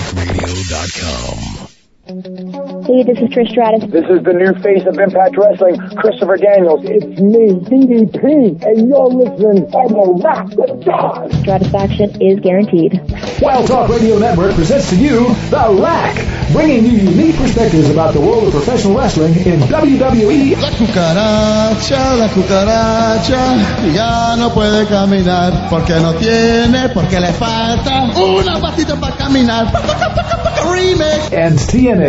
WildTalkRadio.com. Hey, this is Trish Stratus. This is the new face of Impact Wrestling, Christopher Daniels. It's me, DDP, and you're listening on the Rock with God. Stratisfaction is guaranteed. Wild Talk Radio Network presents to you The Rack, bringing you unique perspectives about the world of professional wrestling in WWE. La cucaracha, ya no puede caminar porque porque le falta una patita para caminar. Remix. And TNA.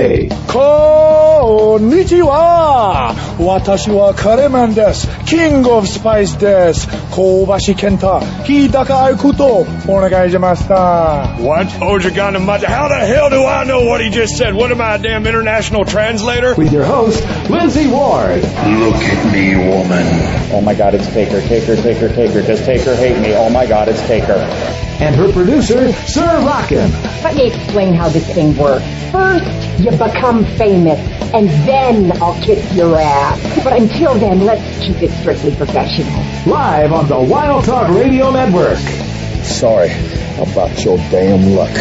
Konnichiwa! Watashi wa Kareman desu. King of Spice desu. Kobashi Kenta. Hidaka Aikuto. Onegai shimashita. What? Ojagana Maja? How the hell do I know what he just said? What am I, a damn international translator? With your host, Lindsay Ward. Look at me, woman. Oh my God, it's Taker. Taker. Does Taker hate me? Oh my God, it's Taker. And her producer, Sir Rockin'. Let me explain how this thing works. First, you become famous, and then I'll kick your ass. But until then, let's keep it strictly professional. Live on the Wild Talk Radio Network. Sorry about your damn luck.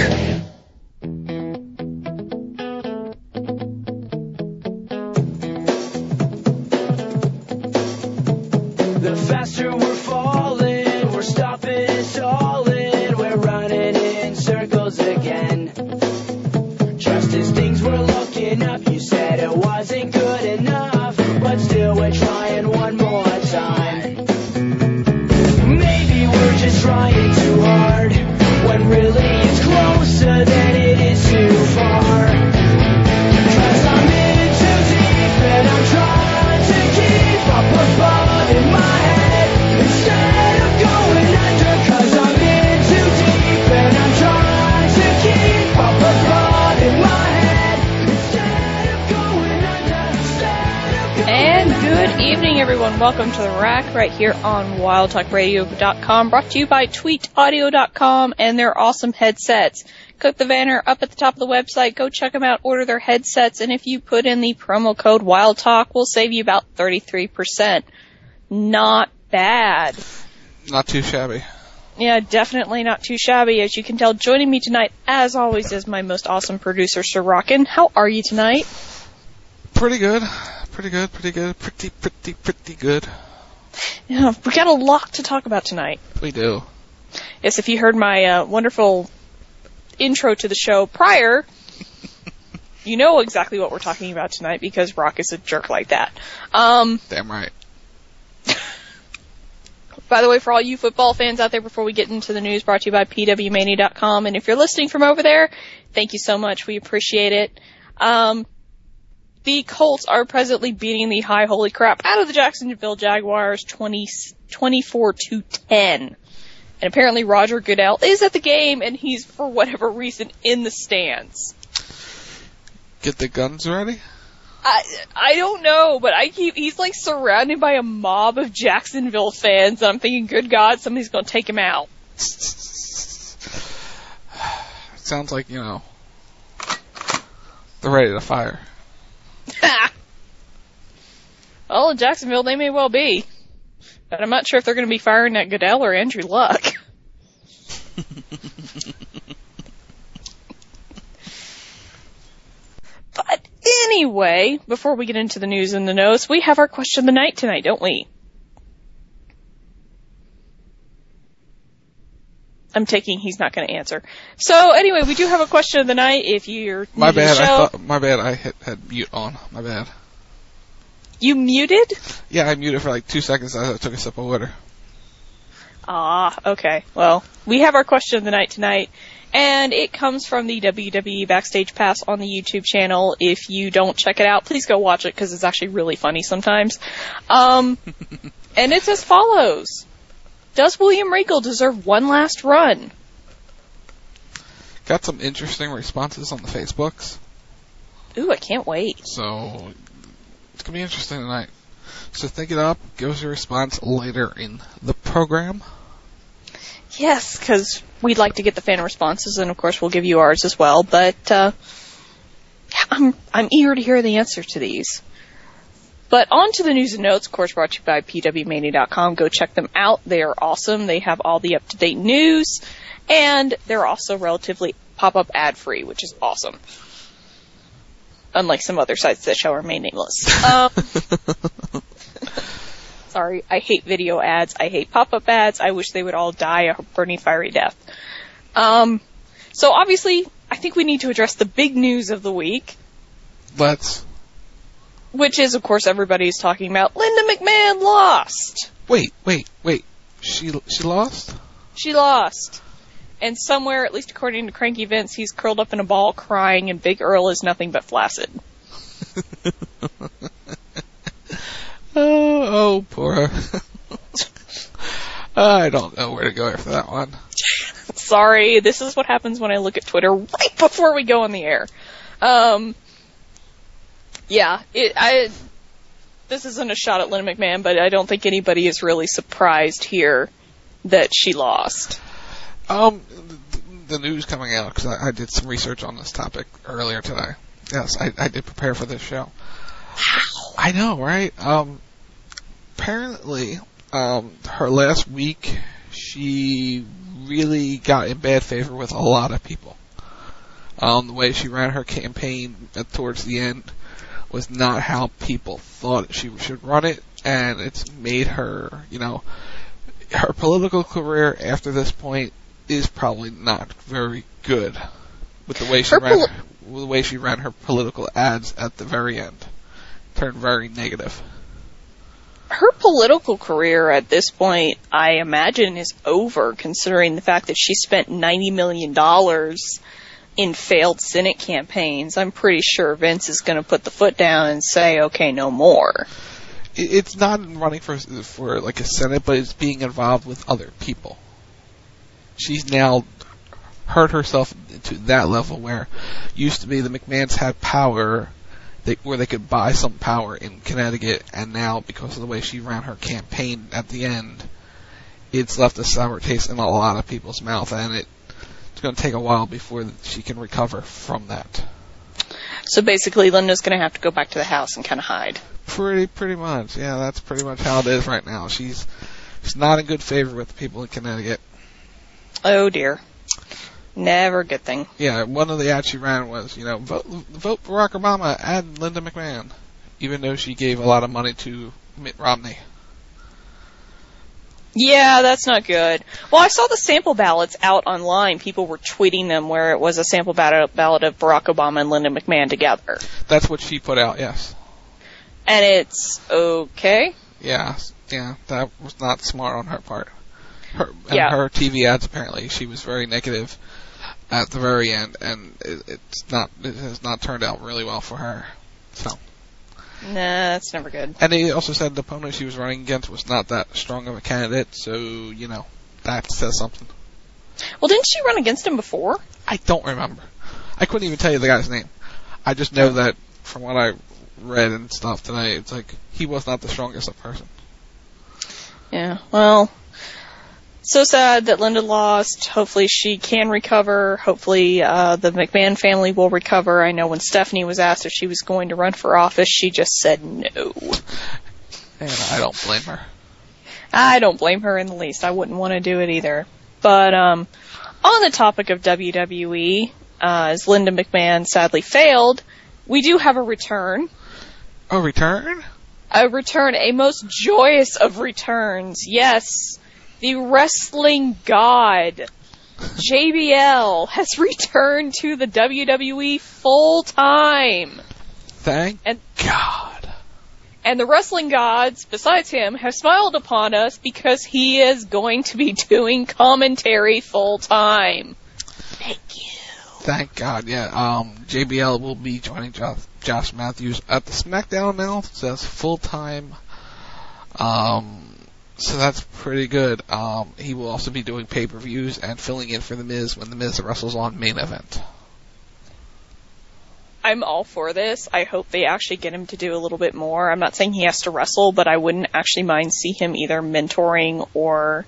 The faster we're falling, we're stopping and stalling, we're running in circles again. Just as things were looking up, you said it wasn't good enough, but still we're trying one more time. Maybe we're just trying too hard, when really it's closer than it is too far. 'Cause I'm in too deep and I'm trying to keep up above in my head instead of going under. 'Cause I'm in too deep and I'm trying to keep up above in my head instead of going under. And good evening, everyone. Welcome to The Rack right here on WildTalkRadio.com, brought to you by TweetAudio.com and their awesome headsets. Click the banner up at the top of the website. Go check them out. Order their headsets. And if you put in the promo code WildTalk, we'll save you about 33%. Not bad. Not too shabby. Yeah, definitely not too shabby. As you can tell, joining me tonight, as always, is my most awesome producer, Sir Rockin'. How are you tonight? Pretty good. Pretty good. Yeah, we got a lot to talk about tonight. We do. Yes, if you heard my wonderful intro to the show prior, you know exactly what we're talking about tonight because Rock is a jerk like that. Damn right. By the way, for all you football fans out there, before we get into the news, brought to you by PWMania.com, and if you're listening from over there, thank you so much. We appreciate it. The Colts are presently beating the high holy crap out of the Jacksonville Jaguars 24-10. And apparently Roger Goodell is at the game, and he's, for whatever reason, in the stands. Get the guns ready? I don't know, but he's like surrounded by a mob of Jacksonville fans, and I'm thinking, good God, somebody's going to take him out. Sounds like, they're ready to fire. Well, in Jacksonville, they may well be. But I'm not sure if they're going to be firing at Goodell or Andrew Luck. But anyway, before we get into the news and the notes, we have our question of the night tonight, don't we? I'm taking he's not going to answer. So anyway, we do have a question of the night. If you're new to the show, my bad. I had mute on. My bad. You muted? Yeah, I muted for like 2 seconds. I took a sip of water. Okay. Well, we have our question of the night tonight, and it comes from the WWE Backstage Pass on the YouTube channel. If you don't check it out, please go watch it because it's actually really funny sometimes. And it's as follows. Does William Regal deserve one last run? Got some interesting responses on the Facebooks. Ooh, I can't wait. So, it's going to be interesting tonight. So think it up. Give us your response later in the program. Yes, because we'd like to get the fan responses, and of course we'll give you ours as well. But I'm eager to hear the answer to these. But on to the news and notes, of course, brought to you by PWMania.com. Go check them out. They are awesome. They have all the up-to-date news, and they're also relatively pop-up ad-free, which is awesome. Unlike some other sites that shall remain nameless. Sorry, I hate video ads. I hate pop-up ads. I wish they would all die a burning fiery death. So obviously, I think we need to address the big news of the week. Let's. Which is, of course, everybody's talking about Linda McMahon lost. Wait. She lost? She lost. And somewhere, at least according to Cranky Vince, he's curled up in a ball crying, and Big Earl is nothing but flaccid. Oh, poor her. I don't know where to go after that one. Sorry, this is what happens when I look at Twitter right before we go on the air. This isn't a shot at Linda McMahon, but I don't think anybody is really surprised here that she lost. The news coming out, because I did some research on this topic earlier today. Yes, I did prepare for this show. Wow. I know, right? Apparently, her last week, she really got in bad favor with a lot of people. The way she ran her campaign towards the end was not how people thought she should run it, and it's made her, her political career after this point is probably not very good with the way she ran her political ads at the very end. Turned very negative. Her political career at this point, I imagine, is over, considering the fact that she spent $90 million in failed Senate campaigns. I'm pretty sure Vince is going to put the foot down and say, okay, no more. It's not running for like a Senate, but it's being involved with other people. She's now hurt herself to that level where used to be the McMahons had power where they could buy some power in Connecticut, and now because of the way she ran her campaign at the end, it's left a sour taste in a lot of people's mouth, and it's going to take a while before she can recover from that. So basically, Linda's going to have to go back to the house and kind of hide. Pretty much, yeah. That's pretty much how it is right now. She's not in good favor with the people in Connecticut. Oh dear. Never a good thing. Yeah, one of the ads she ran was, vote Barack Obama, add Linda McMahon, even though she gave a lot of money to Mitt Romney. Yeah, that's not good. Well, I saw the sample ballots out online. People were tweeting them where it was a sample ballot of Barack Obama and Linda McMahon together. That's what she put out, yes. And it's okay? Yeah, that was not smart on her part. Her TV ads, apparently, she was very negative at the very end, and it has not turned out really well for her. So. Nah, that's never good. And they also said the opponent she was running against was not that strong of a candidate, so, that says something. Well, didn't she run against him before? I don't remember. I couldn't even tell you the guy's name. I just know that from what I read and stuff today, it's like he was not the strongest person. Yeah, well, so sad that Linda lost. Hopefully she can recover. Hopefully the McMahon family will recover. I know when Stephanie was asked if she was going to run for office, she just said no. And I don't blame her. I don't blame her in the least. I wouldn't want to do it either. But on the topic of WWE, as Linda McMahon sadly failed, we do have a return. A return? A return, a most joyous of returns. Yes, the wrestling god, JBL, has returned to the WWE full time. Thank God. And the wrestling gods, besides him, have smiled upon us because he is going to be doing commentary full time. Thank you. Thank God, yeah. JBL will be joining Josh Matthews at the SmackDown now. So that's full time. So that's pretty good. He will also be doing pay-per-views and filling in for The Miz when The Miz wrestles on Main Event. I'm all for this. I hope they actually get him to do a little bit more. I'm not saying he has to wrestle, but I wouldn't actually mind see him either mentoring or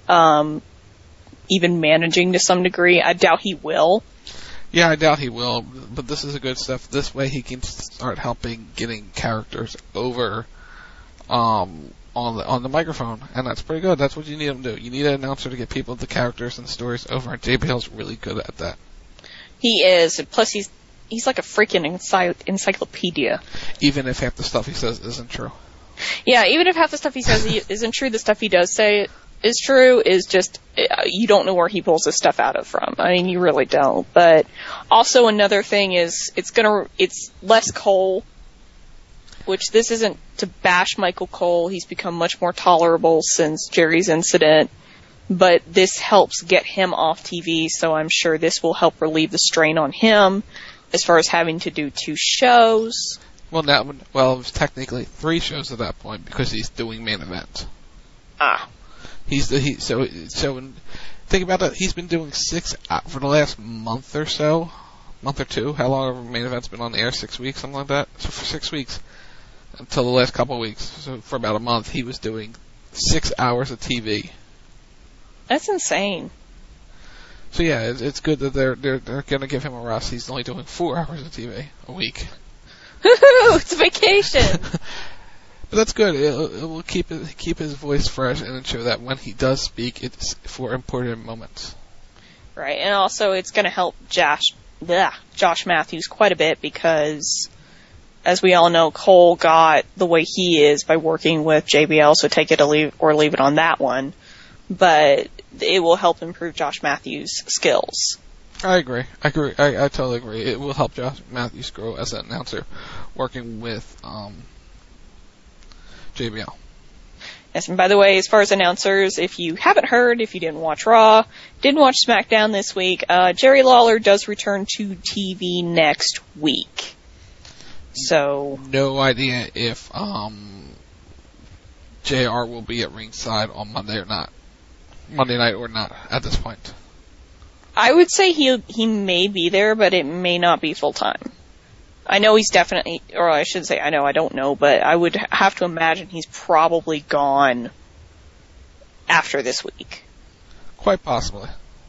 even managing to some degree. I doubt he will. Yeah, I doubt he will, but this is a good stuff. This way he can start helping getting characters over on the microphone, and that's pretty good. That's what you need him to do. You need an announcer to get people the characters and stories over, and JBL's really good at that. He is. Plus, he's like a freaking encyclopedia. Even if half the stuff he says isn't true. Yeah, even if half the stuff he says isn't true, the stuff he does say is true. Is just you don't know where he pulls this stuff out of from. I mean, you really don't. But also another thing is it's less Cole. Which this isn't to bash Michael Cole. He's become much more tolerable since Jerry's incident. But this helps get him off TV, so I'm sure this will help relieve the strain on him as far as having to do 2 shows. Well, it was technically 3 shows at that point because he's doing main event. Ah. So think about that. He's been doing 6 for the last month or 2. How long have main event's been on the air? 6 weeks, something like that. So for 6 weeks, until the last couple of weeks, so for about a month, he was doing 6 hours of TV. That's insane. So yeah, it's good that they're going to give him a rest. He's only doing 4 hours of TV a week. Woohoo! It's vacation. But that's good. It will keep his voice fresh and ensure that when he does speak, it's for important moments. Right, and also it's going to help Josh Matthews quite a bit because, as we all know, Cole got the way he is by working with JBL. So take it or leave it on that one. But it will help improve Josh Matthews' skills. I agree. I totally agree. It will help Josh Matthews grow as an announcer, working with JBL. Yes, and by the way, as far as announcers, if you haven't heard, if you didn't watch Raw, didn't watch SmackDown this week, Jerry Lawler does return to TV next week. So no idea if JR will be at ringside on Monday night or not at this point. I would say he may be there, but it may not be full time. I know he's definitely, or I should say I know, I don't know, but I would have to imagine he's probably gone after this week. Quite possibly.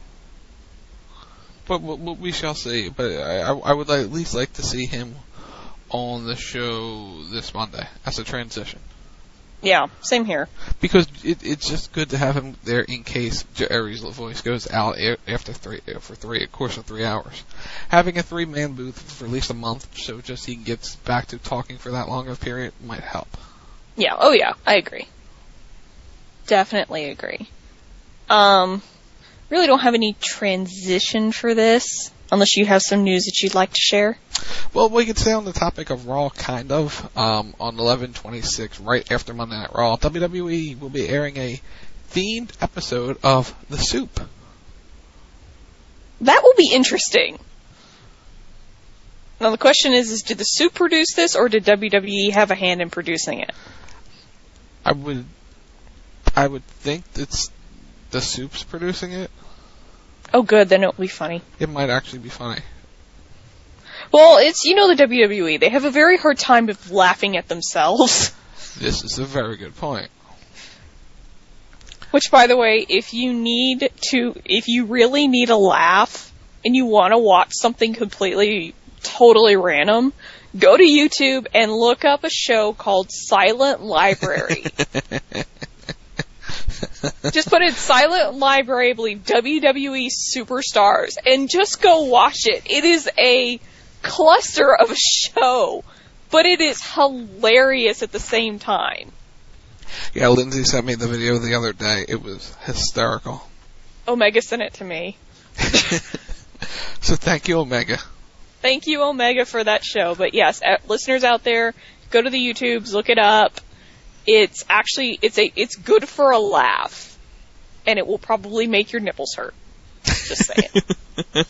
But we shall see. But I would at least like to see him on the show this Monday as a transition. Yeah, same here. Because it's just good to have him there in case Jerry's voice goes out after a course of 3 hours. Having a 3-man booth for at least a month, so just he gets back to talking for that long of a period, might help. Yeah, oh yeah, I agree. Definitely agree. Really don't have any transition for this, unless you have some news that you'd like to share. Well, we could stay on the topic of Raw, kind of. On 11/26, right after Monday Night Raw, WWE will be airing a themed episode of The Soup. That will be interesting. Now the question is did The Soup produce this, or did WWE have a hand in producing it? I would think it's The Soup's producing it. Oh good, then it'll be funny. It might actually be funny. Well, it's, the WWE. They have a very hard time of laughing at themselves. This is a very good point. Which, by the way, if you really need a laugh and you want to watch something totally random, go to YouTube and look up a show called Silent Library. Just put in Silent Library, I believe, WWE Superstars, and just go watch it. It is a cluster of a show, but it is hilarious at the same time. Yeah, Lindsay sent me the video the other day. It was hysterical. Omega sent it to me. So thank you, Omega. Thank you, Omega, for that show. But yes, listeners out there, go to the YouTubes, look it up. It's actually, it's good for a laugh. And it will probably make your nipples hurt. Just saying.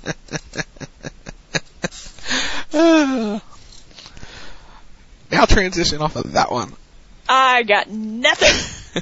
Now transition off of that one. I got nothing.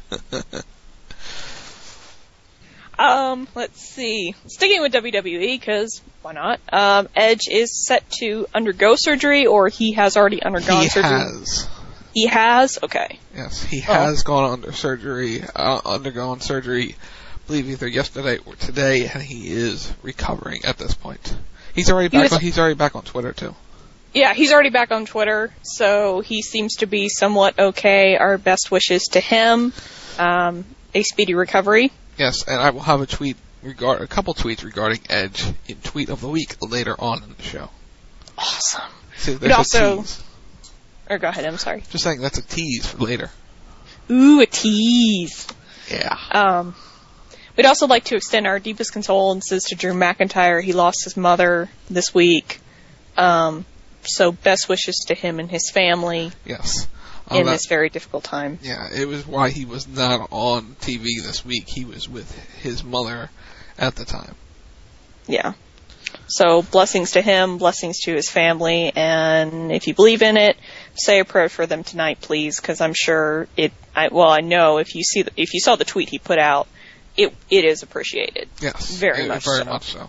Let's see. Sticking with WWE, because why not? Edge is set to undergo surgery, or he has already undergone surgery? He has? Okay. Yes, he has gone undergone surgery, I believe either yesterday or today, and he is recovering at this point. He's already back on Twitter too. Yeah, he's already back on Twitter, so he seems to be somewhat okay. Our best wishes to him. A speedy recovery. Yes, and I will have a tweet a couple tweets regarding Edge in Tweet of the Week later on in the show. Awesome. So But there's also, a tease. or go ahead, I'm sorry. Just saying that's a tease for later. Ooh, a tease. Yeah. We'd also like to extend our deepest condolences to Drew McIntyre. He lost his mother this week. So best wishes to him and his family. Yes. In this very difficult time. Yeah, it was why he was not on TV this week. He was with his mother at the time. Yeah. So blessings to him, blessings to his family, and if you believe in it, say a prayer for them tonight, please, because I'm sure I know if you saw the tweet he put out, it is appreciated. Yes, very much so.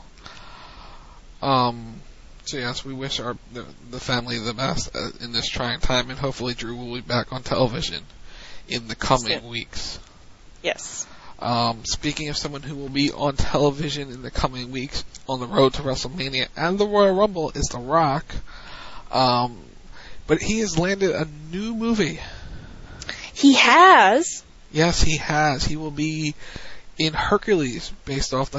So yes, we wish the family the best in this trying time, and hopefully Drew will be back on television in the coming weeks. Yes. Speaking of someone who will be on television in the coming weeks on the road to WrestleMania and the Royal Rumble is The Rock. But he has landed a new movie. He has? Yes, he has. He will be in Hercules, based off the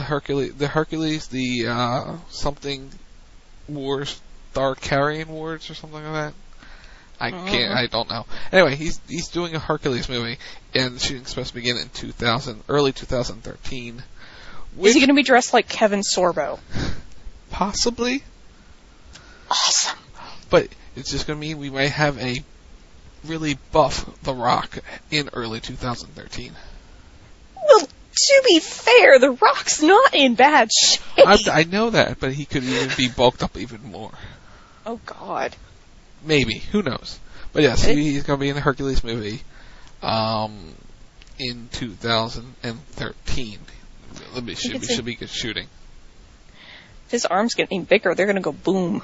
something Wars, Darkarian Wars or something like that. I don't know. Anyway, he's doing a Hercules movie, and the shooting's supposed to begin in early 2013. Is he going to be dressed like Kevin Sorbo? Possibly. Awesome. But it's just going to mean we might have a really buff The Rock in early 2013. Well, to be fair, The Rock's not in bad shape. I know that, but he could even be bulked up even more. Oh, God. Maybe. Who knows? But yes, he's going to be in the Hercules movie in 2013. Should be good shooting. If his arm's getting bigger, they're going to go boom.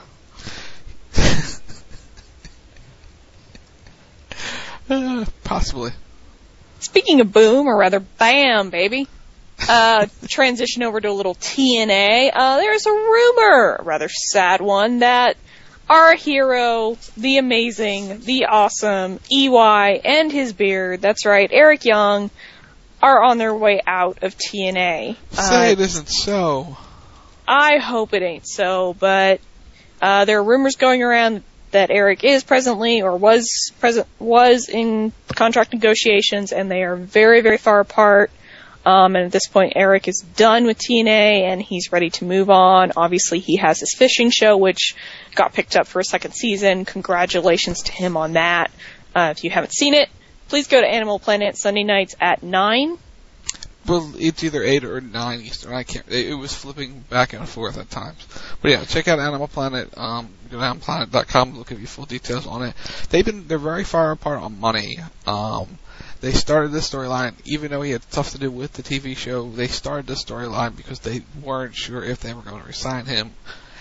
Possibly. Speaking of boom, or rather bam, baby, transition over to a little TNA. There's a rumor, a rather sad one, that our hero, the amazing, the awesome EY and his beard, that's right, Eric Young, are on their way out of TNA. Say it isn't so. I hope it ain't so, but there are rumors going around that Eric is presently or was in contract negotiations, and they are very, very far apart. And at this point, Eric is done with TNA, and he's ready to move on. Obviously, he has his fishing show, which got picked up for a second season. Congratulations to him on that. If you haven't seen it, please go to Animal Planet Sunday nights at 9. Well, it's either 8 or 9 Eastern. I can't. It was flipping back and forth at times. But yeah, check out Animal Planet. Go to animalplanet.com. They'll give you full details on it. They're very far apart on money. They started this storyline, even though he had stuff to do with the TV show. They started this storyline because they weren't sure if they were going to resign him.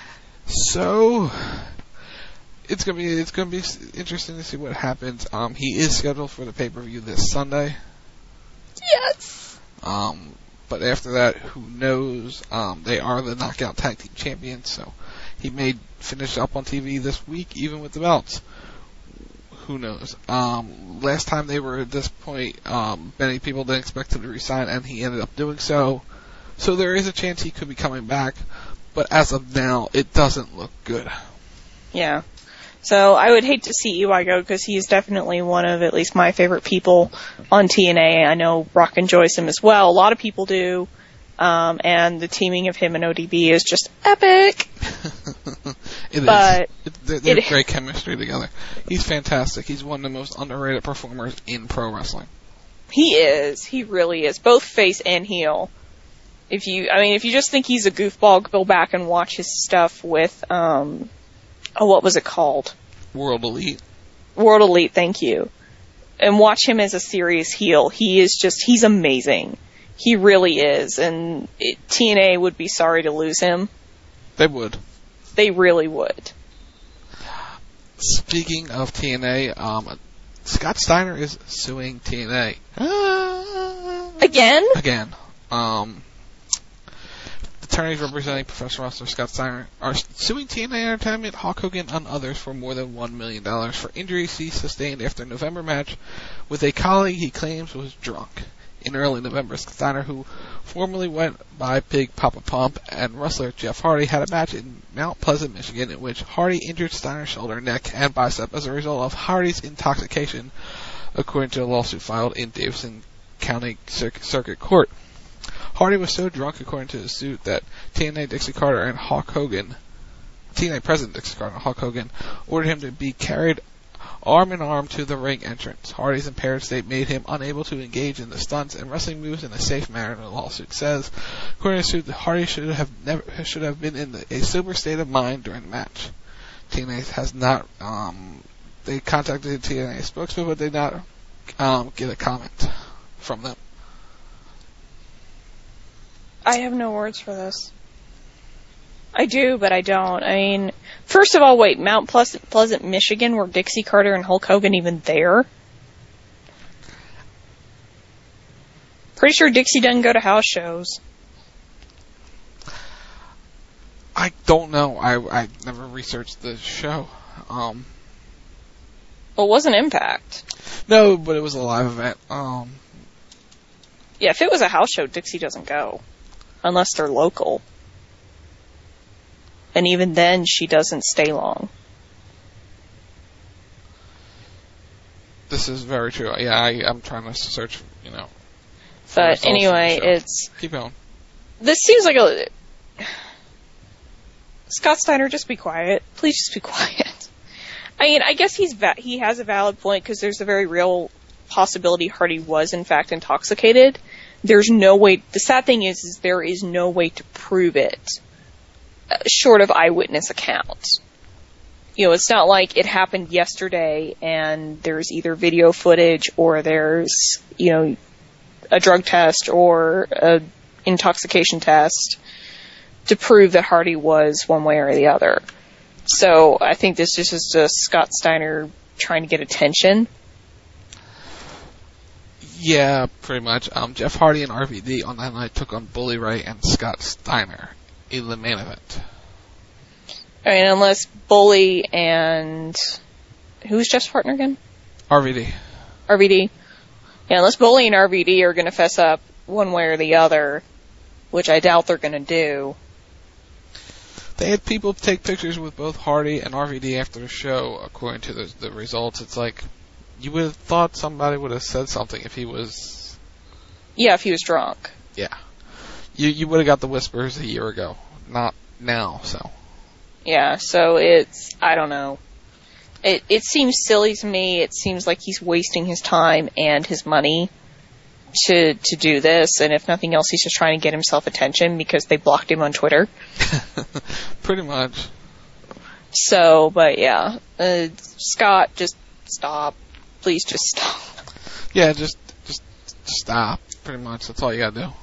So it's gonna be interesting to see what happens. He is scheduled for the pay-per-view this Sunday. Yes. But after that, who knows? They are the Knockout Tag Team Champions, so he may finish up on TV this week, even with the belts. Who knows? Last time they were at this point, many people didn't expect him to resign, and he ended up doing so. So there is a chance he could be coming back, but as of now, it doesn't look good. Yeah. So I would hate to see EY go, because he's definitely one of at least my favorite people on TNA. I know Brock enjoys him as well. A lot of people do. And the teaming of him and ODB is just epic. It but is. They're great chemistry together. He's fantastic. He's one of the most underrated performers in pro wrestling. He is. He really is. Both face and heel. If you just think he's a goofball, go back and watch his stuff with, what was it called? World Elite. World Elite, thank you. And watch him as a serious heel. He's amazing. He really is. And TNA would be sorry to lose him. They would. They really would. Speaking of TNA, Scott Steiner is suing TNA. Again? Again. Attorneys representing professional wrestler Scott Steiner are suing TNA Entertainment, Hulk Hogan, and others for more than $1 million for injuries he sustained after a November match with a colleague he claims was drunk. In early November, Steiner, who formerly went by Big Papa Pump, and wrestler Jeff Hardy had a match in Mount Pleasant, Michigan, in which Hardy injured Steiner's shoulder, neck, and bicep as a result of Hardy's intoxication, according to a lawsuit filed in Davidson County Circuit Court. Hardy was so drunk, according to the suit, that TNA Dixie Carter and Hulk Hogan, TNA President Dixie Carter and Hulk Hogan, ordered him to be carried arm in arm to the ring entrance. Hardy's impaired state made him unable to engage in the stunts and wrestling moves in a safe manner, the lawsuit says. According to the suit, Hardy should have been in a sober state of mind during the match. TNA has not, they contacted the TNA spokesman, but they did not get a comment from them. I have no words for this. I do, but I don't. I mean, first of all, wait, Mount Pleasant, Michigan, were Dixie Carter and Hulk Hogan even there? Pretty sure Dixie doesn't go to house shows. I don't know. I never researched the show. Well, it wasn't Impact. No, but it was a live event. Yeah, if it was a house show, Dixie doesn't go. Unless they're local. And even then, she doesn't stay long. This is very true. Yeah, I'm trying to search, But anyway, it's... Keep going. This seems like a... Scott Steiner, just be quiet. Please just be quiet. I mean, I guess he has a valid point, because there's a very real possibility Hardy was, in fact, intoxicated. There's no way... The sad thing is there is no way to prove it, short of eyewitness accounts. It's not like it happened yesterday and there's either video footage or there's, a drug test or a intoxication test to prove that Hardy was one way or the other. So I think this is just Scott Steiner trying to get attention. Yeah, pretty much. Jeff Hardy and RVD on that night took on Bully Ray and Scott Steiner in the main event. I mean, unless Bully and... Who's Jeff's partner again? RVD. Yeah, unless Bully and RVD are going to fess up one way or the other, which I doubt they're going to do. They had people take pictures with both Hardy and RVD after the show, according to the results. It's like, you would have thought somebody would have said something if he was... Yeah, if he was drunk. Yeah. You would have got the whispers a year ago. Not now, so... Yeah, so it's, I don't know. It seems silly to me. It seems like he's wasting his time and his money to do this, and if nothing else, he's just trying to get himself attention because they blocked him on Twitter. Pretty much. So, but yeah. Scott, just stop. Please just stop. Yeah, just stop. Pretty much. That's all you gotta do.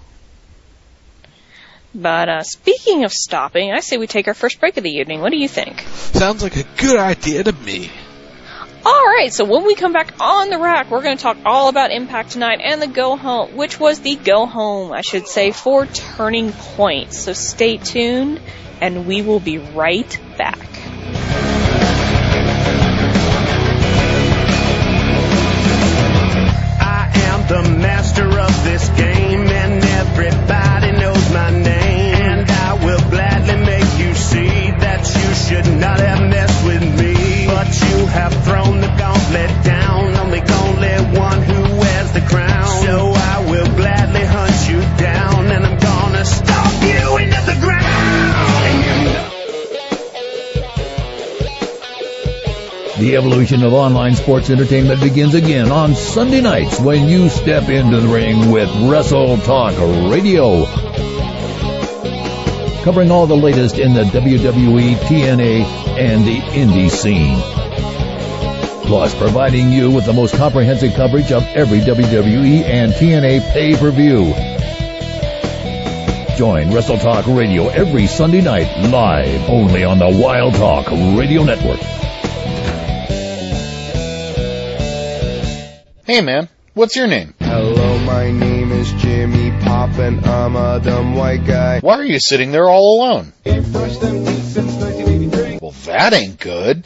But speaking of stopping, I say we take our first break of the evening. What do you think? Sounds like a good idea to me. Alright, so when we come back on the rack, we're going to talk all about Impact tonight and the go home, which was the go home, I should say, for Turning Point. So stay tuned, and we will be right back. I am the master of this game, and everybody knows my name. And I will gladly make you see that you should not have messed with me. But you have thrown the gauntlet down on the only one who wears the crown. So I will gladly hunt you down, and I'm gonna stomp you into the ground. The evolution of online sports entertainment begins again on Sunday nights when you step into the ring with Wrestle Talk Radio. Covering all the latest in the WWE, TNA, and the indie scene. Plus, providing you with the most comprehensive coverage of every WWE and TNA pay-per-view. Join Wrestle Talk Radio every Sunday night, live, only on the Wild Talk Radio Network. Hey man, what's your name? Hello, my name is Jimmy Pop and I'm a dumb white guy. Why are you sitting there all alone? Well, that ain't good.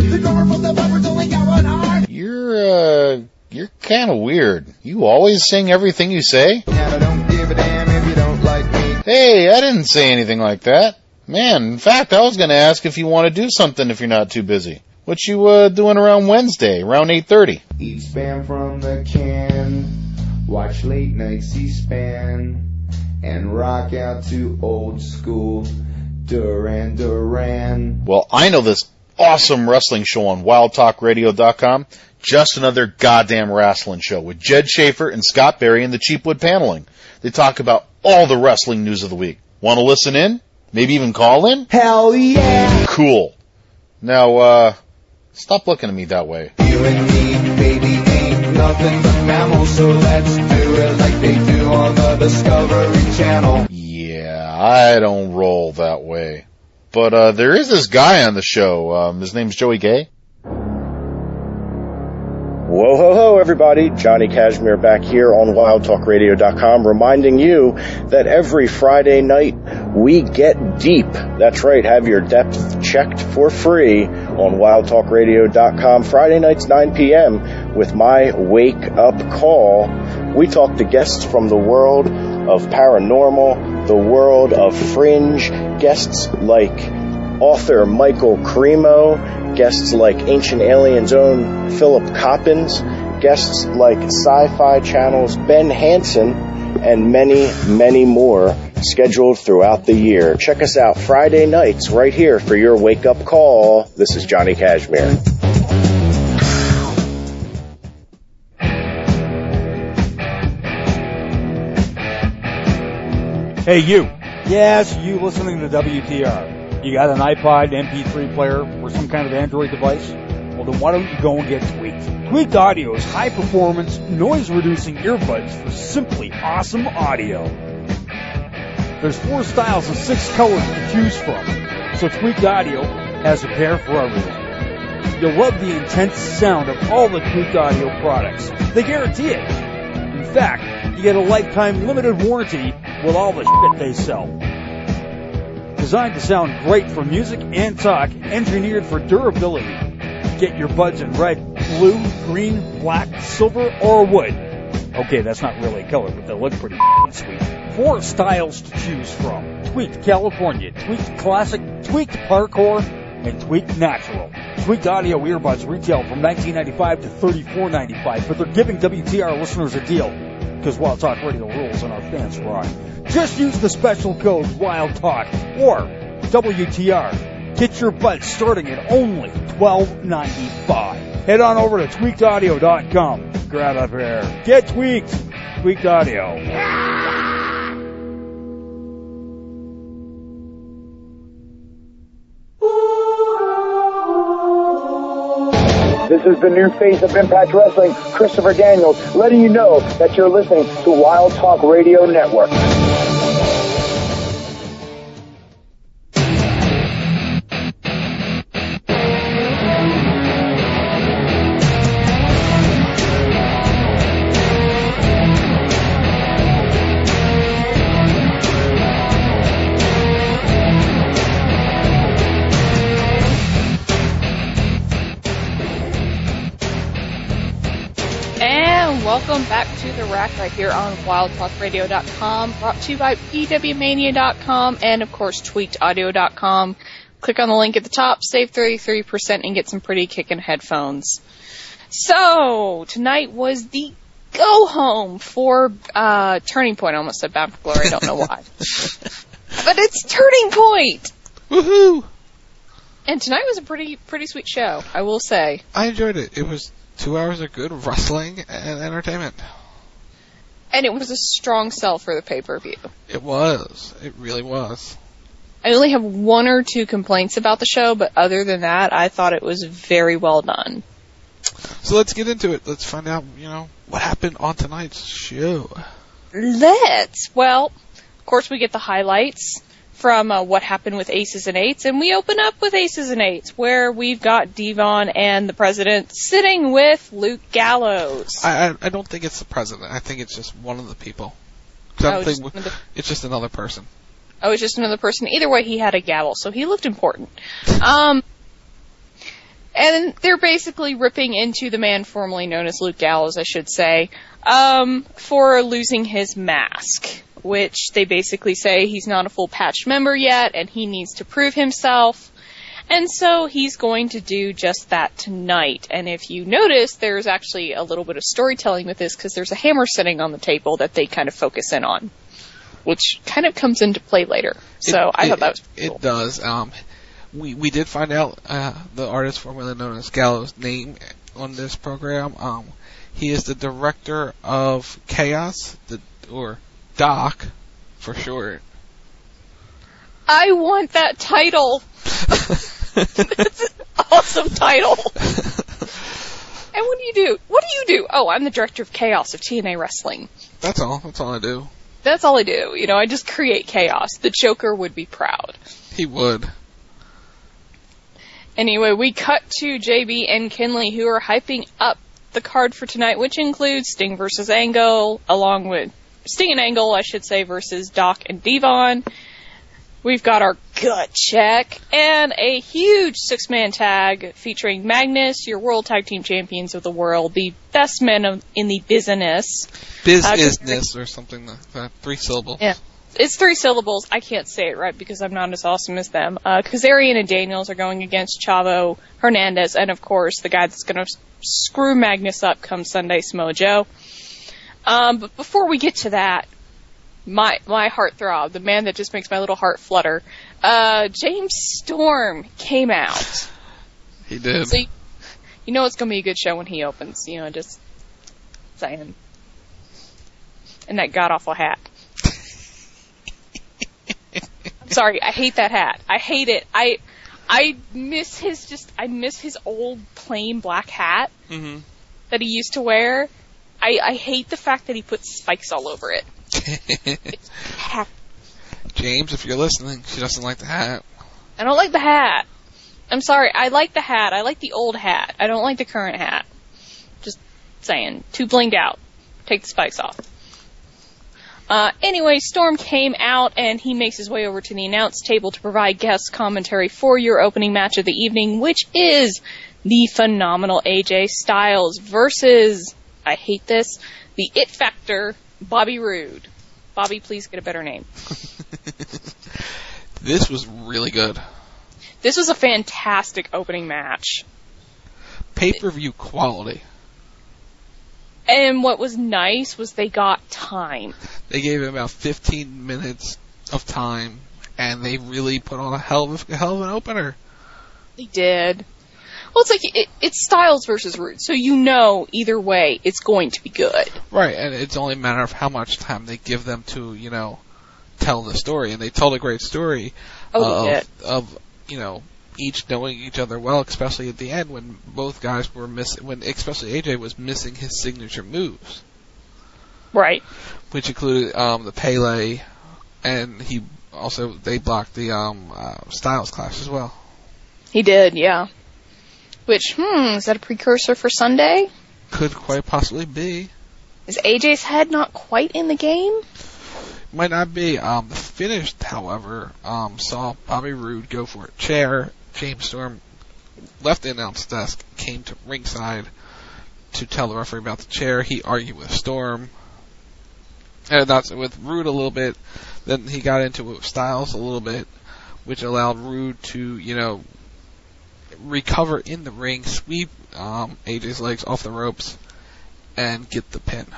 You're kinda weird. You always sing everything you say? And I don't give a damn if you don't like me. Hey, I didn't say anything like that. Man, in fact, I was going to ask if you want to do something if you're not too busy. What you doing around Wednesday, around 8:30? Eat Spam from the can, watch late night C-SPAN, and rock out to old school Duran Duran. Well, I know this awesome wrestling show on WildTalkRadio.com. Just another goddamn wrestling show with Jed Schaefer and Scott Berry and the Cheapwood Paneling. They talk about all the wrestling news of the week. Want to listen in? Maybe even call in? Hell yeah! Cool. Now, stop looking at me that way. You and me, baby, ain't nothing but mammals, so let's do it like they do on the Discovery Channel. Yeah, I don't roll that way. But there is this guy on the show. His name's Joey Gay. Whoa, ho, ho, everybody. Johnny Cashmere back here on WildTalkRadio.com reminding you that every Friday night we get deep. That's right, have your depth checked for free on WildTalkRadio.com. Friday nights, 9 p.m. with my Wake Up Call. We talk to guests from the world of paranormal, the world of fringe, guests like author Michael Cremo, guests like Ancient Aliens' own Philip Coppens, guests like Sci-Fi Channel's Ben Hansen, and many, many more scheduled throughout the year. Check us out Friday nights right here for your wake-up call. This is Johnny Cashmere. Hey, you. Yes, you listening to WTR. You got an iPod, MP3 player, or some kind of Android device? Well, then why don't you go and get Tweaked? Tweaked Audio's high-performance, noise-reducing earbuds for simply awesome audio. There's 4 styles and 6 colors to choose from, so Tweaked Audio has a pair for everyone. You'll love the intense sound of all the Tweaked Audio products. They guarantee it. In fact, you get a lifetime limited warranty with all the shit they sell. Designed to sound great for music and talk, engineered for durability. Get your buds in red, blue, green, black, silver, or wood. Okay, that's not really a color, but they look pretty sweet. 4 styles to choose from. Tweaked California, Tweaked Classic, Tweaked Parkour, and Tweaked Natural. Tweaked Audio earbuds retail from $19.95 to $34.95, but they're giving WTR listeners a deal. Because Wild Talk Radio rules and our fans rock. Just use the special code Wild Talk or WTR. Get your buds starting at only $12.95. Head on over to tweakedaudio.com. Grab a pair. Get tweaked. Tweaked Audio. This is the new face of Impact Wrestling, Christopher Daniels, letting you know that you're listening to Wild Talk Radio Network. Welcome back to The Rack right here on WildTalkRadio.com, brought to you by PWMania.com and, of course, TweakedAudio.com. Click on the link at the top, save 33%, and get some pretty kickin' headphones. So, tonight was the go-home for Turning Point. I almost said Bound for Glory, I don't know why. But it's Turning Point! Woohoo! And tonight was a pretty sweet show, I will say. I enjoyed it. It was 2 hours of good wrestling and entertainment. And it was a strong sell for the pay-per-view. It was. It really was. I only have 1 or 2 complaints about the show, but other than that, I thought it was very well done. So let's get into it. Let's find out, what happened on tonight's show. Let's. Well, of course, we get the highlights from what happened with Aces and Eights, and we open up with Aces and Eights, where we've got Devon and the President sitting with Luke Gallows. I don't think it's the President. I think it's just one of the people. It's just another person. Oh, it's just another person. Either way, he had a gavel, so he looked important. And they're basically ripping into the man formerly known as Luke Gallows, I should say, for losing his mask. which they basically say he's not a full patch member yet and he needs to prove himself. And so he's going to do just that tonight. And if you notice, there's actually a little bit of storytelling with this because there's a hammer sitting on the table that they kind of focus in on, which kind of comes into play later. So I thought that was pretty cool. It does. We did find out the artist formerly known as Gallows' name on this program. He is the director of Chaos, or Doc for short. I want that title. That's an awesome title. And what do you do? What do you do? Oh, I'm the director of Chaos of TNA Wrestling. That's all. That's all I do. That's all I do. You know, I just create chaos. The Joker would be proud. He would. Anyway, we cut to JB and Kinley, who are hyping up the card for tonight, which includes Sting versus Angle, along with Sting and Angle, I should say, versus Doc and Devon. We've got our gut check and a huge 6-man tag featuring Magnus, your World Tag Team Champions of the world, the best men in the business. Business or something like that. 3 syllables. Yeah. It's 3 syllables. I can't say it right because I'm not as awesome as them. Kazarian and Daniels are going against Chavo, Hernandez, and of course the guy that's going to screw Magnus up come Sunday, Samoa Joe. But before we get to that, my heartthrob, the man that just makes my little heart flutter, James Storm came out. He did. So you know it's going to be a good show when he opens, you know, just saying. And that god-awful hat. I'm sorry, I hate that hat. I hate it. I miss his old plain black hat that he used to wear. I hate the fact that he puts spikes all over it. James, if you're listening, she doesn't like the hat. I don't like the hat. I'm sorry, I like the hat. I like the old hat. I don't like the current hat. Just saying. Too blinged out. Take the spikes off. Anyway, Storm came out and he makes his way over to the announce table to provide guest commentary for your opening match of the evening, which is the phenomenal AJ Styles versus, I hate this, the It Factor, Bobby Roode. Bobby, please get a better name. This was really good. This was a fantastic opening match. Pay-per-view quality. And what was nice was they got time. They gave him about 15 minutes of time, and they really put on a hell of an opener. They did. Well, it's like, it's Styles versus Roode, so you know either way it's going to be good. Right, and it's only a matter of how much time they give them to, you know, tell the story. And they told a great story of, you know, each knowing each other well, especially at the end when both guys were especially AJ was missing his signature moves. Right. Which included the Pele, and they blocked the Styles Clash as well. He did, yeah. Which, is that a precursor for Sunday? Could quite possibly be. Is AJ's head not quite in the game? Might not be. The finish, however, saw Bobby Roode go for a chair. James Storm left the announce desk, came to ringside to tell the referee about the chair. He argued with Storm, and that's with Roode a little bit. Then he got into it with Styles a little bit, which allowed Roode to, you know, recover in the ring, sweep AJ's legs off the ropes, and get the pin.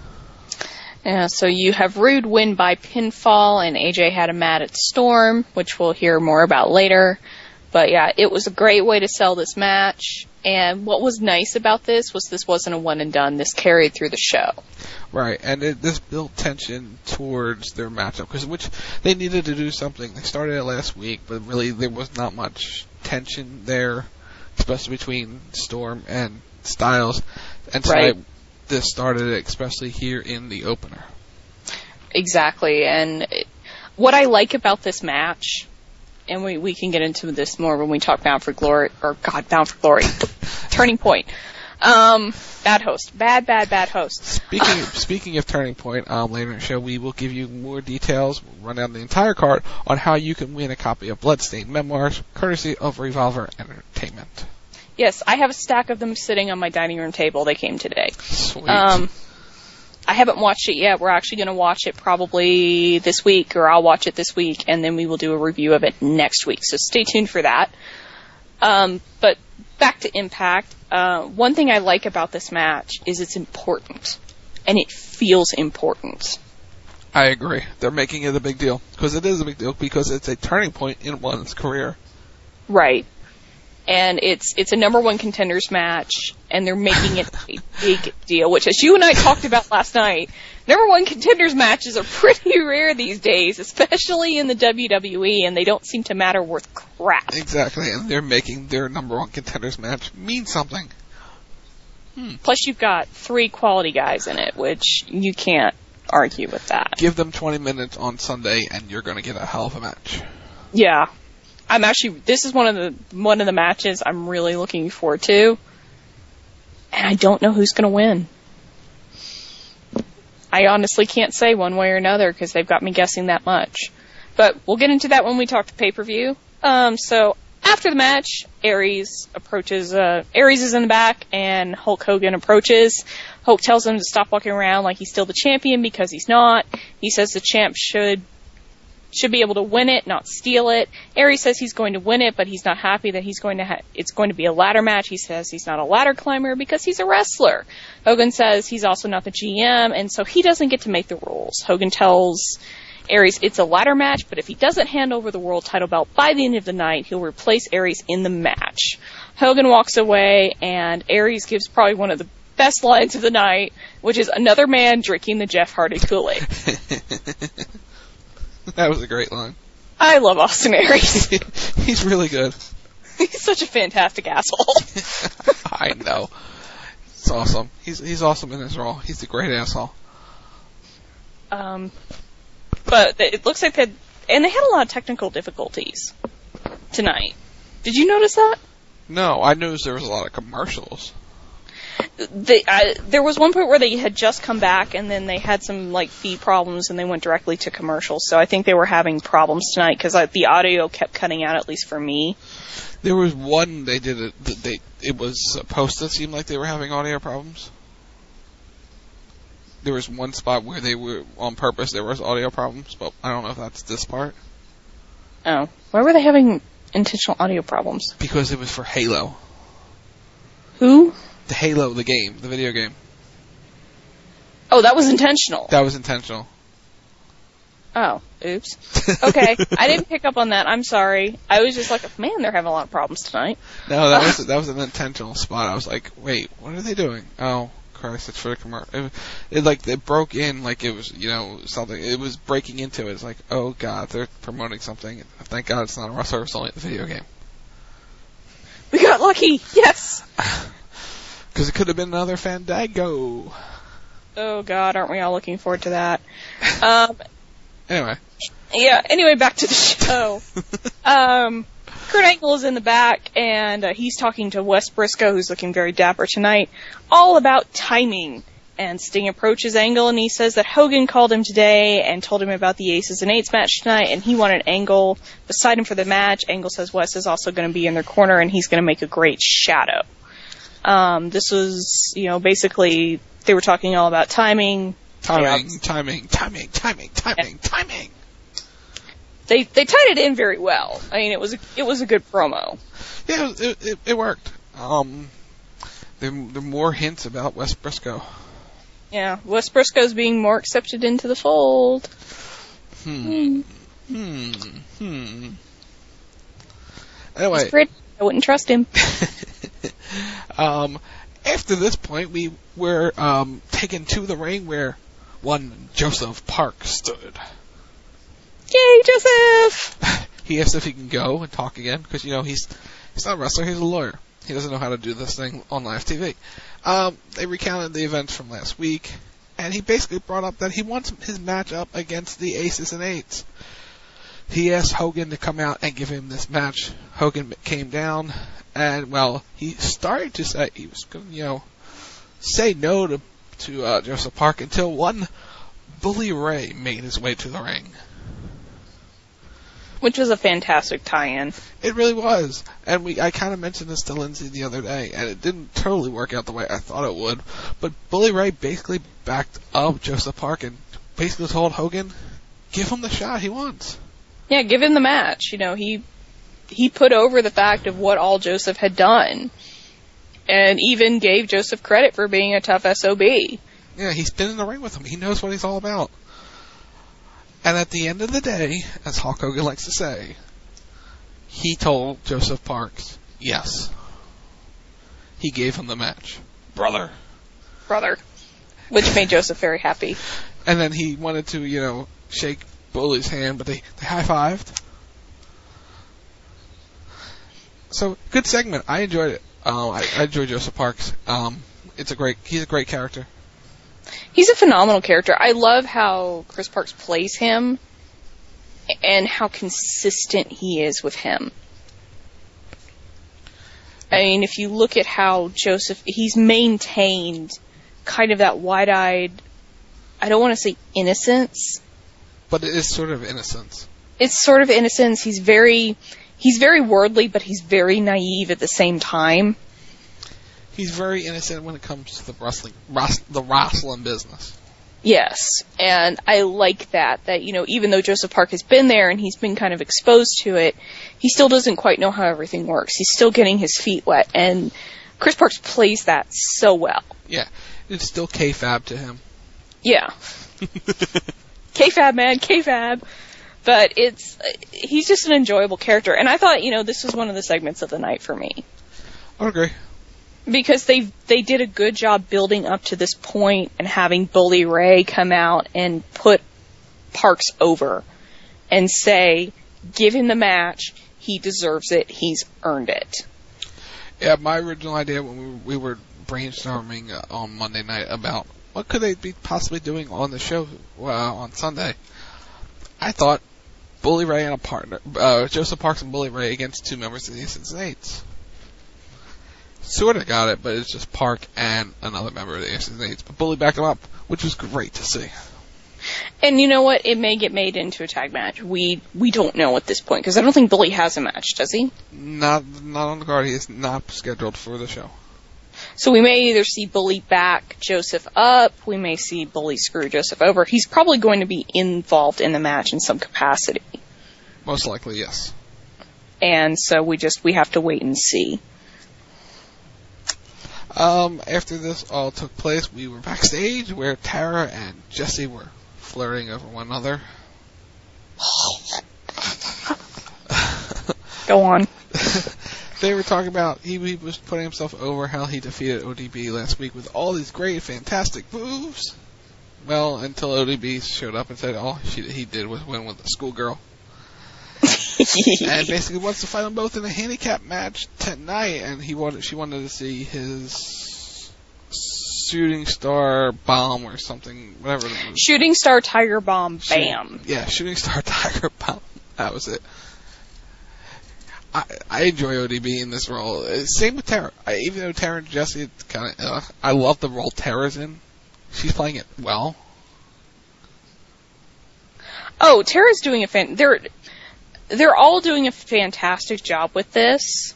Yeah, so you have Roode win by pinfall, and AJ had a mat at Storm, which we'll hear more about later. But yeah, it was a great way to sell this match. And what was nice about this was this wasn't a one and done. This carried through the show. Right, and this built tension towards their matchup, which they needed to do something. They started it last week, but really there was not much tension there, especially between Storm and Styles. And tonight, this started it, especially here in the opener. Exactly, and what I like about this match, and we can get into this more when we talk Bound for Glory, Turning Point. Bad host. Bad host. Speaking of Turning Point, later in the show we will give you more details, run down the entire card on how you can win a copy of Bloodstained Memoirs, courtesy of Revolver Entertainment. Yes, I have a stack of them sitting on my dining room table. They came today. Sweet. I haven't watched it yet. We're actually going to watch it probably this week, or I'll watch it this week, and then we will do a review of it next week. So stay tuned for that. But back to Impact. One thing I like about this match is it's important, and it feels important. I agree. They're making it a big deal, because it is a big deal, because it's a turning point in one's career. Right. And it's a number one contenders match, and they're making it a big deal, which, as you and I talked about last night, number one contenders matches are pretty rare these days, especially in the WWE, and they don't seem to matter worth crap. Exactly, and they're making their number one contenders match mean something. Plus, you've got 3 quality guys in it, which you can't argue with that. Give them 20 minutes on Sunday, and you're going to get a hell of a match. Yeah. This is one of the matches I'm really looking forward to, and I don't know who's going to win. I honestly can't say one way or another because they've got me guessing that much. But we'll get into that when we talk to pay-per-view. So after the match, Aries approaches. Aries is in the back, and Hulk Hogan approaches. Hulk tells him to stop walking around like he's still the champion because he's not. He says the champ should be able to win it, not steal it. Aries says he's going to win it, but he's not happy that it's going to be a ladder match. He says he's not a ladder climber because he's a wrestler. Hogan says he's also not the GM, and so he doesn't get to make the rules. Hogan tells Aries it's a ladder match, but if he doesn't hand over the world title belt by the end of the night, he'll replace Aries in the match. Hogan walks away, and Aries gives probably one of the best lines of the night, which is another man drinking the Jeff Hardy Kool-Aid. That was a great line. I love Austin Aries. He's really good. He's such a fantastic asshole. I know. It's awesome. He's awesome in his role. He's a great asshole. But it looks like they had a lot of technical difficulties tonight. Did you notice that? No, I noticed there was a lot of commercials. There was one point where they had just come back, and then they had some feed problems, and they went directly to commercials. So I think they were having problems tonight because the audio kept cutting out, at least for me. There was one they did it. It was supposed to seem like they were having audio problems. There was one spot where they were on purpose. There was audio problems, but I don't know if that's this part. Oh, why were they having intentional audio problems? Because it was for Halo. Who? The Halo, the game, the video game. Oh, that was intentional. That was intentional. Oh, oops. Okay, I didn't pick up on that. I'm sorry. I was just like, man, they're having a lot of problems tonight. No, that was an intentional spot. I was like, wait, what are they doing? Oh, Christ, it's for the commercial. It broke in like it was, something. It was breaking into it. It's like, oh God, they're promoting something. Thank God it's not a wrestler. It's only the video game. We got lucky. Yes. Because it could have been another Fandango. Oh, God, aren't we all looking forward to that? Anyway. Yeah, anyway, back to the show. Kurt Angle is in the back, and he's talking to Wes Briscoe, who's looking very dapper tonight, all about timing. And Sting approaches Angle, and he says that Hogan called him today and told him about the Aces and Eights match tonight, and he wanted Angle beside him for the match. Angle says Wes is also going to be in their corner, and he's going to make a great shadow. This was, basically, they were talking all about timing. Timing. They tied it in very well. I mean, it was a good promo. Yeah, it worked. There are more hints about Wes Briscoe. Yeah, Wes Briscoe's being more accepted into the fold. Anyway. He's pretty. I wouldn't trust him. After this point, we were taken to the ring where one Joseph Park stood. Yay, Joseph! He asked if he can go and talk again, because, he's not a wrestler, he's a lawyer. He doesn't know how to do this thing on live TV. They recounted the events from last week, and he basically brought up that he wants his match up against the Aces and Eights. He asked Hogan to come out and give him this match. Hogan came down, and, he started to say he was going to, say no to Joseph Park until one Bully Ray made his way to the ring. Which was a fantastic tie-in. It really was. And I kind of mentioned this to Lindsay the other day, and it didn't totally work out the way I thought it would. But Bully Ray basically backed up Joseph Park and basically told Hogan, give him the shot he wants. Yeah, give him the match. You know, he put over the fact of what all Joseph had done. And even gave Joseph credit for being a tough SOB. Yeah, he's been in the ring with him. He knows what he's all about. And at the end of the day, as Hulk Hogan likes to say, he told Joseph Parks, yes. He gave him the match. Brother. Which made Joseph very happy. And then he wanted to, shake Bully's hand, but they high-fived. So, good segment. I enjoyed it. I enjoy Joseph Parks. He's a great character. He's a phenomenal character. I love how Chris Parks plays him and how consistent he is with him. I mean, if you look at how Joseph, he's maintained kind of that wide-eyed, I don't want to say innocence. But it is sort of innocence. It's sort of innocence. He's very worldly, but he's very naive at the same time. He's very innocent when it comes to the wrestling business. Yes, and I like that, even though Joseph Park has been there and he's been kind of exposed to it, he still doesn't quite know how everything works. He's still getting his feet wet, and Chris Parks plays that so well. Yeah, it's still kayfabe to him. Yeah. Kayfabe, man, kayfabe. But he's just an enjoyable character, and I thought, this was one of the segments of the night for me. I agree. Because they did a good job building up to this point and having Bully Ray come out and put Parks over and say, give him the match, he deserves it, he's earned it. Yeah, my original idea when we were brainstorming on Monday night about what could they be possibly doing on the show on Sunday, I thought Bully Ray and a partner, Joseph Parks and Bully Ray against two members of the Aces and Eights. Sort of got it, but it's just Park and another member of the Aces and Eights. But Bully backed him up, which was great to see. And you know what? It may get made into a tag match. We don't know at this point, because I don't think Bully has a match, does he? Not on the card. He is not scheduled for the show. So we may either see Bully back Joseph up, we may see Bully screw Joseph over. He's probably going to be involved in the match in some capacity. Most likely, yes. And so we have to wait and see. After this all took place, we were backstage where Tara and Jesse were flirting over one another. Go on. They were talking about he was putting himself over how he defeated ODB last week with all these great, fantastic moves. Well, until ODB showed up and said all he did was win with a schoolgirl. And basically wants to fight them both in a handicap match tonight, and she wanted to see his shooting star bomb or something, whatever it was. Shooting star tiger bomb, bam. Shooting star tiger bomb. That was it. I enjoy ODB in this role. Same with Tara. Even though Tara and Jesse, I love the role Tara's in. She's playing it well. Oh, Tara's doing They're all doing a fantastic job with this.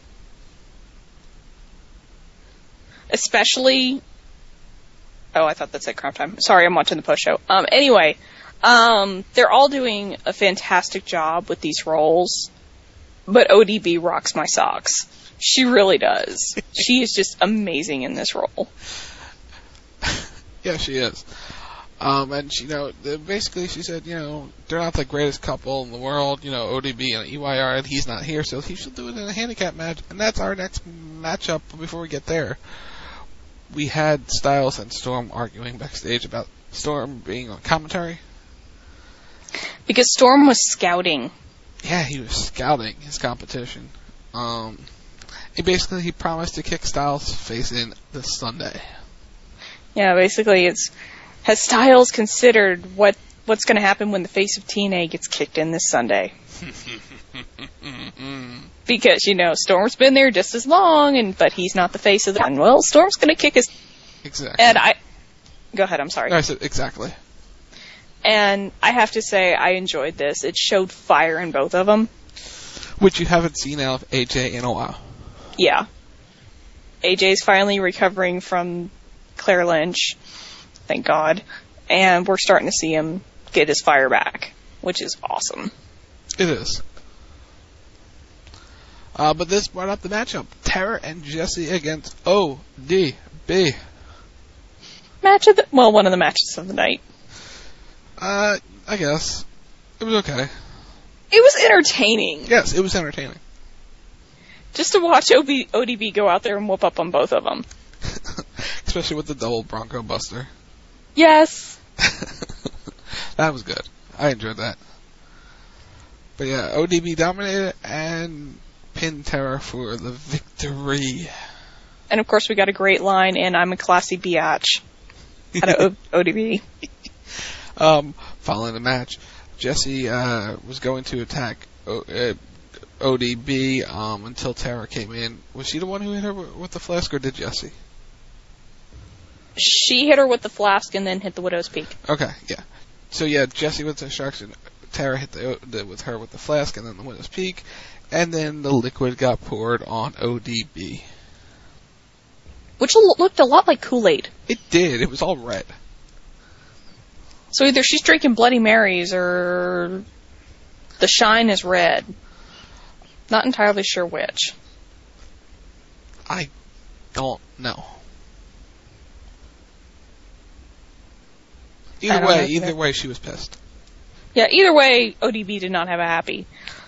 Especially... Oh, I thought that said crap time. Sorry, I'm watching the post show. Anyway, they're all doing a fantastic job with these roles. But ODB rocks my socks. She really does. She is just amazing in this role. Yeah, she is. And basically she said, they're not the greatest couple in the world, ODB and EYR, and he's not here, so he should do it in a handicap match, and that's our next matchup. Before we get there, we had Styles and Storm arguing backstage about Storm being on commentary. Because Storm was scouting. Yeah, he was scouting his competition. And basically he promised to kick Styles' face in this Sunday. Yeah, basically has Styles considered what's going to happen when the face of TNA gets kicked in this Sunday? Because, Storm's been there just as long, but he's not the face of the... And, well, Storm's going to kick his... Exactly. And go ahead, I'm sorry. No, I said exactly. And I have to say, I enjoyed this. It showed fire in both of them. Which you haven't seen out of AJ in a while. Yeah. AJ's finally recovering from Claire Lynch. Thank God. And we're starting to see him get his fire back, which is awesome. It is. But this brought up the matchup. Tara and Jessie against ODB. One of the matches of the night. I guess. It was okay. It was entertaining. Yes, it was entertaining. Just to watch ODB go out there and whoop up on both of them. Especially with the double Bronco Buster. Yes. That was good. I enjoyed that. But yeah, ODB dominated and pinned Tara for the victory. And of course we got a great line, and I'm a classy biatch. Out of ODB. Following the match, Jessie was going to attack ODB until Tara came in. Was she the one who hit her with the flask, or did Jessie? She hit her with the flask and then hit the Widow's Peak. Okay, yeah. So yeah, Jessie with the sharks and Tara hit with her with the flask and then the Widow's Peak, and then the liquid got poured on ODB. Which looked a lot like Kool-Aid. It did. It was all red. So either she's drinking Bloody Marys or the shine is red. Not entirely sure which. I don't know. Either way, she was pissed. Yeah, either way, ODB did not have a happy.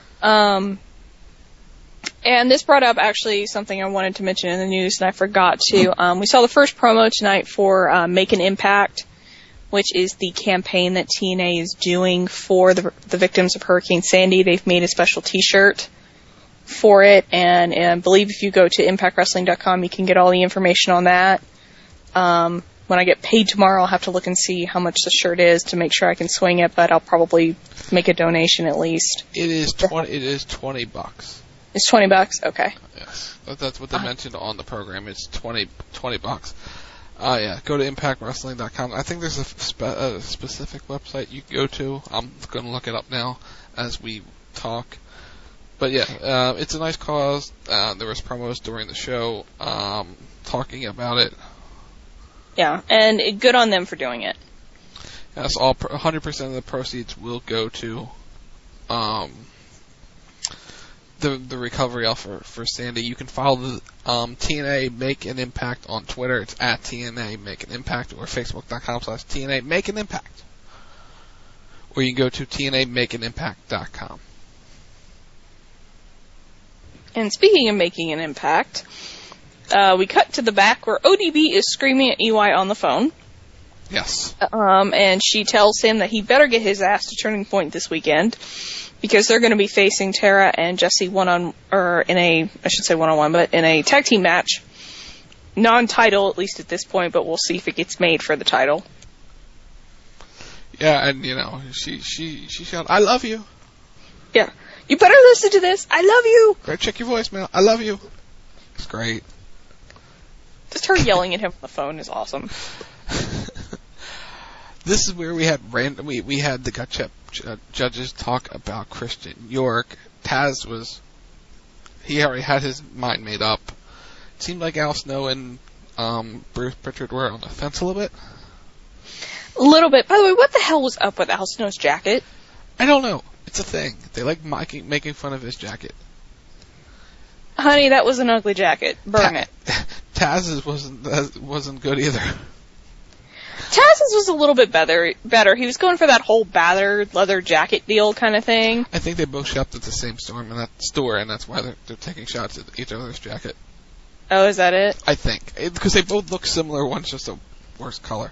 And this brought up actually something I wanted to mention in the news, and I forgot to. We saw the first promo tonight for Make an Impact, which is the campaign that TNA is doing for the victims of Hurricane Sandy. They've made a special T-shirt for it, and I believe if you go to ImpactWrestling.com, you can get all the information on that. When I get paid tomorrow, I'll have to look and see how much the shirt is to make sure I can swing it, but I'll probably make a donation at least. It is $20. It's $20. It's $20? Okay. Yes. That's what they mentioned on the program. It's $20. Yeah. Go to ImpactWrestling.com. I think there's a specific website you can go to. I'm going to look it up now as we talk. But yeah, it's a nice cause. There was promos during the show talking about it. Yeah, and good on them for doing it. Yes, 100% of the proceeds will go to the recovery effort for Sandy. You can follow the TNA Make an Impact on Twitter. It's at TNA Make an Impact, or Facebook.com/TNA Make an Impact. Or you can go to TNAMakeAnImpact.com. And speaking of making an impact, we cut to the back where ODB is screaming at EY on the phone. Yes. And she tells him that he better get his ass to Turning Point this weekend, because they're going to be facing Tara and Jessie one-on-one, but in a tag team match. Non-title, at least at this point, but we'll see if it gets made for the title. Yeah, and she shouted, "I love you." Yeah. You better listen to this. I love you. Go check your voicemail. I love you. It's great. Just her yelling at him on the phone is awesome. This is where we had we had the gut judges talk about Christian York. Taz he already had his mind made up. It seemed like Al Snow and Bruce Pritchard were on the fence a little bit. A little bit. By the way, what the hell was up with Al Snow's jacket? I don't know. It's a thing. They like making fun of his jacket. Honey, that was an ugly jacket. Burn it. Taz's wasn't good either. Taz's was a little bit better. He was going for that whole battered leather jacket deal kind of thing. I think they both shopped at the same store, and that's why they're taking shots at each other's jacket. Oh, is that it? I think. Because they both look similar. One's just a worse color.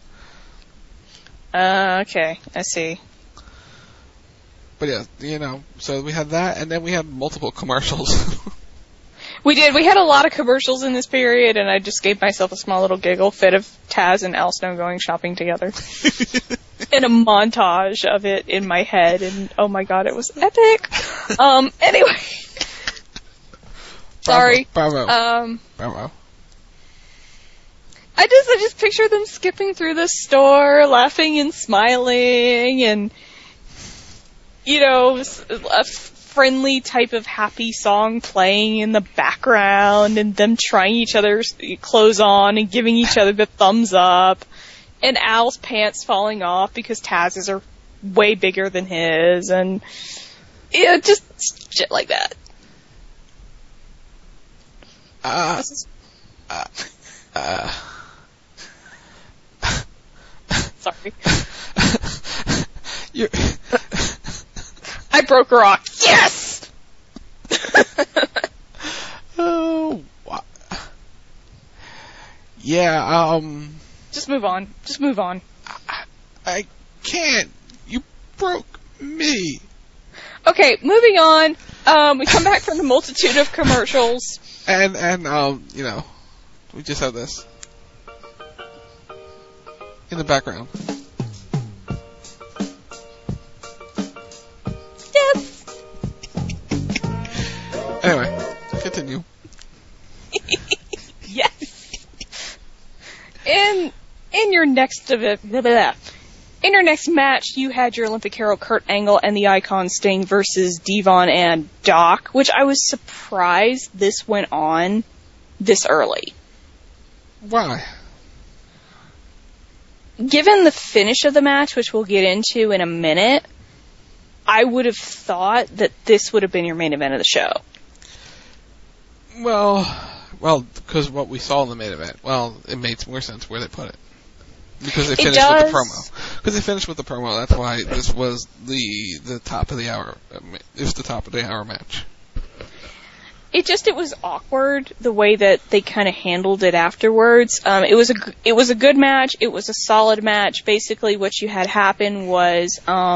Okay. I see. But yeah, so we had that, and then we had multiple commercials. We did. We had a lot of commercials in this period, and I just gave myself a small little giggle fit of Taz and Al Snow going shopping together. And a montage of it in my head, and oh my god, it was epic. Anyway. Sorry. Bravo. Bravo. I just picture them skipping through the store, laughing and smiling, and, you know, a friendly type of happy song playing in the background, and them trying each other's clothes on and giving each other the thumbs up, and Al's pants falling off because Taz's are way bigger than his, and, you know, just shit like that. Sorry. I broke a rock. Yes! Oh, yeah, Just move on. Just move on. I can't. You broke me. Okay, moving on. We come back from the multitude of commercials. And, you know, we just have this in the background. Yes! Anyway, continue. Yes! In your next match, you had your Olympic hero Kurt Angle and the Icon Sting versus Devon and Doc, which I was surprised this went on this early. Why? Given the finish of the match, which we'll get into in a minute, I would have thought that this would have been your main event of the show. Well, because what we saw in the main event, it made more sense where they put it. Because they finished with the promo. Because they finished with the promo, that's why this was the top of the hour. It was the top of the hour match. It was awkward the way that they kind of handled it afterwards. It was a good match. It was a solid match. Basically, what you had happen was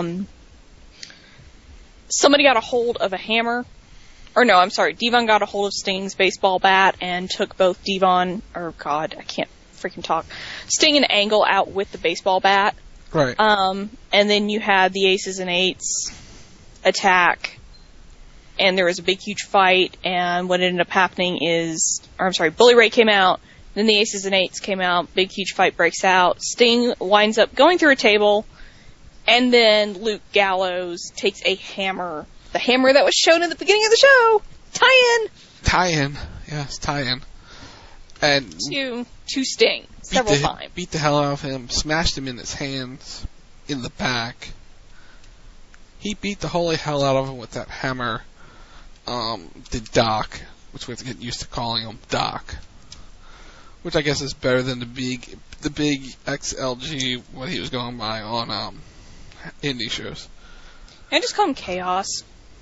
somebody got a hold of a hammer. Or no, I'm sorry. Devon got a hold of Sting's baseball bat and took both Devon, or God, I can't freaking talk, Sting and Angle out with the baseball bat. Right. And then you had the Aces and Eights attack, and there was a big, huge fight, and what ended up happening is, Bully Ray came out, then the Aces and Eights came out, big, huge fight breaks out, Sting winds up going through a table, and then Luke Gallows takes a hammer, the hammer that was shown in the beginning of the show, tie-in, yes, tie-in, and to Sting several times. Beat the hell out of him, smashed him in his hands, in the back. He beat the holy hell out of him with that hammer. The Doc, which we have to get used to calling him Doc, which I guess is better than the big XLG what he was going by on indie shows. I just call him Chaos.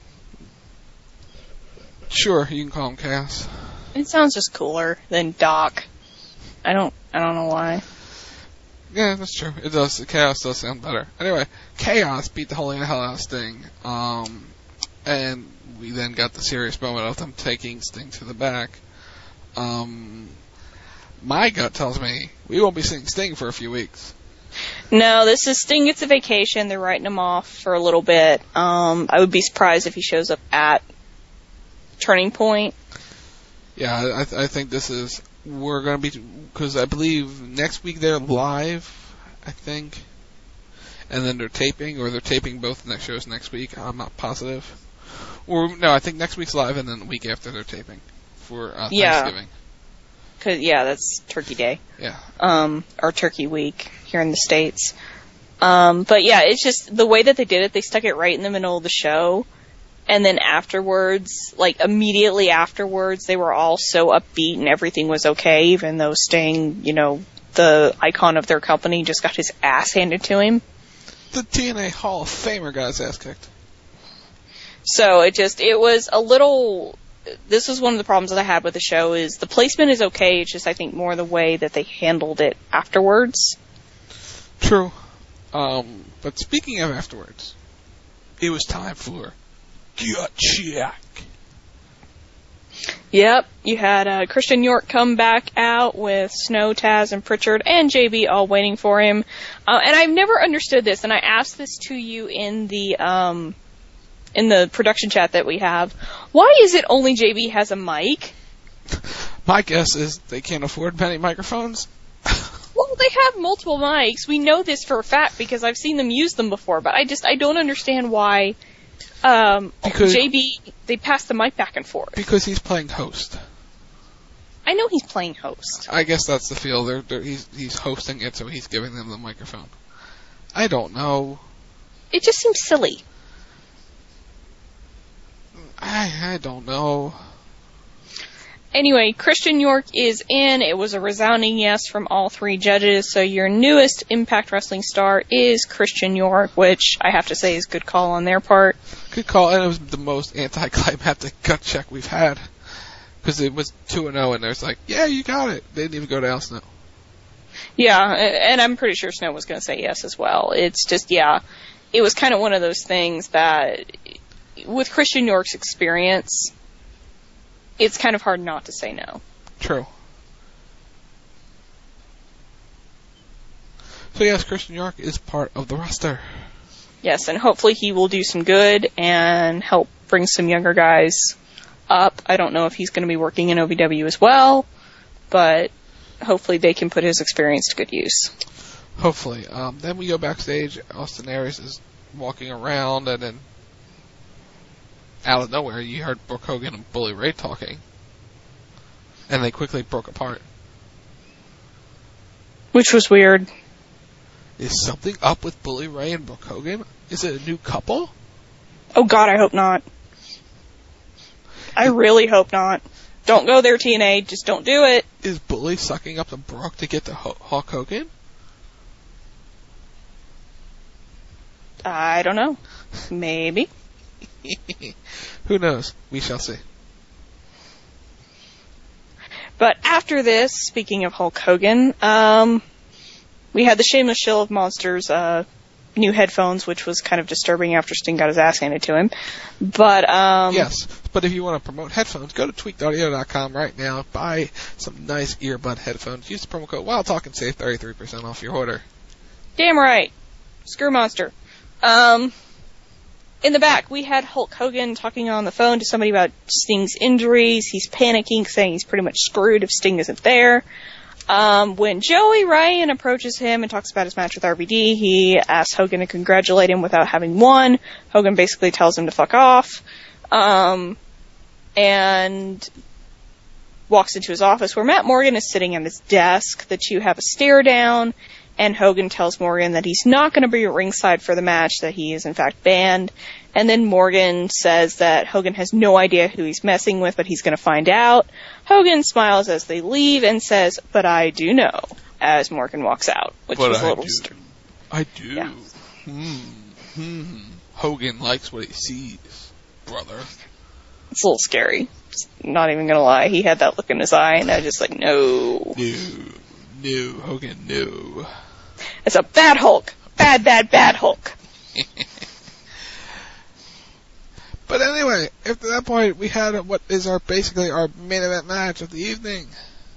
Sure, you can call him Chaos. It sounds just cooler than Doc. I don't know why. Yeah, that's true. It does. Chaos does sound better. Anyway, Chaos beat the holy hell out of Sting. And we then got the serious moment of them taking Sting to the back. My gut tells me we won't be seeing Sting for a few weeks. No, this is Sting gets a vacation. They're writing him off for a little bit. I would be surprised if he shows up at Turning Point. Yeah, I think this is, we're going to be, because I believe next week they're live, I think. And then they're taping both next shows next week. I'm not positive. Or, no, I think next week's live and then the week after they're taping for Thanksgiving. That's Turkey Day. Yeah. Or Turkey Week here in the States. But yeah, it's just the way that they did it, they stuck it right in the middle of the show. And then afterwards, like immediately afterwards, they were all so upbeat and everything was okay, even though Sting, the icon of their company, just got his ass handed to him. The TNA Hall of Famer got his ass kicked. So it was a little, this was one of the problems that I had with the show, is the placement is okay, it's just I think more the way that they handled it afterwards. True. But speaking of afterwards, it was time for Gut Check. Yep, you had Christian York come back out with Snow, Taz, and Pritchard, and JB all waiting for him. And I've never understood this, and I asked this to you in the production chat that we have. Why is it only JB has a mic? My guess is they can't afford many microphones. have multiple mics. We know this for a fact because I've seen them use them before, but I don't understand why JB, they pass the mic back and forth. Because he's playing host. I know he's playing host. I guess that's the feel. He's hosting it, so he's giving them the microphone. I don't know. It just seems silly. I don't know. Anyway, Christian York is in. It was a resounding yes from all three judges. So your newest Impact Wrestling star is Christian York, which I have to say is a good call on their part. Good call, and it was the most anticlimactic gut check we've had. Because it was 2-0, and there's like, yeah, you got it. They didn't even go to Al Snow. Yeah, and I'm pretty sure Snow was going to say yes as well. It's just, yeah, it was kind of one of those things that, with Christian York's experience, it's kind of hard not to say no. True. So yes, Christian York is part of the roster. Yes, and hopefully he will do some good and help bring some younger guys up. I don't know if he's going to be working in OVW as well, but hopefully they can put his experience to good use. Hopefully. Then we go backstage. Austin Aries is walking around, and then out of nowhere, you heard Brooke Hogan and Bully Ray talking, and they quickly broke apart. Which was weird. Is something up with Bully Ray and Brooke Hogan? Is it a new couple? Oh God, I hope not. I really hope not. Don't go there, TNA. Just don't do it. Is Bully sucking up to Brooke to get to Hulk Hogan? I don't know. Maybe. Who knows? We shall see. But after this, speaking of Hulk Hogan, we had the Shameless Shill of Monsters new headphones, which was kind of disturbing after Sting got his ass handed to him. But yes, but if you want to promote headphones, go to tweakedaudio.com right now. Buy some nice earbud headphones. Use the promo code WildTalk and save 33% off your order. Damn right. Screw Monster. In the back, we had Hulk Hogan talking on the phone to somebody about Sting's injuries. He's panicking, saying he's pretty much screwed if Sting isn't there. When Joey Ryan approaches him and talks about his match with RVD, he asks Hogan to congratulate him without having won. Hogan basically tells him to fuck off, and walks into his office where Matt Morgan is sitting at his desk. The two have a stare down, and Hogan tells Morgan that he's not going to be at ringside for the match, that he is in fact banned. And then Morgan says that Hogan has no idea who he's messing with, but he's going to find out. Hogan smiles as they leave and says, "But I do know," as Morgan walks out, which was a little... I do. Yeah. Hogan likes what he sees, brother. It's a little scary. Just not even going to lie. He had that look in his eye, and I was just like, no. No, Hogan, no. It's a bad Hulk. Bad Hulk. But anyway, after that point, we had what is basically our main event match of the evening.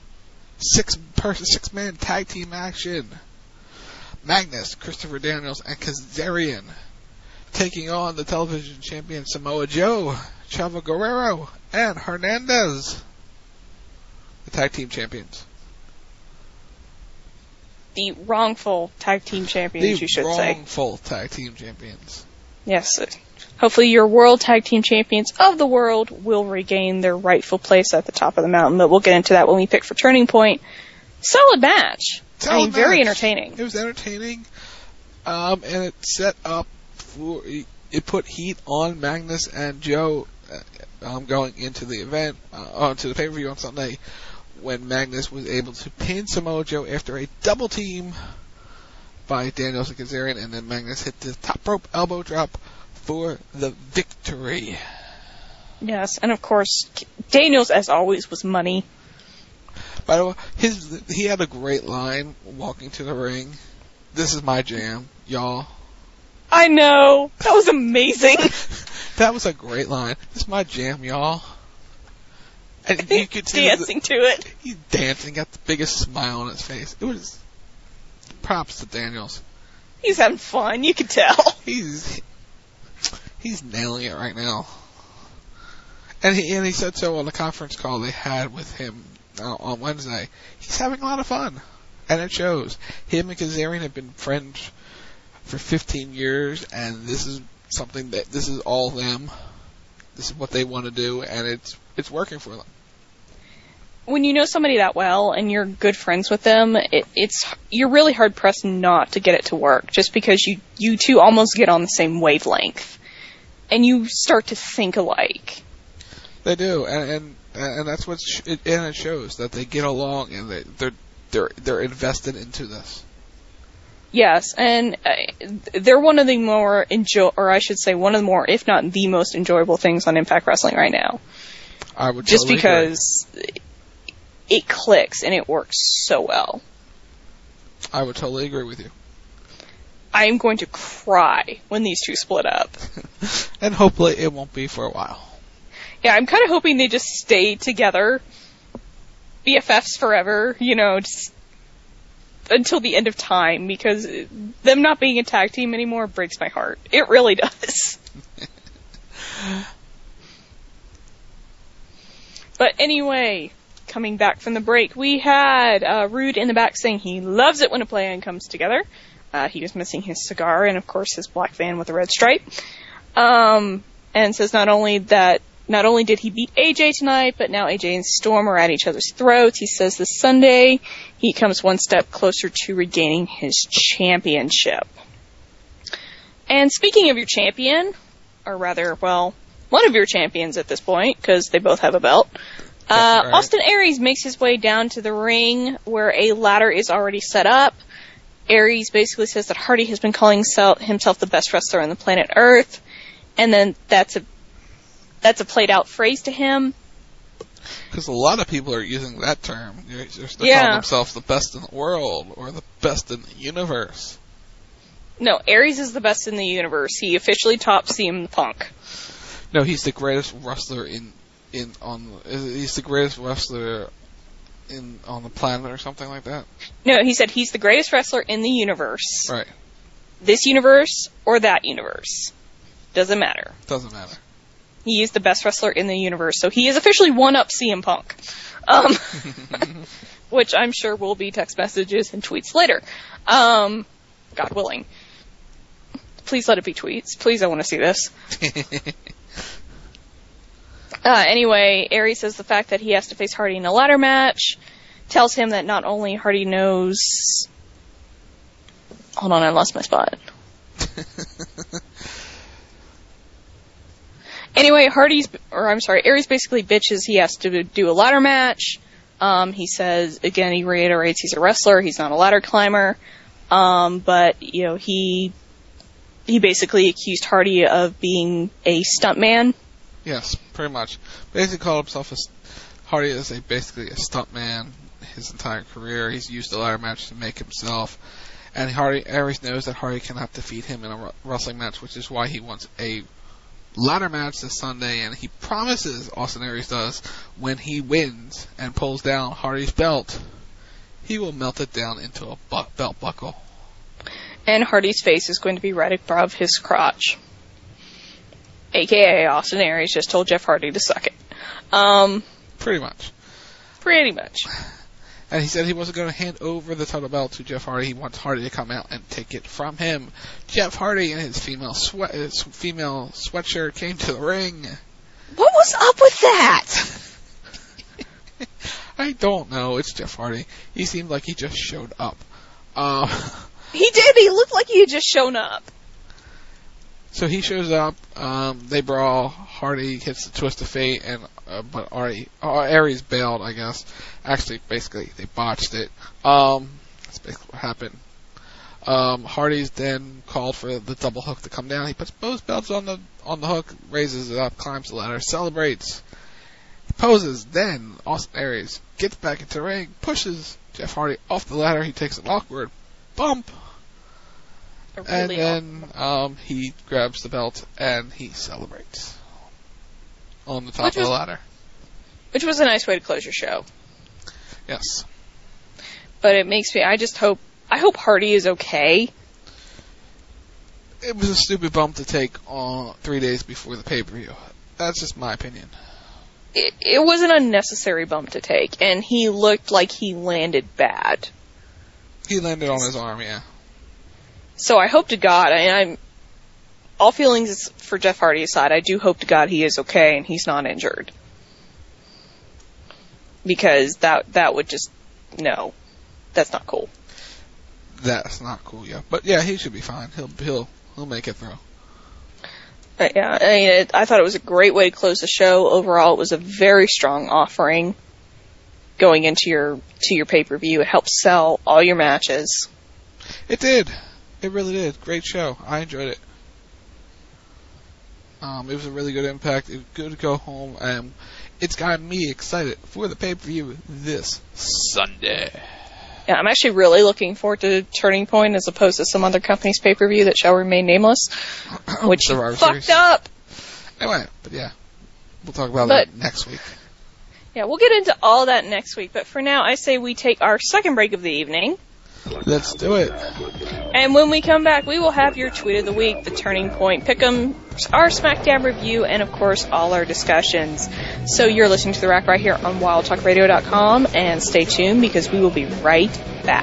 Six-man tag team action. Magnus, Christopher Daniels, and Kazarian taking on the television champion Samoa Joe, Chavo Guerrero, and Hernandez, the tag team champions. The wrongful tag team champions, you should say. The wrongful tag team champions. Yes. Hopefully your world tag team champions of the world will regain their rightful place at the top of the mountain, but we'll get into that when we pick for Turning Point. Solid match. Very entertaining. It was entertaining, and it set up for... It put heat on Magnus and Joe going into the event, onto the pay-per-view on Sunday, when Magnus was able to pin Samoa Joe after a double team by Daniels and Kazarian, and then Magnus hit the top rope elbow drop for the victory. Yes, and of course, Daniels, as always, was money. By the way, he had a great line walking to the ring. "This is my jam, y'all." I know! That was amazing! That was a great line. "This is my jam, y'all." And you could see dancing to it. He's dancing, got the biggest smile on his face. It was props to Daniels. He's having fun, you could tell. He's nailing it right now. And he said so on the conference call they had with him on Wednesday. He's having a lot of fun. And it shows. Him and Kazarian have been friends for 15 years, and this is something this is all them. This is what they want to do, and it's working for them. When you know somebody that well and you're good friends with them, you're really hard pressed not to get it to work, just because you two almost get on the same wavelength, and you start to think alike. They do, and that's it shows that they get along and they're invested into this. Yes, and they're one of the more one of the more, if not the most enjoyable things on Impact Wrestling right now. I would just totally because it clicks and it works so well. I would totally agree with you. I am going to cry when these two split up. And hopefully it won't be for a while. Yeah, I'm kind of hoping they just stay together, BFFs forever, just until the end of time, because them not being a tag team anymore breaks my heart. It really does. But anyway, coming back from the break, we had Rude in the back saying he loves it when a plan comes together. He was missing his cigar and, of course, his black van with a red stripe. And says not only did he beat AJ tonight, but now AJ and Storm are at each other's throats. He says this Sunday he comes one step closer to regaining his championship. And speaking of your champion, or rather, well, one of your champions at this point, because they both have a belt, right. Austin Aries makes his way down to the ring where a ladder is already set up. Aries basically says that Hardy has been calling himself the best wrestler on the planet Earth, and then that's a played out phrase to him. Because a lot of people are using that term. They're calling themselves the best in the world or the best in the universe. No, Aries is the best in the universe. He officially tops CM Punk. No, he's the greatest wrestler he's the greatest wrestler on the planet or something like that. No, he said he's the greatest wrestler in the universe. Right. This universe or that universe. Doesn't matter. Doesn't matter. He is the best wrestler in the universe, so he is officially one-up CM Punk. Which I'm sure will be text messages and tweets later. God willing. Please let it be tweets. Please, I want to see this. Anyway, Aries says the fact that he has to face Hardy in a ladder match tells him that not only Hardy knows... Hold on, I lost my spot. Anyway, Aries basically bitches he has to do a ladder match. He says, again, he reiterates he's a wrestler, he's not a ladder climber. But, he basically accused Hardy of being a stuntman. Yes, pretty much. Basically called himself Hardy is basically a stuntman his entire career. He's used the ladder match to make himself. And Aries knows that Hardy cannot defeat him in a wrestling match, which is why he wants a ladder match this Sunday, and he promises, Austin Aries does, when he wins and pulls down Hardy's belt, he will melt it down into a belt buckle. And Hardy's face is going to be right above his crotch. AKA Austin Aries just told Jeff Hardy to suck it. Pretty much. Pretty much. And he said he wasn't going to hand over the title belt to Jeff Hardy. He wants Hardy to come out and take it from him. Jeff Hardy and his female sweatshirt came to the ring. What was up with that? I don't know. It's Jeff Hardy. He seemed like he just showed up. He did. He looked like he had just shown up. So he shows up. They brawl. Hardy hits the twist of fate, and but Aries bailed, I guess. Actually, basically, they botched it. That's basically what happened. Hardy's then called for the double hook to come down. He puts both belts on the hook, raises it up, climbs the ladder, celebrates, poses. Then Austin Aries gets back into the ring, pushes Jeff Hardy off the ladder. He takes an awkward bump. And then he grabs the belt and he celebrates on the top of the ladder. Which was a nice way to close your show. Yes. But it makes me, I hope Hardy is okay. It was a stupid bump to take on 3 days before the pay-per-view. That's just my opinion. It was an unnecessary bump to take, and he looked like he landed bad. He landed on his arm, yeah. So I hope to God, I'm all feelings for Jeff Hardy aside, I do hope to God he is okay and he's not injured. Because that would just, no, that's not cool. That's not cool, yeah. But yeah, he should be fine. He'll make it through. But yeah, I mean, I thought it was a great way to close the show. Overall, it was a very strong offering going into your pay-per-view. It helped sell all your matches. It did. It really did. Great show. I enjoyed it. It was a really good impact. It was good to go home. It's got me excited for the pay-per-view this Sunday. Yeah, I'm actually really looking forward to Turning Point as opposed to some other company's pay-per-view that shall remain nameless, which fucked up. Anyway, but yeah, we'll talk about that next week. Yeah, we'll get into all that next week, but for now, I say we take our second break of the evening. Let's do it. And when we come back, we will have your tweet of the week, the Turning Point Pick'em, our SmackDown review, and of course, all our discussions. So you're listening to The Rack right here on WildTalkRadio.com, and stay tuned because we will be right back.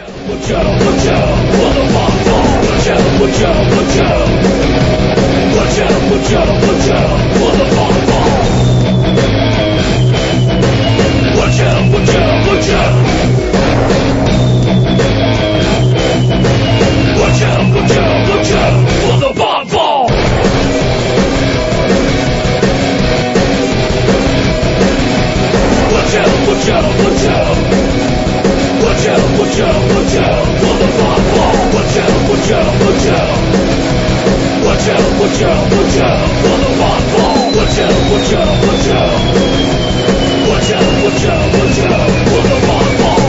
Watch out for the bomb ball! Watch out for the bomb ball! Watch out for the bomb ball! Watch out for the bomb ball!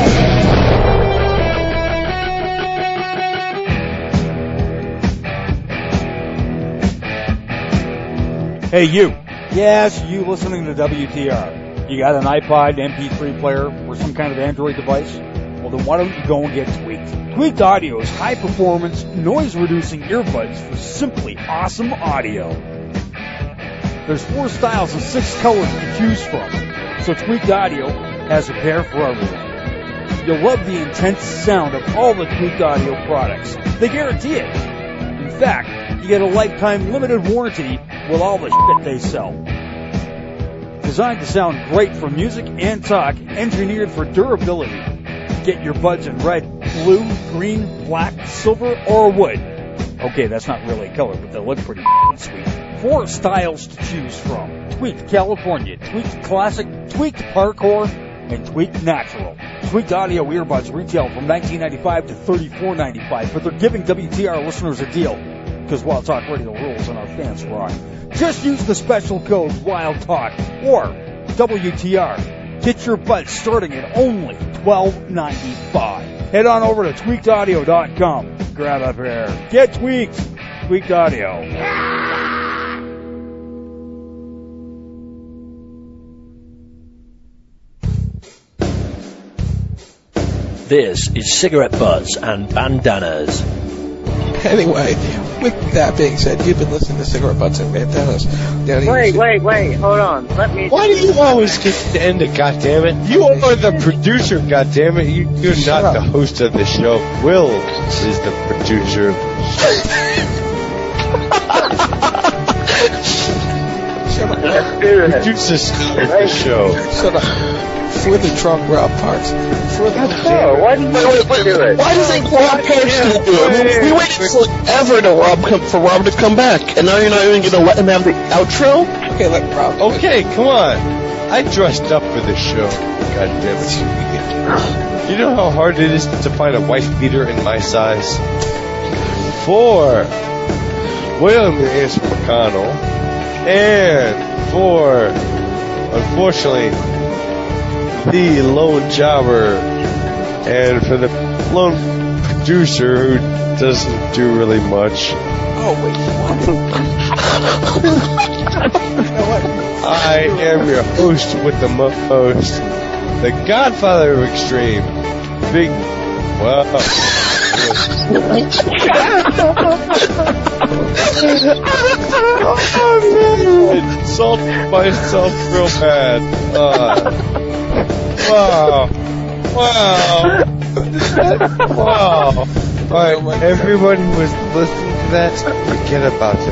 Hey, you. Yes, you listening to WTR. You got an iPod, MP3 player, or some kind of Android device? Well, then why don't you go and get Tweaked? Tweaked Audio's high-performance, noise-reducing earbuds for simply awesome audio. There's 4 styles and 6 colors to choose from, so Tweaked Audio has a pair for everyone. You'll love the intense sound of all the Tweaked Audio products. They guarantee it. In fact, you get a lifetime limited warranty with all the shit they sell. Designed to sound great for music and talk, engineered for durability. Get your buds in red, blue, green, black, silver, or wood. Okay, that's not really a color, but they look pretty sweet. 4 styles to choose from. Tweaked California, Tweaked Classic, Tweaked Parkour, and Tweaked Natural. Tweaked Audio earbuds retail from $19.95 to $34.95, but they're giving WTR listeners a deal. Because Wild Talk Radio rules and our fans rock. Just use the special code WILDTALK or WTR. Get your buds starting at only $12.95. Head on over to tweakedaudio.com. Grab a pair. Get tweaked. Tweaked Audio. This is Cigarette Butts and Bandanas. Anyway, with that being said, you've been listening to Cigarette Butts and Bandanas. Wait, hold on. Let me... Why do you always get to end it, goddammit? You are the producer, goddammit. You're not the host of the show. Will is the producer. Shut up. Produces the show. Shut up. For the drunk Rob Parks. For the why do you do it? Why do you think Rob Parks didn't do it? We waited forever for Rob to come back, and now you're not even going to let him have the outro? Okay, let Rob. Okay, come on. I dressed up for this show. God damn it. You know how hard it is to find a wife beater in my size? For William S. McConnell, and for, unfortunately, the lone jobber, and for the lone producer who doesn't do really much. Oh, wait, I am your host with the most, the Godfather of Extreme, Big, well, I insulted myself real bad. Wow. Wow. Wow. Alright, everyone was listening to that. Forget about it.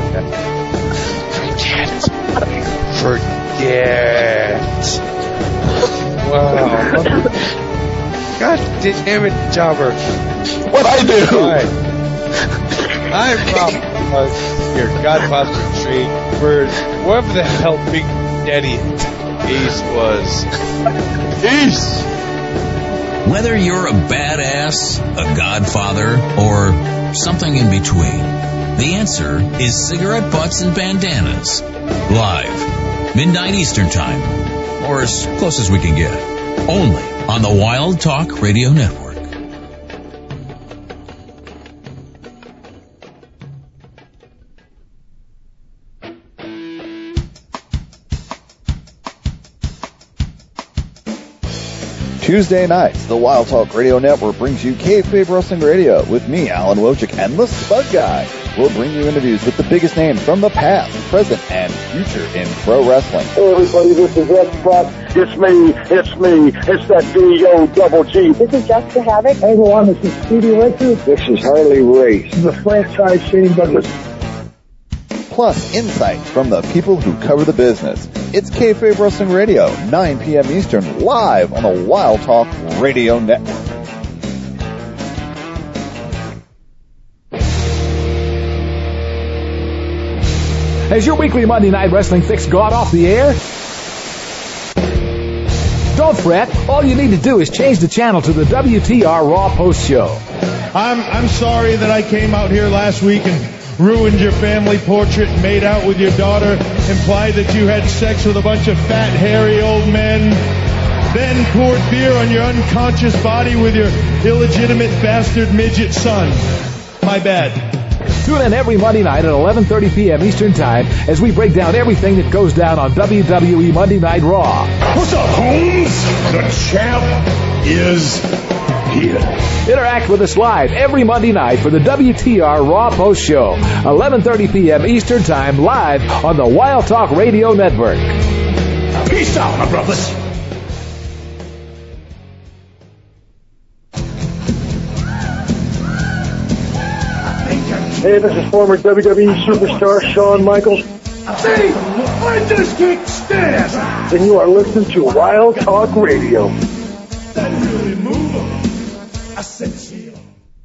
Forget. Wow. God damn it, Jobber. What I do? Alright. I'm Rob, your Godfather tree for whoever the hell Big Daddy Ace was. Peace! Whether you're a badass, a godfather, or something in between, the answer is Cigarette Butts and Bandanas. Live, midnight Eastern Time, or as close as we can get. Only on the Wild Talk Radio Network. Tuesday nights, the Wild Talk Radio Network brings you Kayfabe Wrestling Radio with me, Alan Wojcik, and the Spud Guy. We'll bring you interviews with the biggest names from the past, present, and future in pro wrestling. Hey everybody, this is X-Spot. It's me. It's that D-O-double-G. This is Jessica Havoc. Hey everyone, this is Speedy Richards. This is Harley Race. This is the franchise Shane Douglas. Plus, insights from the people who cover the business. It's Kayfabe Wrestling Radio, 9 p.m. Eastern, live on the Wild Talk Radio Network. Has your weekly Monday Night Wrestling fix gone off the air? Don't fret. All you need to do is change the channel to the WTR Raw Post Show. I'm sorry that I came out here last week and ruined your family portrait, made out with your daughter, implied that you had sex with a bunch of fat, hairy old men, then poured beer on your unconscious body with your illegitimate bastard midget son. My bad. Tune in every Monday night at 11:30 p.m. Eastern Time as we break down everything that goes down on WWE Monday Night Raw. What's up, Holmes? The champ is here. Interact with us live every Monday night for the WTR Raw Post Show, 11:30 p.m. Eastern Time, live on the Wild Talk Radio Network. Peace out, my brothers. Hey, this is former WWE superstar Shawn Michaels. See, I just kicked stairs. And you are listening to Wild Talk Radio. That really moved them. I said, see you.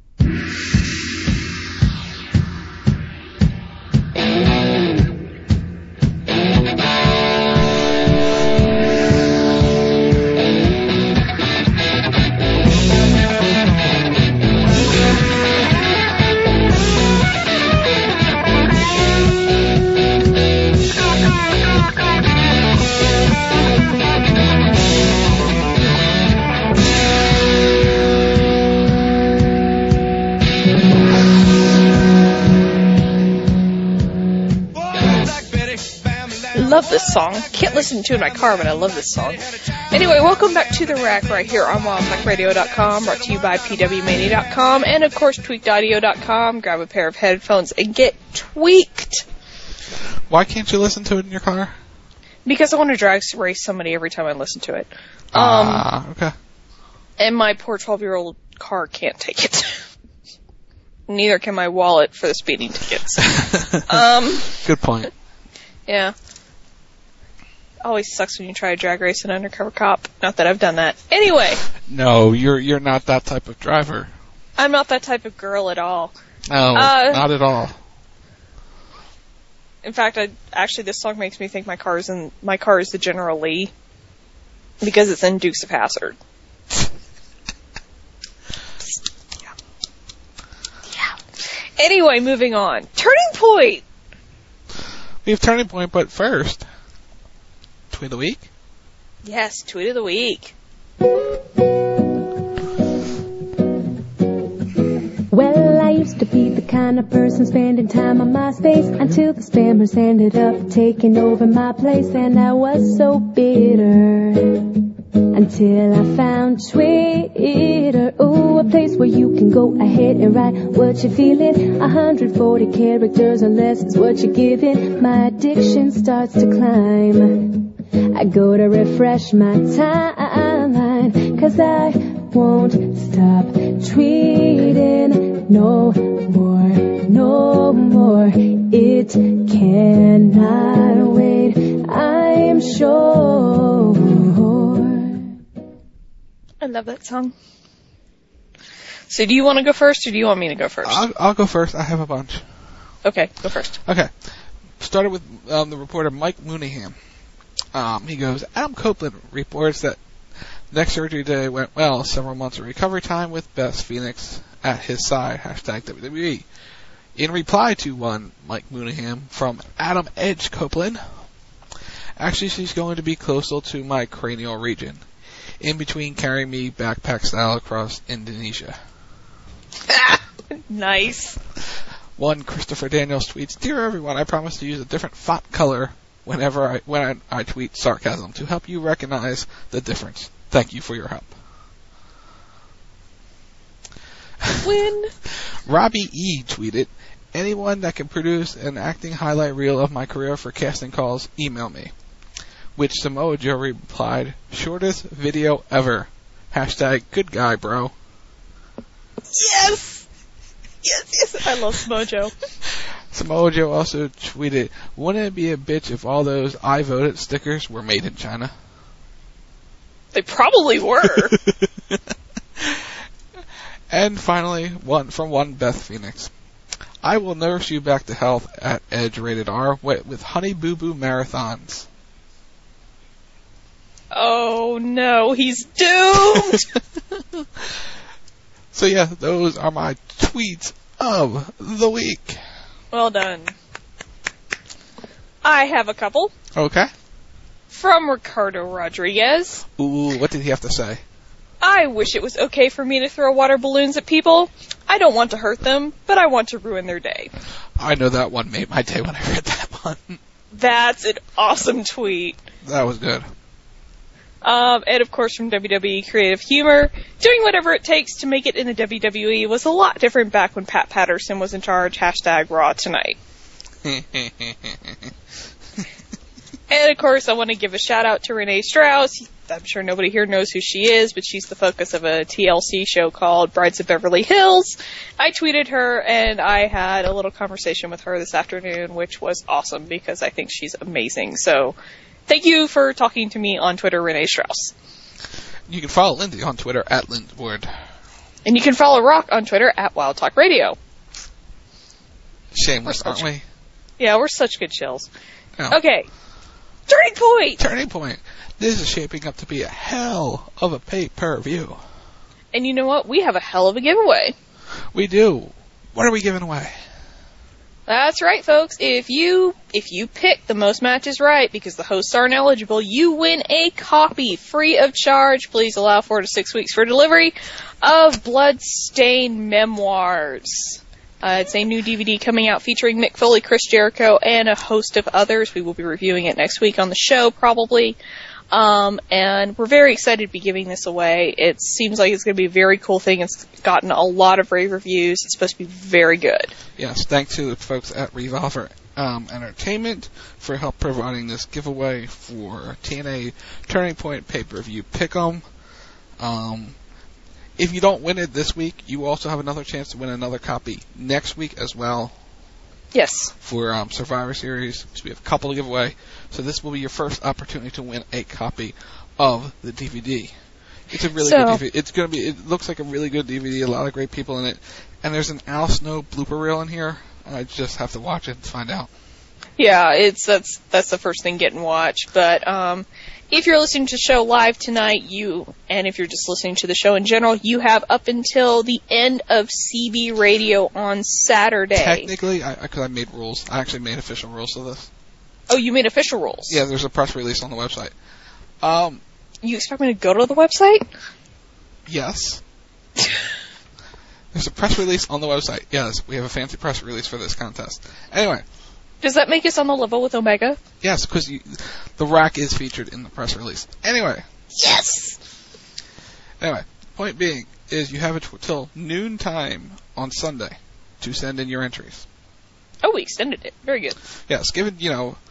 Love this song. Can't listen to it in my car, but I love this song. Anyway, welcome back to The Rack right here on WildTalkRadio.com, brought to you by PWMania.com, and of course TweakedAudio.com. Grab a pair of headphones and get tweaked. Why can't you listen to it in your car? Because I want to drag race somebody every time I listen to it. Okay. And my poor 12-year-old car can't take it. Neither can my wallet for the speeding tickets. Good point. Yeah. Always sucks when you try to drag race an undercover cop. Not that I've done that. Anyway. No, you're not that type of driver. I'm not that type of girl at all. No, not at all. In fact, actually this song makes me think my car is the General Lee because it's in Dukes of Hazzard. Yeah. Anyway, moving on. Turning Point. We have Turning Point, but first, Tweet of the Week? Yes, Tweet of the Week. Well, I used to be the kind of person spending time on MySpace until the spammers ended up taking over my place, and I was so bitter until I found Twitter. Ooh, a place where you can go ahead and write what you're feeling. 140 characters or less is what you're giving. My addiction starts to climb. I go to refresh my timeline, 'cause I won't stop tweeting no more. It cannot wait, I am sure. I love that song. So do you want to go first, or do you want me to go first? I'll go first. I have a bunch. Okay, go first. Okay. Started with the reporter Mike Mooneyham. He goes, Adam Copeland reports that neck surgery day went well. Several months of recovery time with Beth Phoenix at his side. #WWE. In reply to one, Mike Mooneyham, from Adam Edge Copeland. Actually, she's going to be closer to my cranial region. In between carrying me backpack style across Indonesia. Nice. One, Christopher Daniels tweets, Dear everyone, I promise to use a different font color when I tweet sarcasm to help you recognize the difference. Thank you for your help. Win. Robbie E. tweeted, anyone that can produce an acting highlight reel of my career for casting calls, email me. Which Samoa Joe replied, shortest video ever. #good guy, bro. Yes! Yes. I love Samoa Joe. Samoa Joe also tweeted, wouldn't it be a bitch if all those I voted stickers were made in China? They probably were. And finally, one Beth Phoenix. I will nurse you back to health at Edge Rated R with Honey Boo Boo marathons. Oh no, he's doomed! So yeah, those are my tweets of the week. Well done. I have a couple. Okay. From Ricardo Rodriguez. Ooh, what did he have to say? I wish it was okay for me to throw water balloons at people. I don't want to hurt them, but I want to ruin their day. I know that one made my day when I read that one. That's an awesome tweet. That was good. And of course from WWE Creative Humor, doing whatever it takes to make it in the WWE was a lot different back when Pat Patterson was in charge. #Raw Tonight. And of course I want to give a shout out to Renee Strauss. I'm sure nobody here knows who she is, but she's the focus of a TLC show called Brides of Beverly Hills. I tweeted her and I had a little conversation with her this afternoon, which was awesome because I think she's amazing. So thank you for talking to me on Twitter, Renee Strauss. You can follow Lindsay on Twitter at Lindswood. And you can follow Rock on Twitter at Wild Talk Radio. Shameless, aren't we? Yeah, we're such good chills. Oh. Okay. Turning Point! Turning Point. This is shaping up to be a hell of a pay-per-view. And you know what? We have a hell of a giveaway. We do. What are we giving away? That's right, folks. If you pick the most matches right, because the hosts aren't eligible, you win a copy free of charge. Please allow 4 to 6 weeks for delivery of Bloodstained Memoirs. It's a new DVD coming out featuring Mick Foley, Chris Jericho, and a host of others. We will be reviewing it next week on the show, probably. And we're very excited to be giving this away. It seems like it's going to be a very cool thing. It's gotten a lot of rave reviews. It's supposed to be very good. Yes, thanks to the folks at Revolver Entertainment for help providing this giveaway for TNA Turning Point pay-per-view pick'em. If you don't win it this week, you also have another chance to win another copy next week as well. Yes. For Survivor Series. So we have a couple to give away. So this will be your first opportunity to win a copy of the DVD. It's a really good DVD. It looks like a really good DVD. A lot of great people in it. And there's an Al Snow blooper reel in here. I just have to watch it to find out. Yeah, that's the first thing getting watched. But if you're listening to the show live tonight, and if you're just listening to the show in general, you have up until the end of CB Radio on Saturday. Technically, because I made rules. I actually made official rules of this. Oh, you made official rules? Yeah, there's a press release on the website. You expect me to go to the website? Yes. There's a press release on the website. Yes, we have a fancy press release for this contest. Anyway. Does that make us on the level with Omega? Yes, because the rack is featured in the press release. Anyway. Yes! Anyway, point being is you have it till noon time on Sunday to send in your entries. Oh, we extended it. Very good. Yes, give it,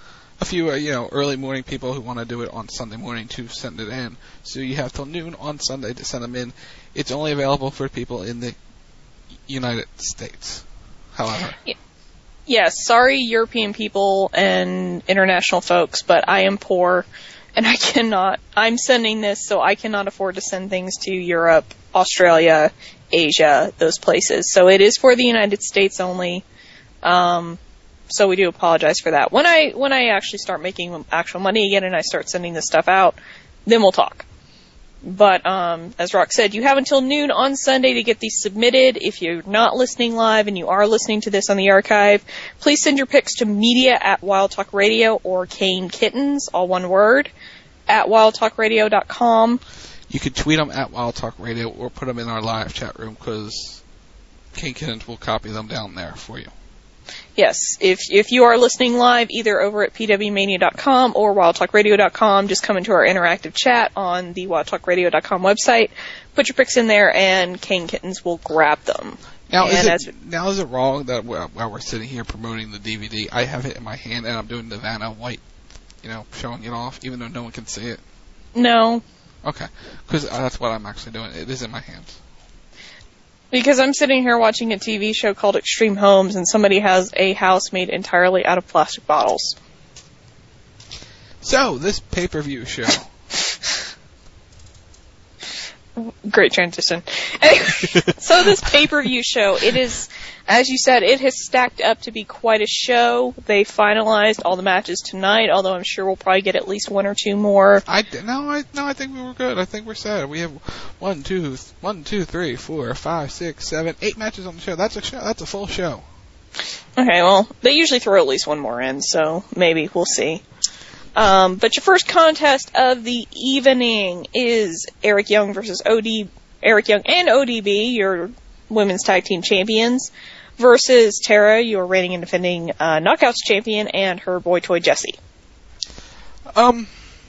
a few, early morning people who want to do it on Sunday morning to send it in. So you have till noon on Sunday to send them in. It's only available for people in the United States, however. Yes, sorry European people and international folks, but I am poor and I'm sending this, so I cannot afford to send things to Europe, Australia, Asia, those places. So it is for the United States only. So we do apologize for that. When I actually start making actual money again and I start sending this stuff out, then we'll talk. But as Rock said, you have until noon on Sunday to get these submitted. If you're not listening live and you are listening to this on the archive, please send your pics to media@wildtalkradio or Kane Kittens, all one word, at wildtalkradio.com. You could tweet them at Wild Talk Radio or put them in our live chat room because Kane Kittens will copy them down there for you. Yes, if you are listening live, either over at pwmania.com or wildtalkradio.com, just come into our interactive chat on the wildtalkradio.com website, put your pics in there, and Kane Kittens will grab them. Now, is it wrong that while we're sitting here promoting the DVD, I have it in my hand and I'm doing the Vanna White, showing it off, even though no one can see it? No. Okay, because that's what I'm actually doing. It is in my hands. Because I'm sitting here watching a TV show called Extreme Homes, and somebody has a house made entirely out of plastic bottles. So, this pay-per-view show. Great transition. Anyway, so this pay-per-view show, it is, as you said, it has stacked up to be quite a show. They finalized all the matches tonight, although I'm sure we'll probably get at least one or two more. I think we were good. I think we're set. We have 1, 2, 3, 4, 5, 6, 7, 8 matches on the show. That's a full show. Okay, well, they usually throw at least one more in, so maybe we'll see. But your first contest of the evening is Eric Young versus Eric Young and ODB, your women's tag team champions, versus Tara, your reigning and defending Knockouts champion, and her boy toy Jesse. I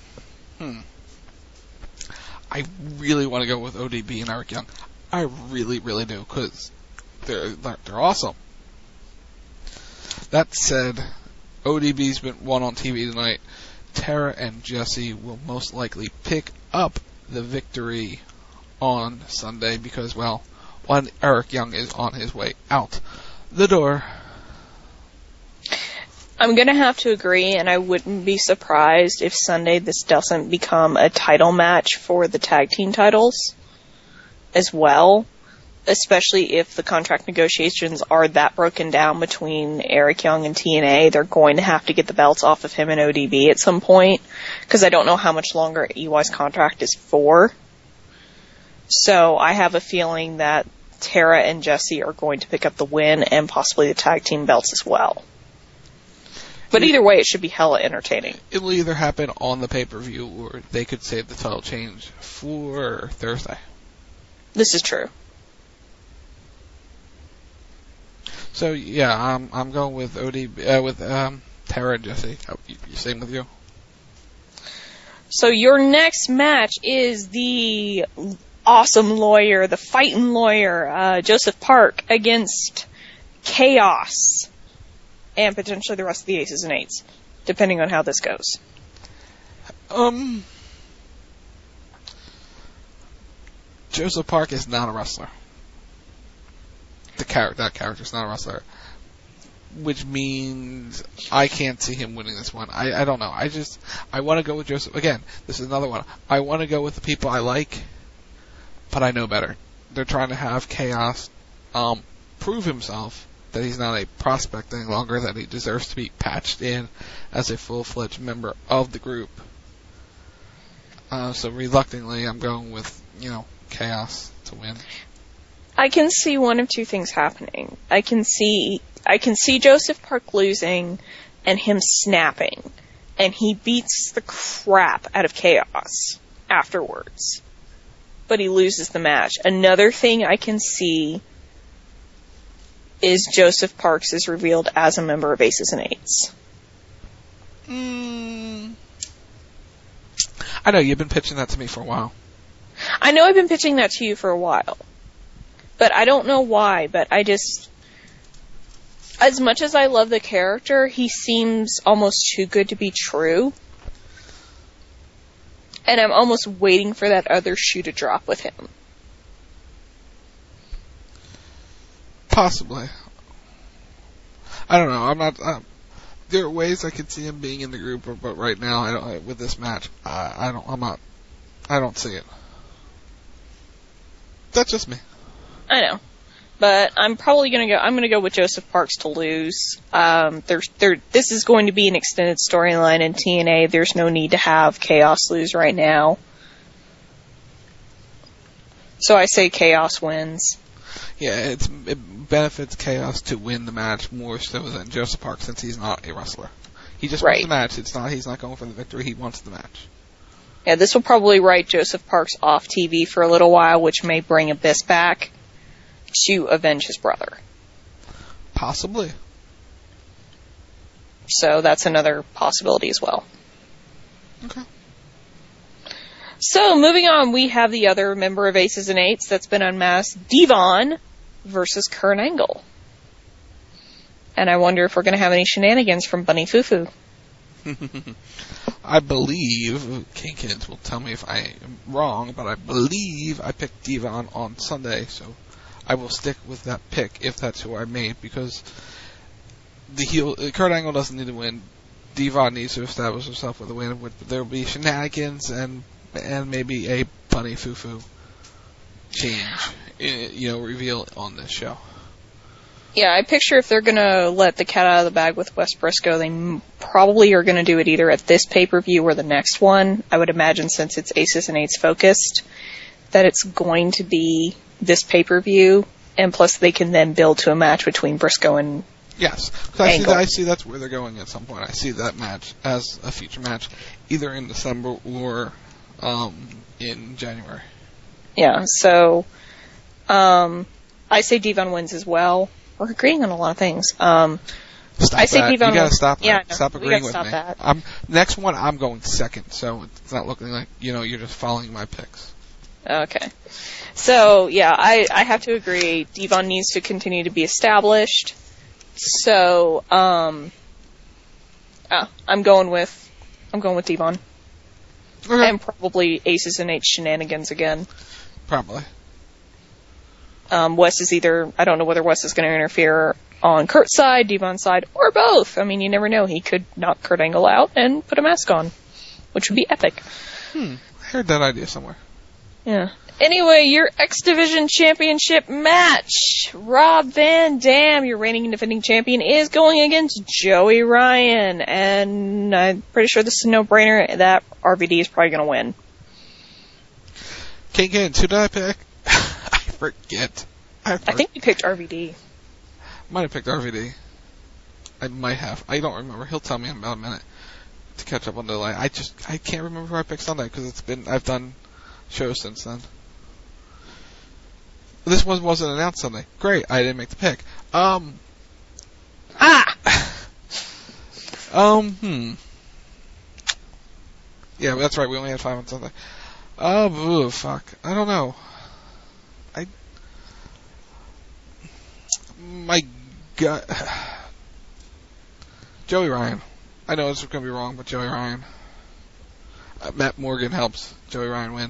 really want to go with ODB and Eric Young. I really, really do, because they're awesome. That said, ODB's been won on TV tonight. Tara and Jesse will most likely pick up the victory on Sunday because, well, one, Eric Young is on his way out the door. I'm going to have to agree, and I wouldn't be surprised if Sunday this doesn't become a title match for the tag team titles as well, especially if the contract negotiations are that broken down between Eric Young and TNA. They're going to have to get the belts off of him and ODB at some point, because I don't know how much longer EY's contract is for. So I have a feeling that Tara and Jesse are going to pick up the win and possibly the tag team belts as well. But either way, it should be hella entertaining. It'll either happen on the pay-per-view or they could save the title change for Thursday. This is true. So yeah, I'm going with with Tara and Jesse. Same with you. So your next match is the awesome lawyer, the fighting lawyer, Joseph Park, against Chaos, and potentially the rest of the Aces and Eights, depending on how this goes. Joseph Park is not a wrestler. That character's not a wrestler. Which means I can't see him winning this one. I don't know. I want to go with Joseph. Again, this is another one. I want to go with the people I like, but I know better. They're trying to have Chaos prove himself that he's not a prospect any longer, that he deserves to be patched in as a full-fledged member of the group. So reluctantly, I'm going with, Chaos to win. I can see one of two things happening. I can see Joseph Park losing and him snapping, and he beats the crap out of Chaos afterwards. But he loses the match. Another thing I can see is Joseph Parks is revealed as a member of Aces and Eights. I know, you've been pitching that to me for a while. I know I've been pitching that to you for a while. But I don't know why, but I as much as I love the character, he seems almost too good to be true. And I'm almost waiting for that other shoe to drop with him. Possibly. I don't know. I'm not. There are ways I could see him being in the group, but right now, with this match, I don't see it. That's just me. I know. But I'm probably I'm gonna go with Joseph Parks to lose. This is going to be an extended storyline in TNA. There's no need to have Chaos lose right now. So I say Chaos wins. Yeah, it benefits Chaos to win the match more so than Joseph Parks, since he's not a wrestler. He just wants the match. He's not going for the victory. He wants the match. Yeah, this will probably write Joseph Parks off TV for a little while, which may bring Abyss back to avenge his brother. Possibly. So that's another possibility as well. Okay. So moving on, we have the other member of Aces and Eights that's been unmasked, Devon versus Kurt Angle. And I wonder if we're going to have any shenanigans from Bunny Fufu. I believe, Kids will tell me if I am wrong, but I believe I picked Devon on Sunday, so I will stick with that pick if that's who I made, because Kurt Angle doesn't need to win. Devon needs to establish himself with a win. There will be shenanigans and maybe a Bunny Fufu change, reveal on this show. Yeah, I picture if they're going to let the cat out of the bag with Wes Briscoe, they probably are going to do it either at this pay-per-view or the next one. I would imagine, since it's Aces and Eights focused, that it's going to be this pay-per-view, and plus they can then build to a match between Briscoe and Yes, Angle. I see that's where they're going at some point. I see that match as a feature match, either in December or in January. Yeah, so I say Devon wins as well. We're agreeing on a lot of things. Stop I say that. Devon You gotta wins. stop that. Yeah, no, Stop we agreeing gotta with stop me. that. Next one, I'm going second, so it's not looking like, you're just following my picks. Okay. So, yeah, I have to agree. Devon needs to continue to be established. So, I'm going with Devon. Okay. And probably Aces and Eights shenanigans again. Probably. Wes is I don't know whether Wes is going to interfere on Kurt's side, Devon's side, or both. I mean, you never know. He could knock Kurt Angle out and put a mask on, which would be epic. I heard that idea somewhere. Yeah. Anyway, your X Division Championship match. Rob Van Dam, your reigning and defending champion, is going against Joey Ryan. And I'm pretty sure this is a no-brainer that RVD is probably going to win. Who did I pick? I forget. I think you picked RVD. Might have picked RVD. I might have. I don't remember. He'll tell me in about a minute to catch up on the line. I can't remember who I picked Sunday because I've done shows since then. This one wasn't announced Sunday. Great, I didn't make the pick. Yeah, that's right. We only had 5 on Sunday. Oh, fuck. I don't know. My gut. Joey Ryan. I know this is going to be wrong, but Joey Ryan. Matt Morgan helps Joey Ryan win.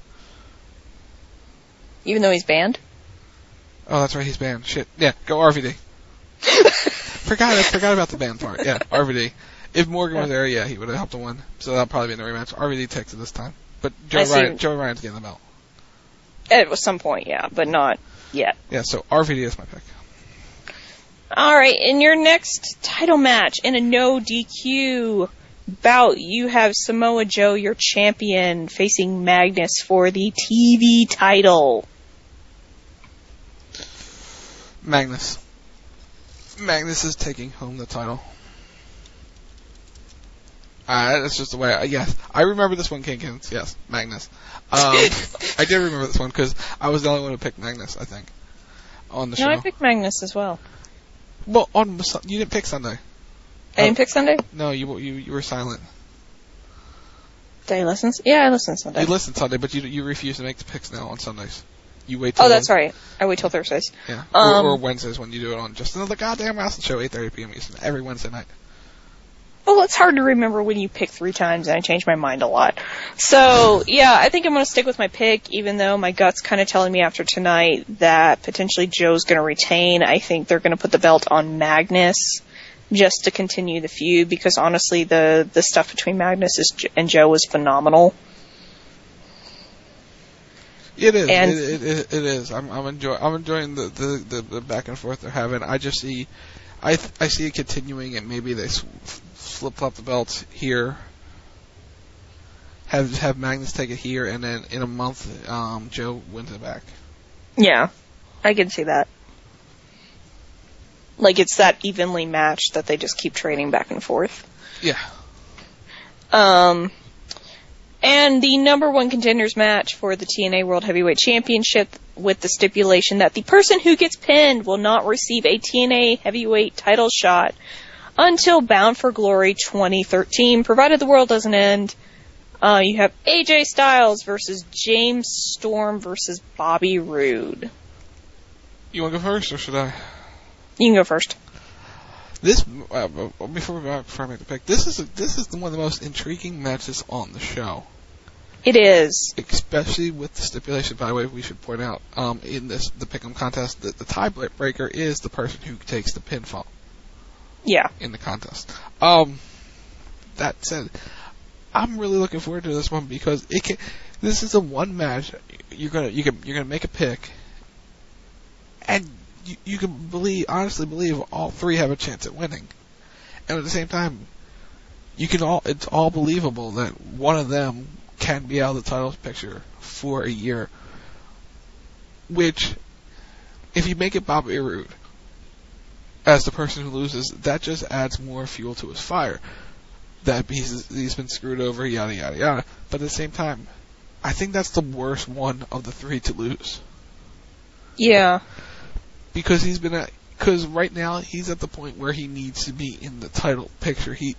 Even though he's banned? Oh, that's right, he's banned. Shit. Yeah, go RVD. Forgot about the banned part. Yeah, RVD. If Morgan was there, yeah, he would have helped him win. So that'll probably be in the rematch. RVD takes it this time. But Joey Ryan's getting the belt. At some point, yeah, but not yet. Yeah, so RVD is my pick. Alright, in your next title match, in a no DQ bout, you have Samoa Joe, your champion, facing Magnus for the TV title. Magnus is taking home the title. That's just the way. Yes, I remember this one, Kinkins. Yes, Magnus. I did remember this one because I was the only one who picked Magnus, I think, on the show. No, I picked Magnus as well. Well, you didn't pick Sunday. I didn't pick Sunday? No, you were silent. Did I listen? Yeah, I listened Sunday. You listened Sunday, but you refuse to make the picks now on Sundays. You wait till... Oh, that's right. I wait till Thursdays. Yeah. Or Wednesdays when you do it on Just Another Goddamn Wrestling Show, 8:30 p.m. Eastern, every Wednesday night. Well, it's hard to remember when you pick 3 times, and I change my mind a lot. So, yeah, I think I'm going to stick with my pick, even though my gut's kind of telling me after tonight that potentially Joe's going to retain. I think they're going to put the belt on Magnus just to continue the feud, because honestly, the stuff between Magnus and Joe was phenomenal. It is. And it is. I'm enjoying the back and forth they're having. I just see, I see it continuing, and maybe they flip flop the belts here. Have Magnus take it here, and then in a month, Joe wins it back. Yeah, I can see that. Like, it's that evenly matched that they just keep trading back and forth. Yeah. And the number 1 contenders match for the TNA World Heavyweight Championship, with the stipulation that the person who gets pinned will not receive a TNA Heavyweight title shot until Bound for Glory 2013, provided the world doesn't end. You have AJ Styles versus James Storm versus Bobby Roode. You want to go first, or should I? You can go first. This before I make the pick, this is one of the most intriguing matches on the show. It is, especially with the stipulation. By the way, we should point out in the pick'em contest that the tiebreaker is the person who takes the pinfall. Yeah. In the contest. That said, I'm really looking forward to this one because this is a one match. You're gonna make a pick, and you can honestly believe all 3 have a chance at winning, and at the same time, it's all believable that one of them can be out of the title picture for a year. Which, if you make it Bobby Roode as the person who loses, that just adds more fuel to his fire. That he's been screwed over, yada yada yada. But at the same time, I think that's the worst one of the 3 to lose. Yeah. Because because right now he's at the point where he needs to be in the title picture. He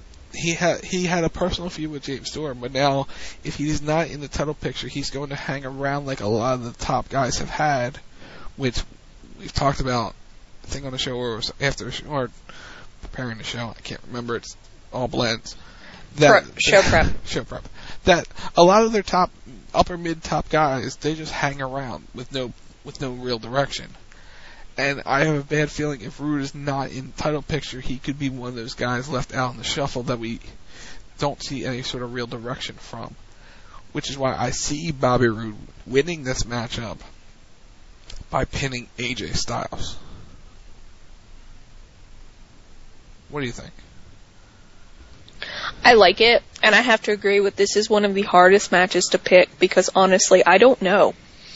had a personal feud with James Storm, but now if he's not in the title picture, he's going to hang around like a lot of the top guys have had, which we've talked about. I think on the show or it was after the show, or preparing the show. I can't remember. It's all blends. Show prep. Show prep. That a lot of their top, upper mid top guys, they just hang around with no real direction. And I have a bad feeling if Roode is not in the title picture, he could be one of those guys left out in the shuffle that we don't see any sort of real direction from. Which is why I see Bobby Roode winning this matchup by pinning AJ Styles. What do you think? I like it, and I have to agree with this is one of the hardest matches to pick because honestly, I don't know.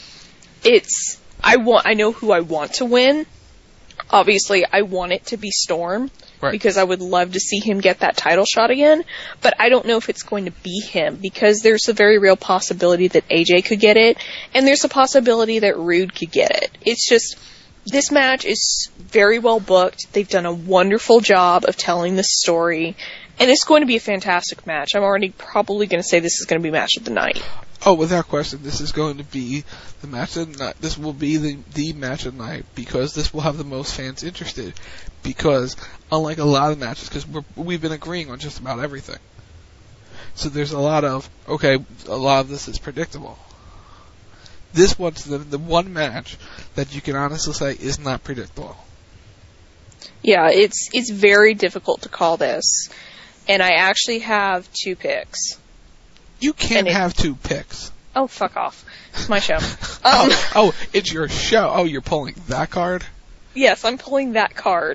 I know who I want to win. Obviously, I want it to be Storm because I would love to see him get that title shot again, but I don't know if it's going to be him because there's a very real possibility that AJ could get it, and there's a possibility that Roode could get it. It's just, this match is very well booked. They've done a wonderful job of telling the story, and it's going to be a fantastic match. I'm already probably going to say this is going to be match of the night. Oh, without question, this is going to be the match of the night. This will be the match of the night because this will have the most fans interested. Because unlike a lot of matches, because we've been agreeing on just about everything, so there's a lot of this is predictable. This one's the one match that you can honestly say is not predictable. Yeah, it's very difficult to call this, and I actually have 2 picks. You can't have 2 picks. Oh, fuck off. It's my show. It's your show. Oh, you're pulling that card? Yes, I'm pulling that card.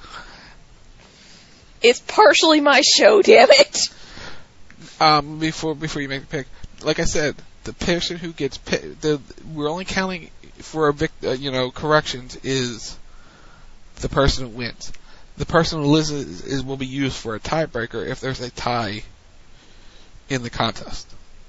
It's partially my show, damn it. Before you make the pick, like I said, the person who gets picked, we're only counting for corrections is the person who wins. The person who loses will be used for a tiebreaker if there's a tie in the contest.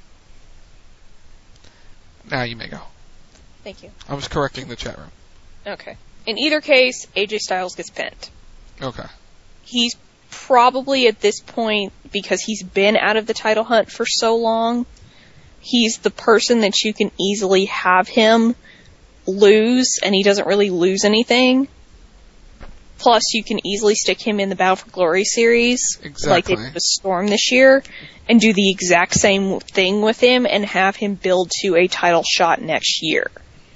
Now you may go. Thank you. I was correcting the chat room. Okay. In either case, AJ Styles gets pinned. Okay. He's probably at this point, because he's been out of the title hunt for so long, he's the person that you can easily have him lose, and he doesn't really lose anything. Plus, you can easily stick him in the Battle for Glory series, like they did with Storm this year, and do the exact same thing with him and have him build to a title shot next year.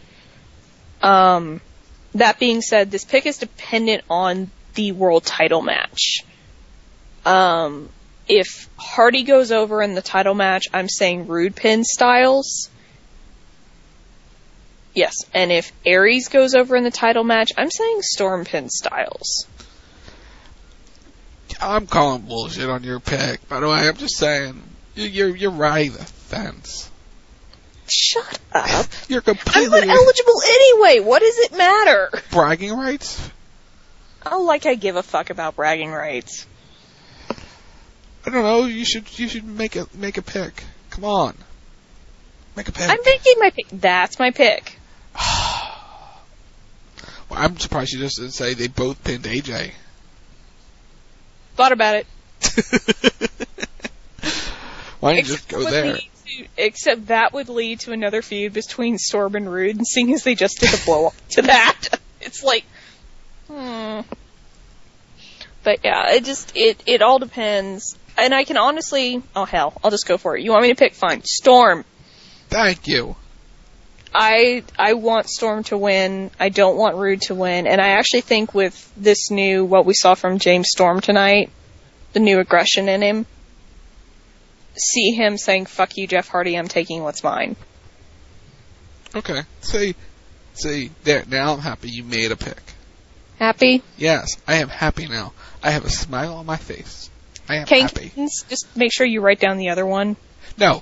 That being said, this pick is dependent on the world title match. If Hardy goes over in the title match, I'm saying Rude pin Styles. Yes, and if Aries goes over in the title match, I'm saying Storm pin Styles. I'm calling bullshit on your pick. By the way, I'm just saying, you're riding the fence. Shut up. You're completely... I'm not eligible anyway. What does it matter? Bragging rights? Oh, like I give a fuck about bragging rights. I don't know. You should make a pick. Come on. Make a pick. I'm making my pick. That's my pick. Well, I'm surprised you just didn't say they both pinned AJ. Thought about it. Why don't you just go there? Except that would lead to another feud between Storm and Rude, and seeing as they just did a blow-up to that, it's like, But yeah, it all depends. And I can honestly, oh hell, I'll just go for it. You want me to pick? Fine. Storm. Thank you. I want Storm to win. I don't want Rude to win. And I actually think with this new, what we saw from James Storm tonight, the new aggression in him, see him saying, fuck you, Jeff Hardy, I'm taking what's mine. Okay. See, there, now I'm happy you made a pick. Happy? Yes, I am happy now. I have a smile on my face. I am happy. Just make sure you write down the other one. No.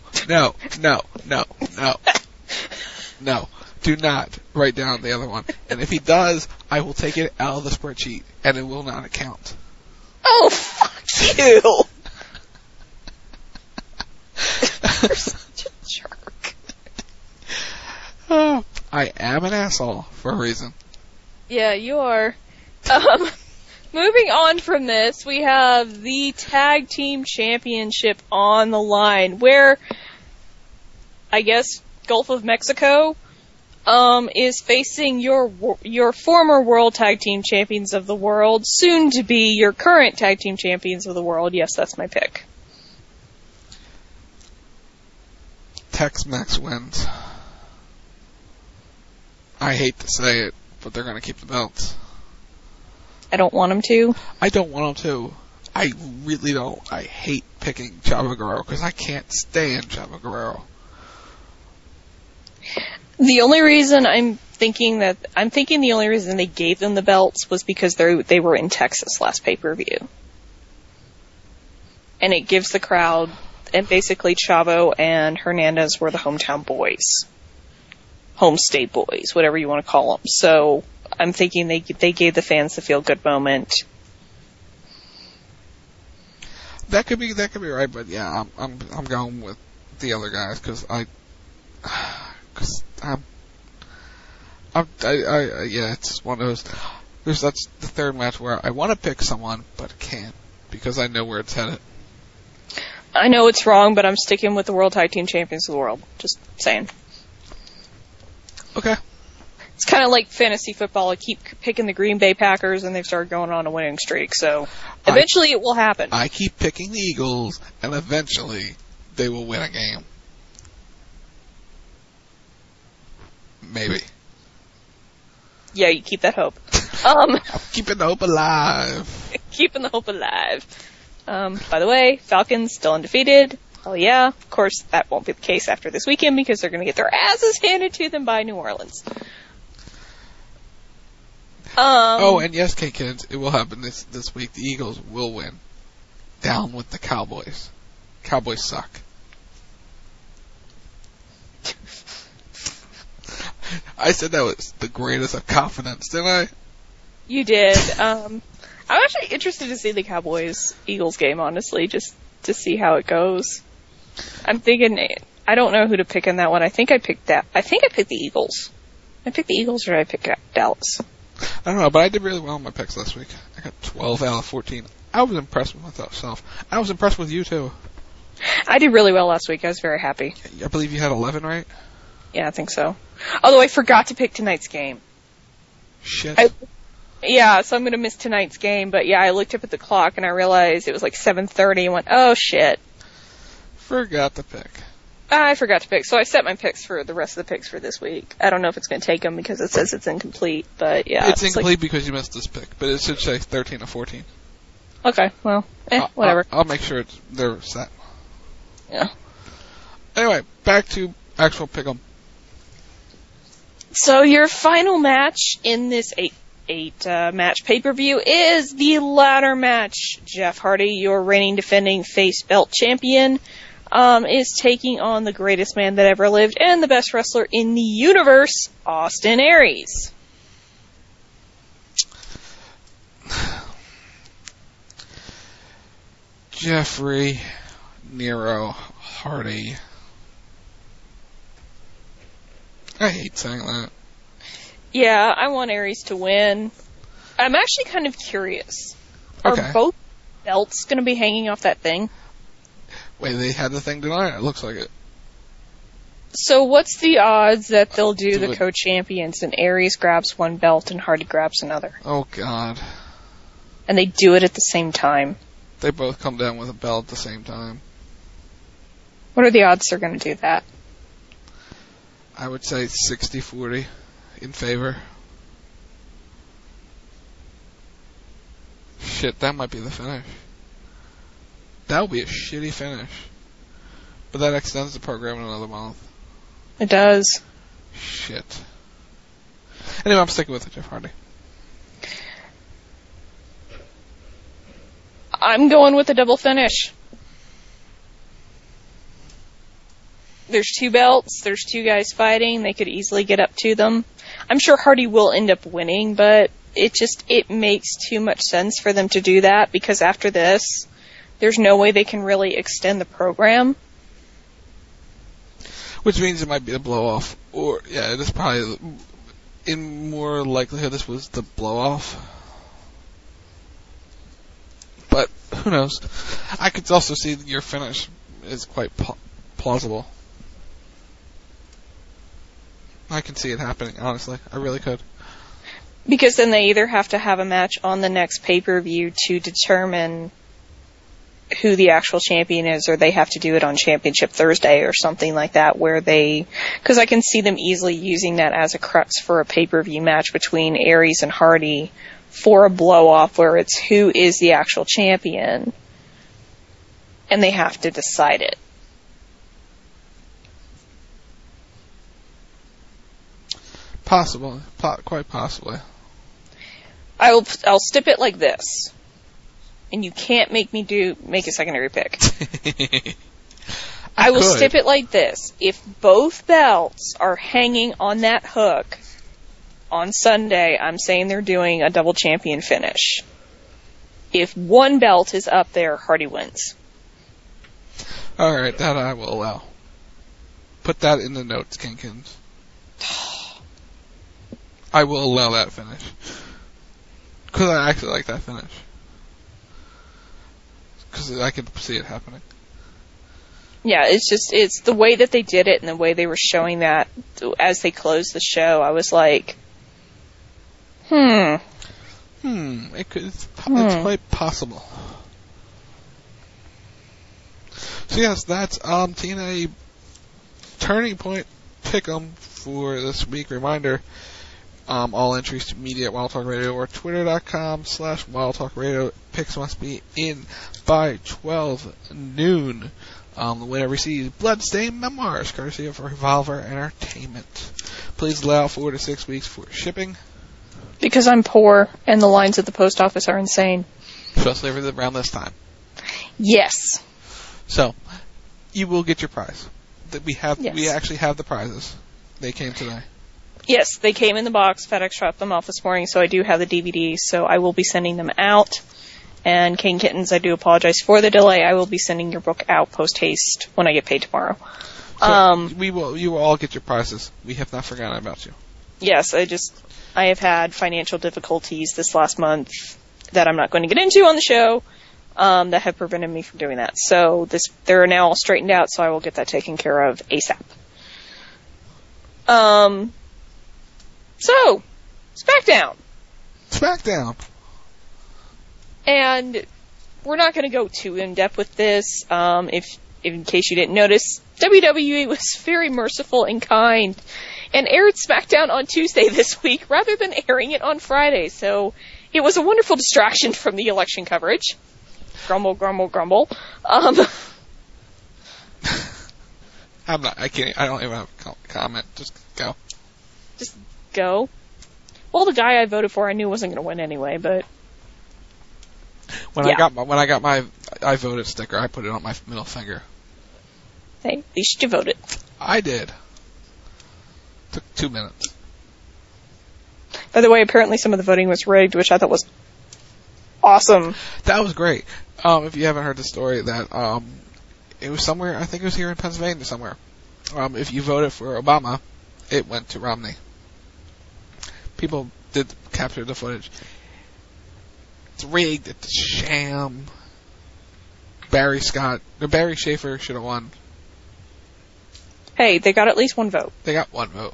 No, do not write down the other one. And if he does, I will take it out of the spreadsheet, and it will not count. Oh, fuck you! You're such a jerk. Oh, I am an asshole for a reason. Yeah, you are. Moving on from this, we have the Tag Team Championship on the line, where, I guess, Gulf of Mexico is facing your former World Tag Team Champions of the World, soon to be your current Tag Team Champions of the World. Yes, that's my pick. Tex-Mex wins. I hate to say it, but they're going to keep the belts. I don't want them to. I don't want them to. I really don't. I hate picking Chavo Guerrero because I can't stand Chavo Guerrero. The only reason I'm thinking the only reason they gave them the belts was because they were in Texas last pay-per-view. And it gives the crowd, and basically Chavo and Hernandez were the hometown boys. Home state boys, whatever you want to call them. So I'm thinking they gave the fans the feel-good moment. That could be right, but yeah, I'm going with the other guys because yeah, it's one of those. That's the third match where I want to pick someone, but I can't because I know where it's headed. I know it's wrong, but I'm sticking with the World Tag Team Champions of the World. Just saying. Okay. It's kind of like fantasy football. I keep picking the Green Bay Packers, and they've started going on a winning streak. So eventually, it will happen. I keep picking the Eagles, and eventually, they will win a game. Maybe. Yeah, you keep that hope. I'm keeping the hope alive. Keeping the hope alive. By the way, Falcons still undefeated. Oh yeah, of course that won't be the case after this weekend because they're going to get their asses handed to them by New Orleans. Oh, and yes, K-Kids, it will happen this week. The Eagles will win. Down with the Cowboys. Cowboys suck. I said that was the greatest of confidence, didn't I? You did. I'm actually interested to see the Cowboys-Eagles game, honestly, just to see how it goes. I'm thinking, I don't know who to pick in that one. I think I picked the Eagles. I picked the Eagles or did I pick Dallas? I don't know, but I did really well on my picks last week. I got 12 out of 14. I was impressed with myself. I was impressed with you, too. I did really well last week. I was very happy. I believe you had 11, right? Yeah, I think so. Although I forgot to pick tonight's game. Shit. So I'm going to miss tonight's game. But yeah, I looked up at the clock and I realized it was like 7:30 and went, oh shit. Forgot to pick. I forgot to pick. So I set my picks for the rest of the picks for this week. I don't know if it's going to take them because it says it's incomplete. But yeah. It's incomplete because you missed this pick. But it should say 13 or 14. Okay, well, whatever. I'll make sure they're set. Yeah. Anyway, back to actual pick'em. So your final match in this eight match pay-per-view is the ladder match. Jeff Hardy, your reigning defending face belt champion, is taking on the greatest man that ever lived and the best wrestler in the universe, Austin Aries. Jeffrey Nero Hardy. I hate saying that. Yeah, I want Aries to win. I'm actually kind of curious. Okay. Are both belts going to be hanging off that thing? Wait, they had the thing tonight? It looks like it. So what's the odds that they'll do the co-champions and Aries grabs one belt and Hardy grabs another? Oh, God. And they do it at the same time. They both come down with a belt at the same time. What are the odds they're going to do that? I would say 60-40 in favor. Shit, that might be the finish. That would be a shitty finish. But that extends the program in another month. It does. Shit. Anyway, I'm sticking with it, Jeff Hardy. I'm going with a double finish. There's two belts, there's two guys fighting, they could easily get up to them. I'm sure Hardy will end up winning, but it makes too much sense for them to do that, because after this, there's no way they can really extend the program. Which means it might be a blow-off. Or, yeah, it is probably, in more likelihood, this was the blow-off. But, who knows? I could also see your finish is quite plausible. I can see it happening, honestly. I really could. Because then they either have to have a match on the next pay-per-view to determine who the actual champion is, or they have to do it on Championship Thursday or something like that, where because I can see them easily using that as a crux for a pay-per-view match between Aries and Hardy for a blow-off where it's who is the actual champion, and they have to decide it. Possible. Quite possibly. I'll stip it like this. And you can't make me make a secondary pick. I will stip it like this. If both belts are hanging on that hook on Sunday, I'm saying they're doing a double champion finish. If one belt is up there, Hardy wins. Alright, that I will allow. Put that in the notes, Kinkins. I will allow that finish. Because I actually like that finish. Because I can see it happening. Yeah, it's the way that they did it and the way they were showing that as they closed the show. I was like, It's quite possible. So yes, that's TNA Turning Point Pick'em for this week. Reminder, all entries to media at Wild Talk Radio or twitter.com/Wild Talk Radio. Picks must be in by 12 noon. The winner receives Bloodstained Memoirs, courtesy of Revolver Entertainment. Please allow 4 to 6 weeks for shipping. Because I'm poor and the lines at the post office are insane. Especially around this time. Yes. So, you will get your prize. We actually have the prizes. They came today. Yes, they came in the box. FedEx dropped them off this morning, so I do have the DVDs, so I will be sending them out. And King Kittens, I do apologize for the delay. I will be sending your book out post-haste when I get paid tomorrow. So you will all get your prizes. We have not forgotten about you. Yes, I have had financial difficulties this last month that I'm not going to get into on the show that have prevented me from doing that. So they're now all straightened out, so I will get that taken care of ASAP. So, SmackDown. And we're not going to go too in-depth with this. If in case you didn't notice, WWE was very merciful and kind and aired SmackDown on Tuesday this week rather than airing it on Friday. So it was a wonderful distraction from the election coverage. Grumble, grumble, grumble. I don't even have a comment. Just go. Well, the guy I voted for, I knew wasn't going to win anyway, but when I got my I voted sticker, I put it on my middle finger. Hey, at least you voted. I did. Took 2 minutes. By the way, apparently some of the voting was rigged, which I thought was awesome. That was great. If you haven't heard the story, that it was somewhere, I think it was here in Pennsylvania somewhere. If you voted for Obama, it went to Romney. People did capture the footage. It's rigged. It's a sham. Barry Schaefer should have won. Hey, they got at least one vote. They got one vote.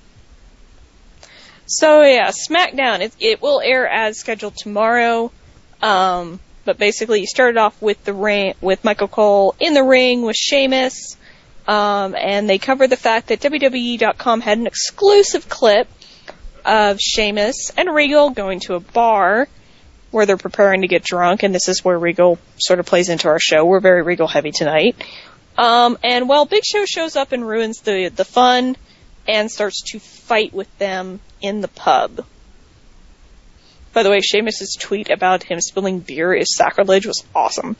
So yeah, SmackDown. It will air as scheduled tomorrow. But basically, you started off with with Michael Cole in the ring with Sheamus, and they covered the fact that WWE.com had an exclusive clip of Sheamus and Regal going to a bar where they're preparing to get drunk, and this is where Regal sort of plays into our show. We're very Regal heavy tonight. And Big Show shows up and ruins the fun and starts to fight with them in the pub. By the way, Sheamus' tweet about him spilling beer is sacrilege was awesome.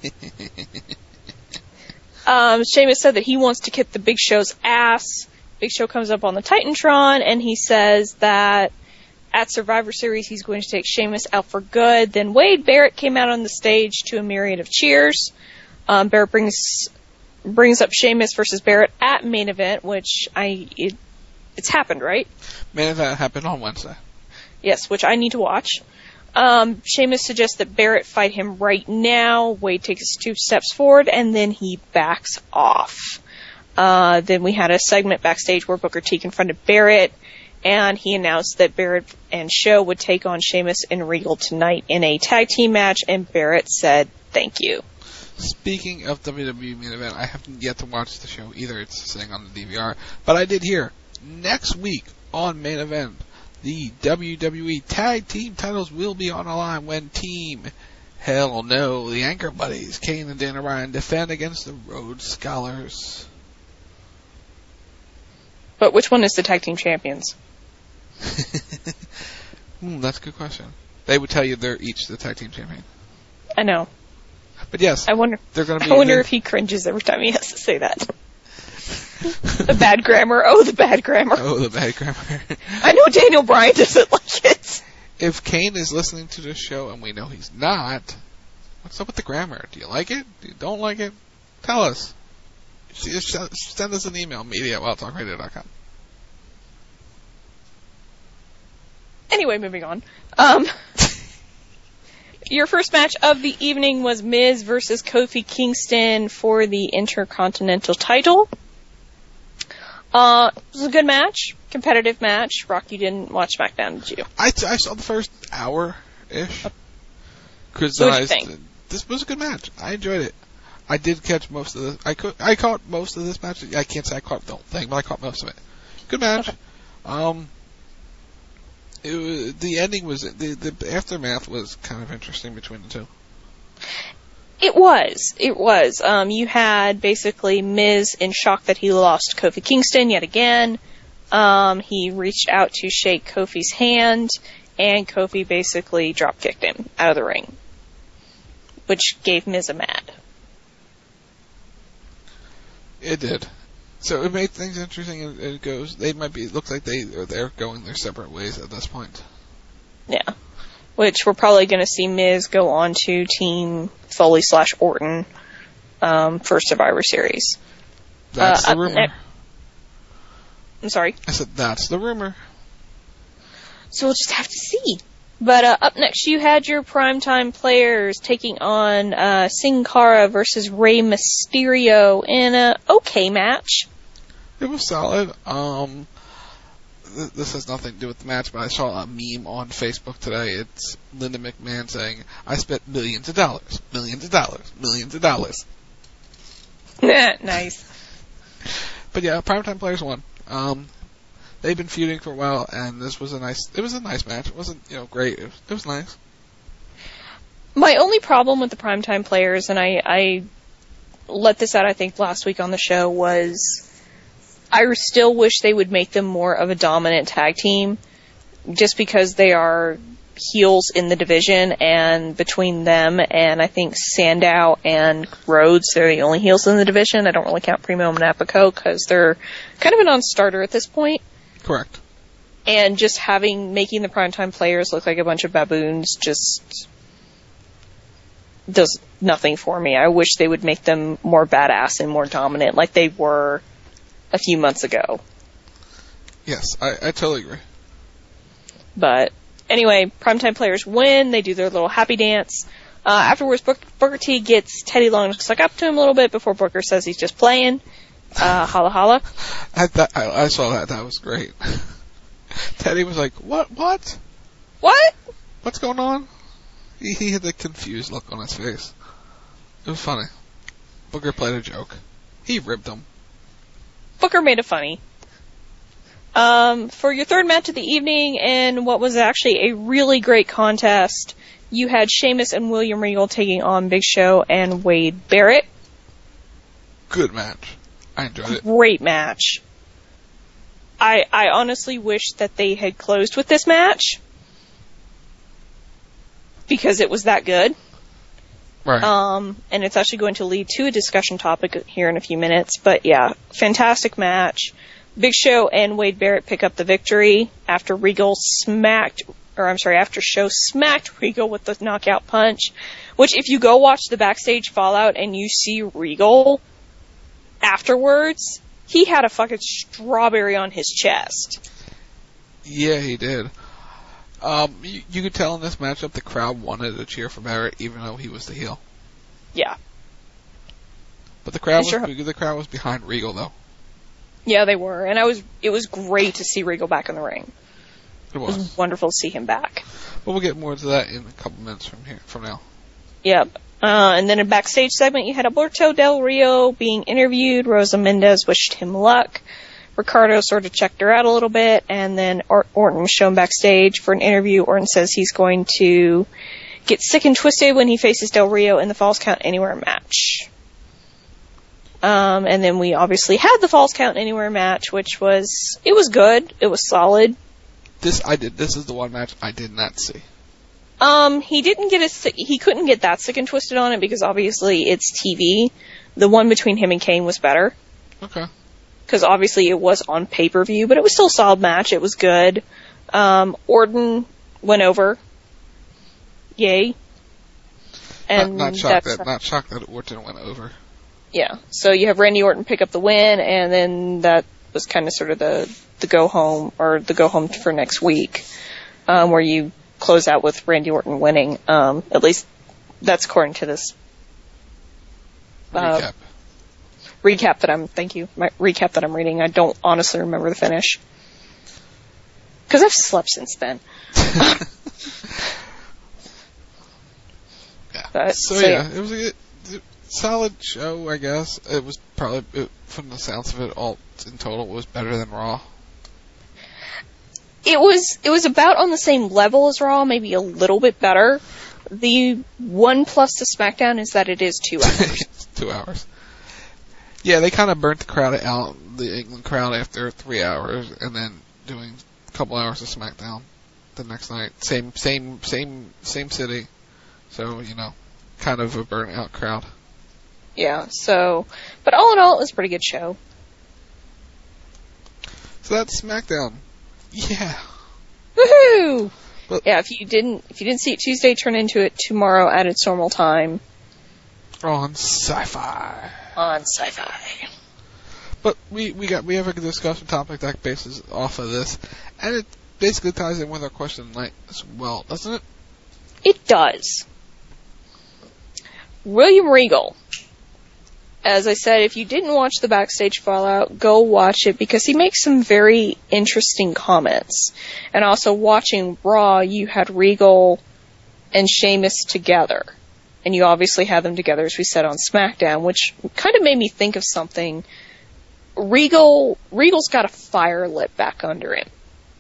Sheamus said that he wants to kick the Big Show's ass. Big Show comes up on the Titantron and he says that at Survivor Series he's going to take Sheamus out for good. Then Wade Barrett came out on the stage to a myriad of cheers. Barrett brings up Sheamus versus Barrett at Main Event, which it's happened, right? Main Event happened on Wednesday. Yes, which I need to watch. Sheamus suggests that Barrett fight him right now. Wade takes 2 steps forward, and then he backs off. Then we had a segment backstage where Booker T confronted Barrett, and he announced that Barrett and Show would take on Sheamus and Regal tonight in a tag team match, and Barrett said, "Thank you." Speaking of WWE Main Event, I haven't yet to watch the show either. It's sitting on the DVR. But I did hear, next week on Main Event, the WWE Tag Team titles will be on the line when Team Hell No, the Anchor Buddies, Kane and Dana Bryan, defend against the Rhodes Scholars. But which one is the Tag Team Champions? That's a good question. They would tell you they're each the Tag Team Champion. I know. But yes, I wonder if he cringes every time he has to say that. The bad grammar. Oh, the bad grammar. Oh, the bad grammar. I know Daniel Bryan doesn't like it. If Kane is listening to this show, and we know he's not, what's up with the grammar? Do you like it? Do you don't like it? Tell us. Send us an email, media@wildtalkradio.com. Anyway, moving on. Your first match of the evening was Miz versus Kofi Kingston for the Intercontinental title. It was a good match, competitive match. Rock, you didn't watch SmackDown, did you? I saw the first hour-ish. Because this was a good match. I enjoyed it. I did catch most of the. I caught most of this match. I can't say I caught the whole thing, but I caught most of it. Good match. Okay. The ending was the aftermath was kind of interesting between the two. It was. You had basically Miz in shock that he lost Kofi Kingston yet again. He reached out to shake Kofi's hand, and Kofi basically drop kicked him out of the ring, which gave Miz a mad. It did. So it made things interesting. It goes. They might be. It looks like they're going their separate ways at this point. Yeah. Which we're probably going to see Miz go on to Team Foley/Orton for Survivor Series. That's the rumor. I'm sorry? I said that's the rumor. So we'll just have to see. But up next you had your primetime players taking on Sin Cara versus Rey Mysterio in a okay match. It was solid. this has nothing to do with the match, but I saw a meme on Facebook today. It's Linda McMahon saying, "I spent millions of dollars, millions of dollars, millions of dollars." Nice. But yeah, Primetime Players won. They've been feuding for a while, and this was a nice match. It wasn't, great. It was nice. My only problem with the Primetime Players, and I let this out, I think, last week on the show, was I still wish they would make them more of a dominant tag team, just because they are heels in the division, and between them and I think Sandow and Rhodes, they're the only heels in the division. I don't really count Primo and Apico because they're kind of a non-starter at this point. Correct. And just making the Primetime Players look like a bunch of baboons just does nothing for me. I wish they would make them more badass and more dominant like they were a few months ago. Yes, I totally agree. But anyway, Primetime Players win. They do their little happy dance. Afterwards, Booker T gets Teddy Long to suck up to him a little bit before Booker says he's just playing. Holla holla. I saw that. That was great. Teddy was like, What? What? What's going on? He had the confused look on his face. It was funny. Booker played a joke. He ribbed him. Booker made it funny. For your third match of the evening, and what was actually a really great contest, you had Sheamus and William Regal taking on Big Show and Wade Barrett. Good match. I enjoyed it. Great match. I honestly wish that they had closed with this match, because it was that good. Right. And it's actually going to lead to a discussion topic here in a few minutes. But yeah, fantastic match. Big Show and Wade Barrett pick up the victory after Show smacked Regal with the knockout punch. Which, if you go watch the backstage fallout and you see Regal afterwards, he had a fucking strawberry on his chest. Yeah, he did. You could tell in this matchup the crowd wanted to cheer for Barrett, even though he was the heel. Yeah. But the crowd was behind Regal, though. Yeah, they were, and it was great to see Regal back in the ring. It was wonderful to see him back. But we'll get more to that in a couple minutes from now. Yep. And then in backstage segment, you had Alberto Del Rio being interviewed. Rosa Mendez wished him luck. Ricardo sort of checked her out a little bit, and then Orton was shown backstage for an interview. Orton says he's going to get sick and twisted when he faces Del Rio in the Falls Count Anywhere match. And then we obviously had the Falls Count Anywhere match, which was good. It was solid. This is the one match I did not see. He couldn't get that sick and twisted on it because obviously it's TV. The one between him and Kane was better. Okay. Because obviously it was on pay-per-view, but it was still a solid match. It was good. Orton went over. Yay. And not shocked that Orton went over. Yeah. So you have Randy Orton pick up the win, and then that was kind of sort of the go home for next week, where you close out with Randy Orton winning. At least that's according to this recap that I'm reading. I don't honestly remember the finish because I've slept since then. Yeah. It was a solid show, I guess. It was probably, from the sounds of it, all in total, was better than Raw. It was about on the same level as Raw, maybe a little bit better. The one plus to SmackDown is that it is 2 hours. 2 hours. Yeah, they kind of burnt the crowd out, the England crowd, after 3 hours, and then doing a couple hours of SmackDown the next night. Same city. So, kind of a burnt out crowd. Yeah, but all in all, it was a pretty good show. So that's SmackDown. Yeah. Woohoo! But, yeah, if you didn't see it Tuesday, turn into it tomorrow at its normal time. On Sci-Fi. But we have a discussion topic that bases off of this, and it basically ties in with our question tonight as well, doesn't it? It does. William Regal as I said, if you didn't watch the Backstage Fallout, go watch it because he makes some very interesting comments. And also watching Raw, you had Regal and Sheamus together. And you obviously had them together, as we said, on SmackDown, which kind of made me think of something. Regal's got a fire lit back under him.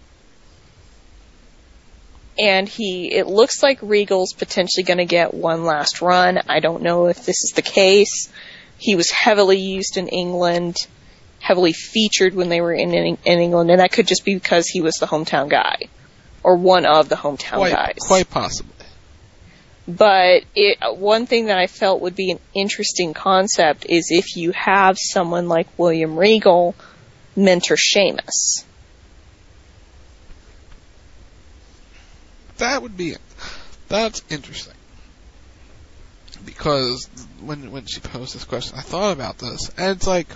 And it looks like Regal's potentially going to get one last run. I don't know if this is the case. He was heavily used in England, heavily featured when they were in England, and that could just be because he was the hometown guy, or one of the hometown guys. Quite possibly. But one thing that I felt would be an interesting concept is if you have someone like William Regal mentor Sheamus. That's interesting. Because when she posed this question, I thought about this, and it's like,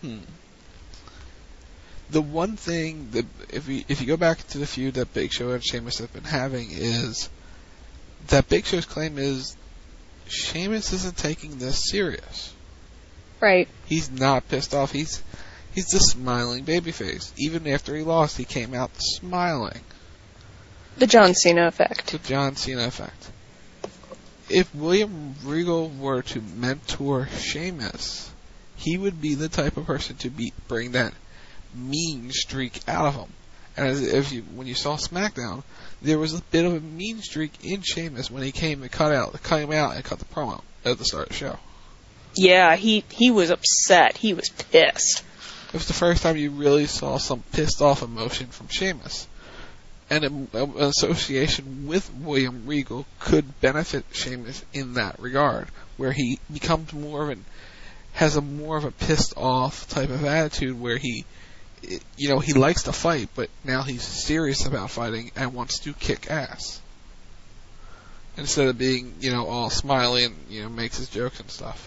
the one thing that if you go back to the feud that Big Show and Sheamus have been having is that Big Show's claim is Sheamus isn't taking this serious. Right. He's not pissed off. He's the smiling babyface. Even after he lost, he came out smiling. The John Cena effect. The John Cena effect. If William Regal were to mentor Sheamus, he would be the type of person to bring that mean streak out of him. And when you saw SmackDown, there was a bit of a mean streak in Sheamus when he came to cut him out and cut the promo at the start of the show. Yeah, he was upset. He was pissed. It was the first time you really saw some pissed off emotion from Sheamus. And an association with William Regal could benefit Sheamus in that regard, where he becomes has a more of a pissed off type of attitude where he likes to fight, but now he's serious about fighting and wants to kick ass. Instead of being, all smiley and, makes his jokes and stuff.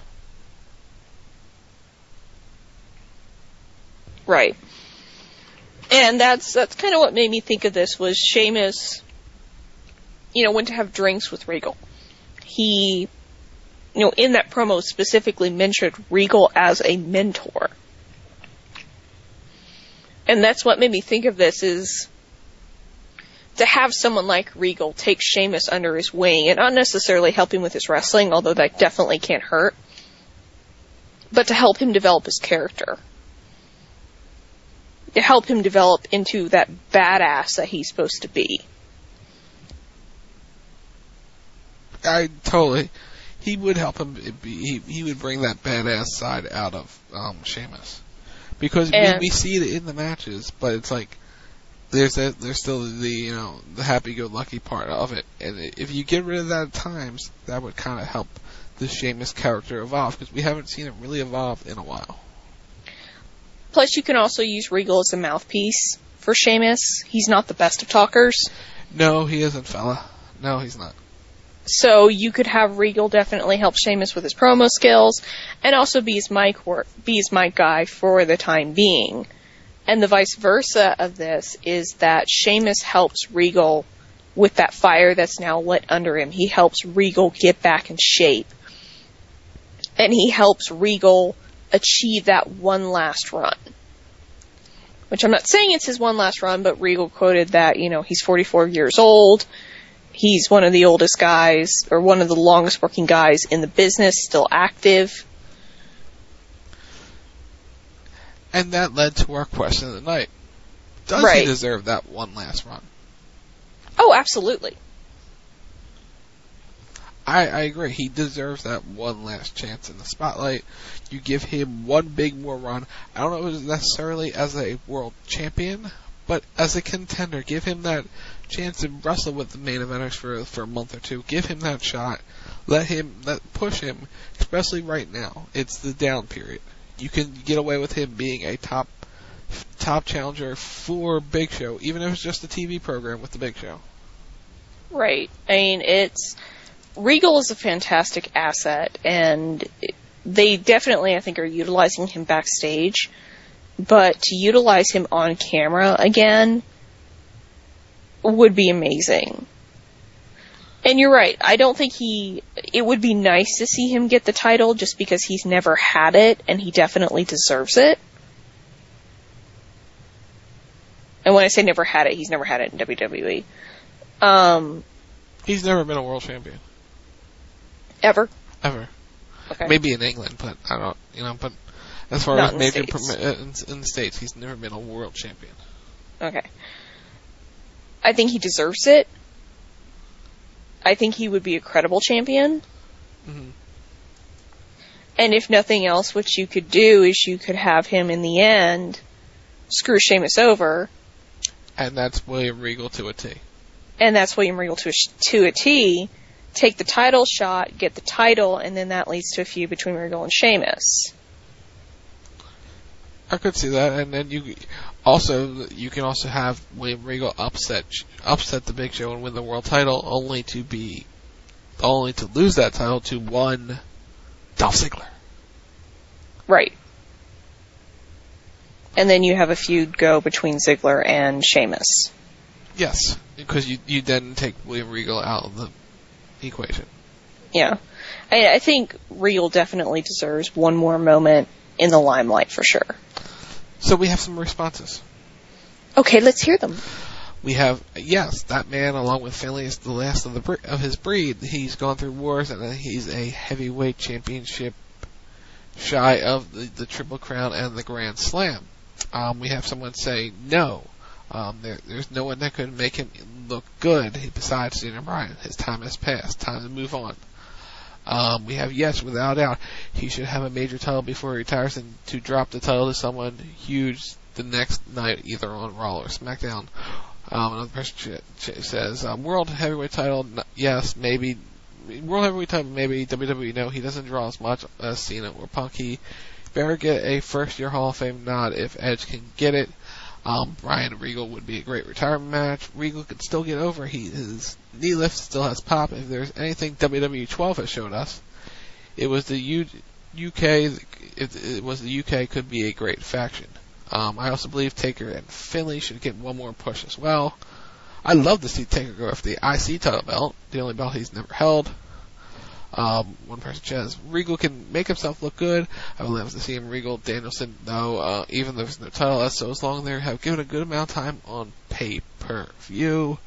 Right. And that's kind of what made me think of this was Sheamus, went to have drinks with Regal. He, in that promo specifically mentioned Regal as a mentor. And that's what made me think of this is to have someone like Regal take Sheamus under his wing and not necessarily help him with his wrestling, although that definitely can't hurt, but to help him develop his character. To help him develop into that badass that he's supposed to be. He would help him he would bring that badass side out of Sheamus. Because we see it in the matches, but it's like there's still the happy-go-lucky part of it, and if you get rid of that at times, that would kind of help the Sheamus character evolve because we haven't seen it really evolve in a while. Plus, you can also use Regal as a mouthpiece for Sheamus. He's not the best of talkers. No, he isn't, fella. No, he's not. So you could have Regal definitely help Sheamus with his promo skills, and also be his mic guy for the time being. And the vice versa of this is that Sheamus helps Regal with that fire that's now lit under him. He helps Regal get back in shape. And he helps Regal achieve that one last run. Which I'm not saying it's his one last run, but Regal quoted that, he's 44 years old. He's one of the oldest guys, or one of the longest working guys in the business, still active. And that led to our question of the night. Does he deserve that one last run? Oh, absolutely. I agree. He deserves that one last chance in the spotlight. You give him one big more run. I don't know if it's necessarily as a world champion, but as a contender. Give him that chance to wrestle with the main eventers for a month or two. Give him that shot. Push him, especially right now. It's the down period. You can get away with him being a top challenger for Big Show, even if it's just a TV program with the Big Show. Right. I mean, Regal is a fantastic asset, and they definitely, I think, are utilizing him backstage. But to utilize him on camera again would be amazing. And you're right. I don't think it would be nice to see him get the title just because he's never had it, and he definitely deserves it. And when I say never had it, he's never had it in WWE. He's never been a world champion. Ever? Ever. Okay. Maybe in England, but I don't, but as far Not as major in in the States, he's never been a world champion. Okay. I think he deserves it. I think he would be a credible champion. Mm-hmm. And if nothing else, what you could do is you could have him in the end screw Sheamus over. And that's William Regal to a T. And that's William Regal to a T. Take the title shot, get the title, and then that leads to a feud between Regal and Sheamus. I could see that, and then you can also have William Regal upset the Big Show and win the world title, only to lose that title to one Dolph Ziggler. Right. And then you have a feud go between Ziggler and Sheamus. Yes, because you then take William Regal out of the equation. Yeah. I think Regal definitely deserves one more moment in the limelight for sure. So we have some responses. Okay, let's hear them. We have, yes, that man, along with Finlay, is the last of his breed. He's gone through wars, and he's a heavyweight championship shy of the Triple Crown and the Grand Slam. We have someone say no. There's no one that could make him look good besides Daniel Bryan. His time has passed. Time to move on. We have yes, without doubt, he should have a major title before he retires, and to drop the title to someone huge the next night, either on Raw or SmackDown. Another person says world heavyweight title, yes, maybe. World heavyweight title, maybe. WWE, no. He doesn't draw as much as Cena or Punk. He better get a first-year Hall of Fame nod if Edge can get it. Bryan and Regal would be a great retirement match. Regal could still get over. His knee lift still has pop. If there's anything WWE 12 has showed us, it was the UK. It was the UK could be a great faction. I also believe Taker and Finlay should get one more push as well. I'd love to see Taker go after the IC title belt, the only belt he's never held. One person says Regal can make himself look good. I would love to see him Regal Danielson, though, even though there's no title, that's so as long as they have given a good amount of time on pay-per-view.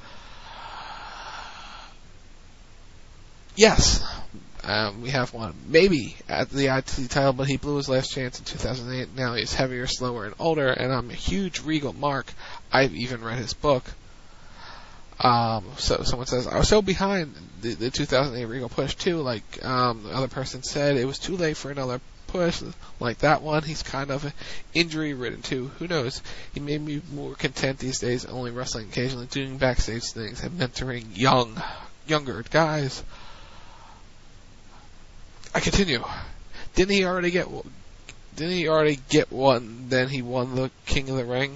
Yes, we have one maybe at the IC title, but he blew his last chance in 2008. Now he's heavier, slower, and older, and I'm a huge Regal mark. I've even read his book. So someone says, I was so behind the 2008 Regal push too, like, the other person said, it was too late for another push, like that one. He's kind of injury ridden too. Who knows? He made me more content these days, only wrestling occasionally, doing backstage things and mentoring younger guys. I continue. Didn't he already get one? Then he won the King of the Ring.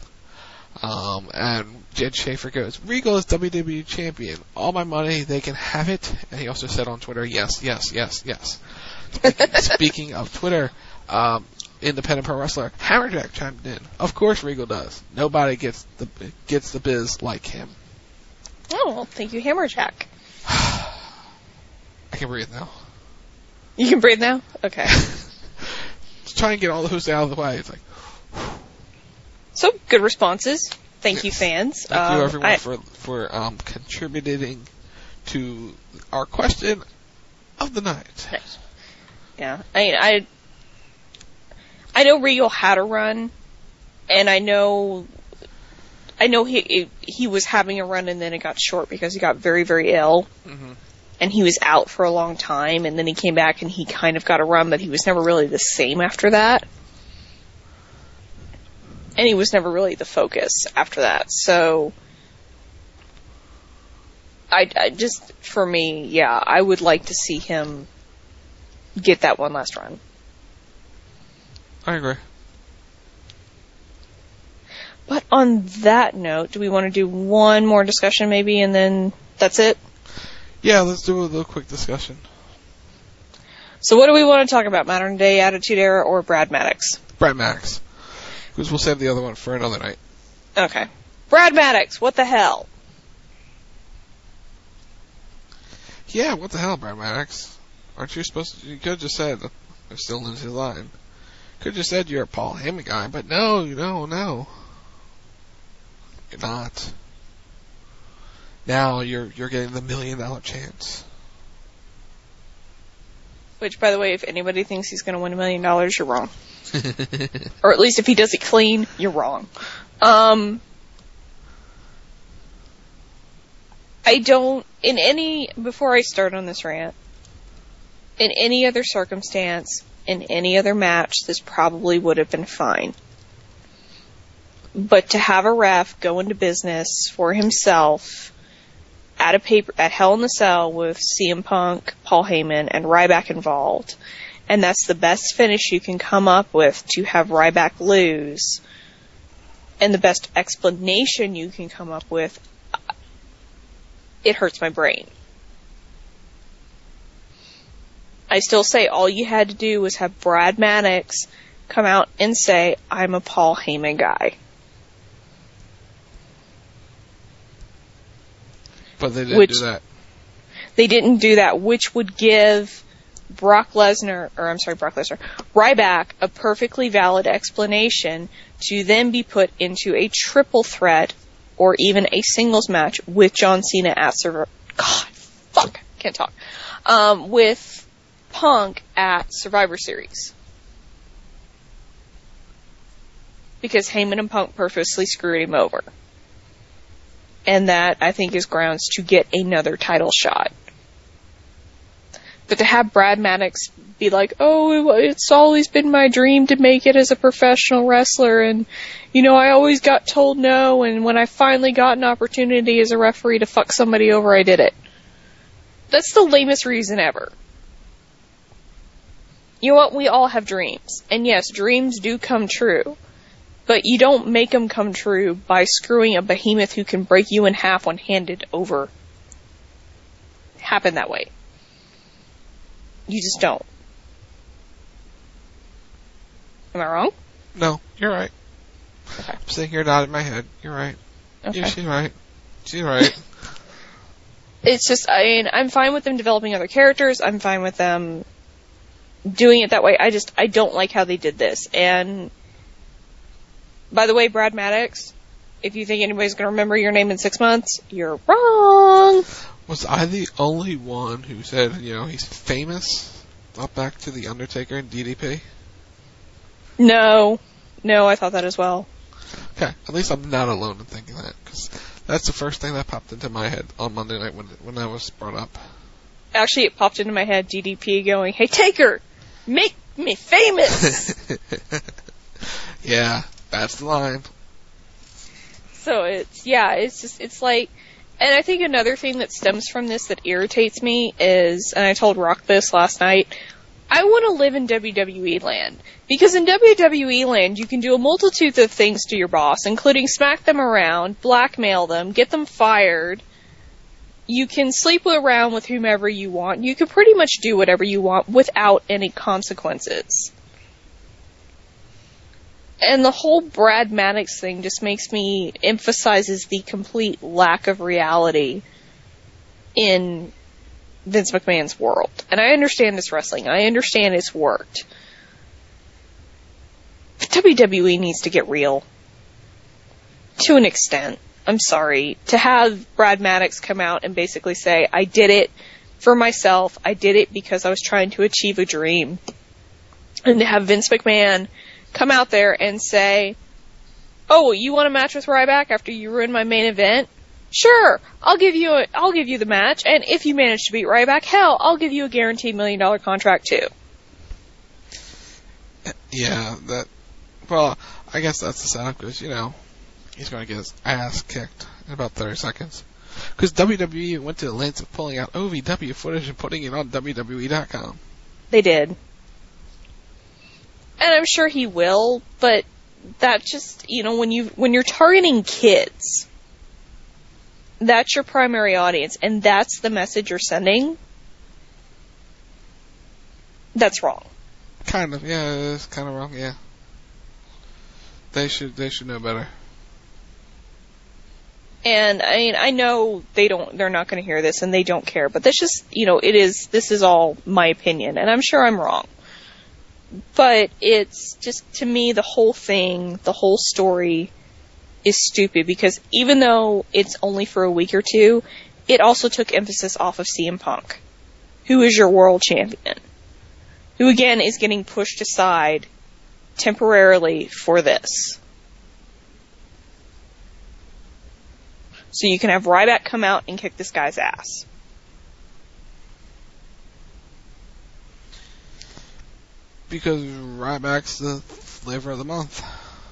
And Jed Schaefer goes, Regal is WWE champion. All my money, they can have it. And he also said on Twitter, yes, yes, yes, yes. Speaking of Twitter, independent pro wrestler Hammerjack chimed in. Of course Regal does. Nobody gets the biz like him. Oh, well, thank you, Hammerjack. I can breathe now. You can breathe now? Okay. Just try and get all those out of the way. It's like, so, good responses. Thank you, fans. Thank you, everyone, for contributing to our question of the night. Nice. Yeah. I know Regal had a run, and I know he was having a run, and then it got short because he got very, very ill. Mm-hmm. And he was out for a long time, and then he came back and he kind of got a run, but he was never really the same after that. And he was never really the focus after that. So, I just, for me, yeah, I would like to see him get that one last run. I agree. But on that note, do we want to do one more discussion maybe, and then that's it? Yeah, let's do a little quick discussion. So what do we want to talk about? Modern Day Attitude Era or Brad Maddox? Brad Maddox. Because we'll save the other one for another night. Okay. Brad Maddox, what the hell? yeah, what the hell, Brad Maddox? Aren't you supposed to? You could have just said, I'm still in his line. Could have just said you're a Paul Heyman guy, but no. You're not. Now you're getting the $1 million chance. Which, by the way, if anybody thinks he's going to win $1 million, you're wrong. Or at least if he does it clean, you're wrong. Before I start on this rant, in any other circumstance, in any other match, this probably would have been fine. But to have a ref go into business for himself at Hell in the Cell with CM Punk, Paul Heyman, and Ryback involved, and that's the best finish you can come up with to have Ryback lose, and the best explanation you can come up with, it hurts my brain. I still say all you had to do was have Brad Maddox come out and say, I'm a Paul Heyman guy. But they didn't do that. They didn't do that, which would give Ryback a perfectly valid explanation to then be put into a triple threat or even a singles match with John Cena at with Punk at Survivor Series. Because Heyman and Punk purposely screwed him over. And that, I think, is grounds to get another title shot. But to have Brad Maddox be like, oh, it's always been my dream to make it as a professional wrestler, and, I always got told no, and when I finally got an opportunity as a referee to fuck somebody over, I did it. That's the lamest reason ever. You know what? We all have dreams. And yes, dreams do come true. But you don't make them come true by screwing a behemoth who can break you in half when handed over. Happen that way. You just don't. Am I wrong? No, you're right. Okay. I'm sitting here nodding my head. You're right. Okay. Yeah, she's right. She's right. It's just, I'm fine with them developing other characters. I'm fine with them doing it that way. I don't like how they did this. And by the way, Brad Maddox, if you think anybody's going to remember your name in 6 months, you're wrong. Was I the only one who said, he's famous? Thought back to The Undertaker and DDP? No, I thought that as well. Okay, at least I'm not alone in thinking that, because that's the first thing that popped into my head on Monday night when that was brought up. Actually, it popped into my head, DDP going, hey, Taker, make me famous! Yeah. That's the line. So it's like, and I think another thing that stems from this that irritates me is, and I told Rock this last night, I want to live in WWE land. Because in WWE land, you can do a multitude of things to your boss, including smack them around, blackmail them, get them fired. You can sleep around with whomever you want. You can pretty much do whatever you want without any consequences. And the whole Brad Maddox thing just emphasizes the complete lack of reality in Vince McMahon's world. And I understand it's wrestling. I understand it's worked. But WWE needs to get real. To an extent. I'm sorry. To have Brad Maddox come out and basically say, I did it for myself. I did it because I was trying to achieve a dream. And to have Vince McMahon come out there and say, oh, you want a match with Ryback after you ruined my main event? Sure, I'll give you the match, and if you manage to beat Ryback, hell, I'll give you a guaranteed $1 million contract too. Yeah, I guess that's the setup, because, he's going to get his ass kicked in about 30 seconds. Because WWE went to the lengths of pulling out OVW footage and putting it on WWE.com. They did. And I'm sure he will, but that just, when you're targeting kids, that's your primary audience, and that's the message you're sending, that's wrong. Kind of, yeah, it's kind of wrong, yeah. They should know better. And I mean, I know they're not going to hear this and they don't care, but that's just, this is all my opinion, and I'm sure I'm wrong. But it's just, to me, the whole story is stupid, because even though it's only for a week or two, it also took emphasis off of CM Punk, who is your world champion, who again is getting pushed aside temporarily for this. So you can have Ryback come out and kick this guy's ass. Because Ryback's the flavor of the month.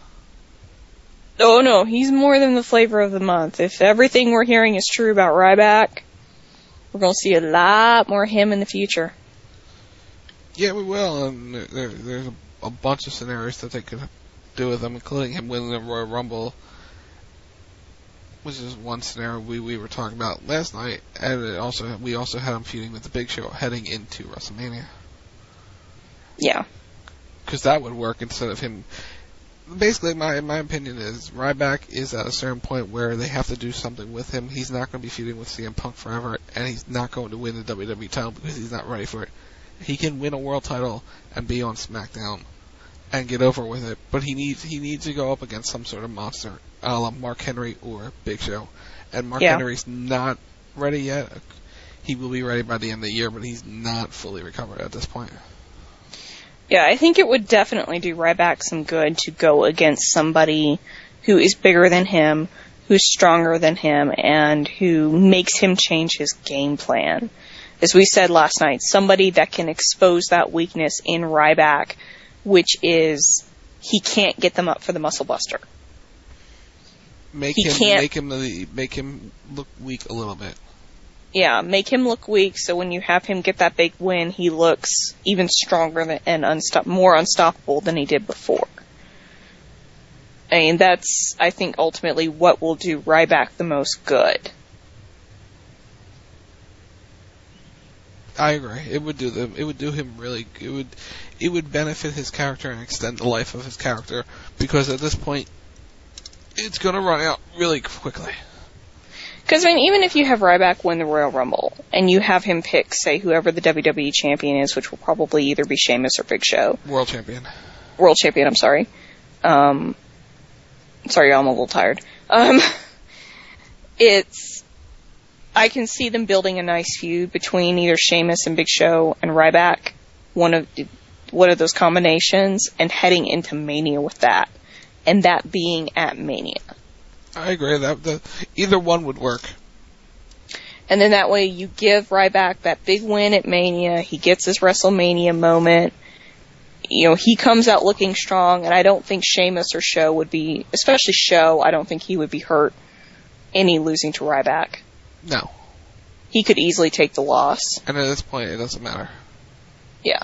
Oh no, he's more than the flavor of the month. If everything we're hearing is true about Ryback, we're going to see a lot more of him in the future. Yeah, we will, and there's a bunch of scenarios that they could do with him, including him winning the Royal Rumble, which is one scenario we were talking about last night, and we also had him feuding with the Big Show heading into WrestleMania. Yeah. Because that would work instead of him. Basically, my opinion is Ryback is at a certain point where they have to do something with him. He's not going to be feuding with CM Punk forever, and he's not going to win the WWE title because he's not ready for it. He can win a world title and be on SmackDown and get over with it, but he needs to go up against some sort of monster, a la Mark Henry or Big Show. And Mark Henry's not ready yet. He will be ready by the end of the year, but he's not fully recovered at this point. Yeah, I think it would definitely do Ryback some good to go against somebody who is bigger than him, who's stronger than him, and who makes him change his game plan. As we said last night, somebody that can expose that weakness in Ryback, which is he can't get them up for the Muscle Buster. Make him look weak a little bit. Yeah, make him look weak, so when you have him get that big win, he looks even stronger and more unstoppable than he did before. I mean, that's, I think, ultimately what will do Ryback the most good. I agree. It would do him really. It would benefit his character and extend the life of his character, because at this point, it's going to run out really quickly. Because, I mean, even if you have Ryback win the Royal Rumble, and you have him pick, say, whoever the WWE champion is, which will probably either be Sheamus or Big Show. World champion, I'm sorry. Sorry, I'm a little tired. I can see them building a nice feud between either Sheamus and Big Show and Ryback, one of those combinations, and heading into Mania with that, and that being at Mania. I agree that either one would work. And then that way you give Ryback that big win at Mania, he gets his WrestleMania moment, he comes out looking strong, and I don't think Sheamus or Show would be, especially Show, I don't think he would be hurt any losing to Ryback. No. He could easily take the loss. And at this point, it doesn't matter. Yeah.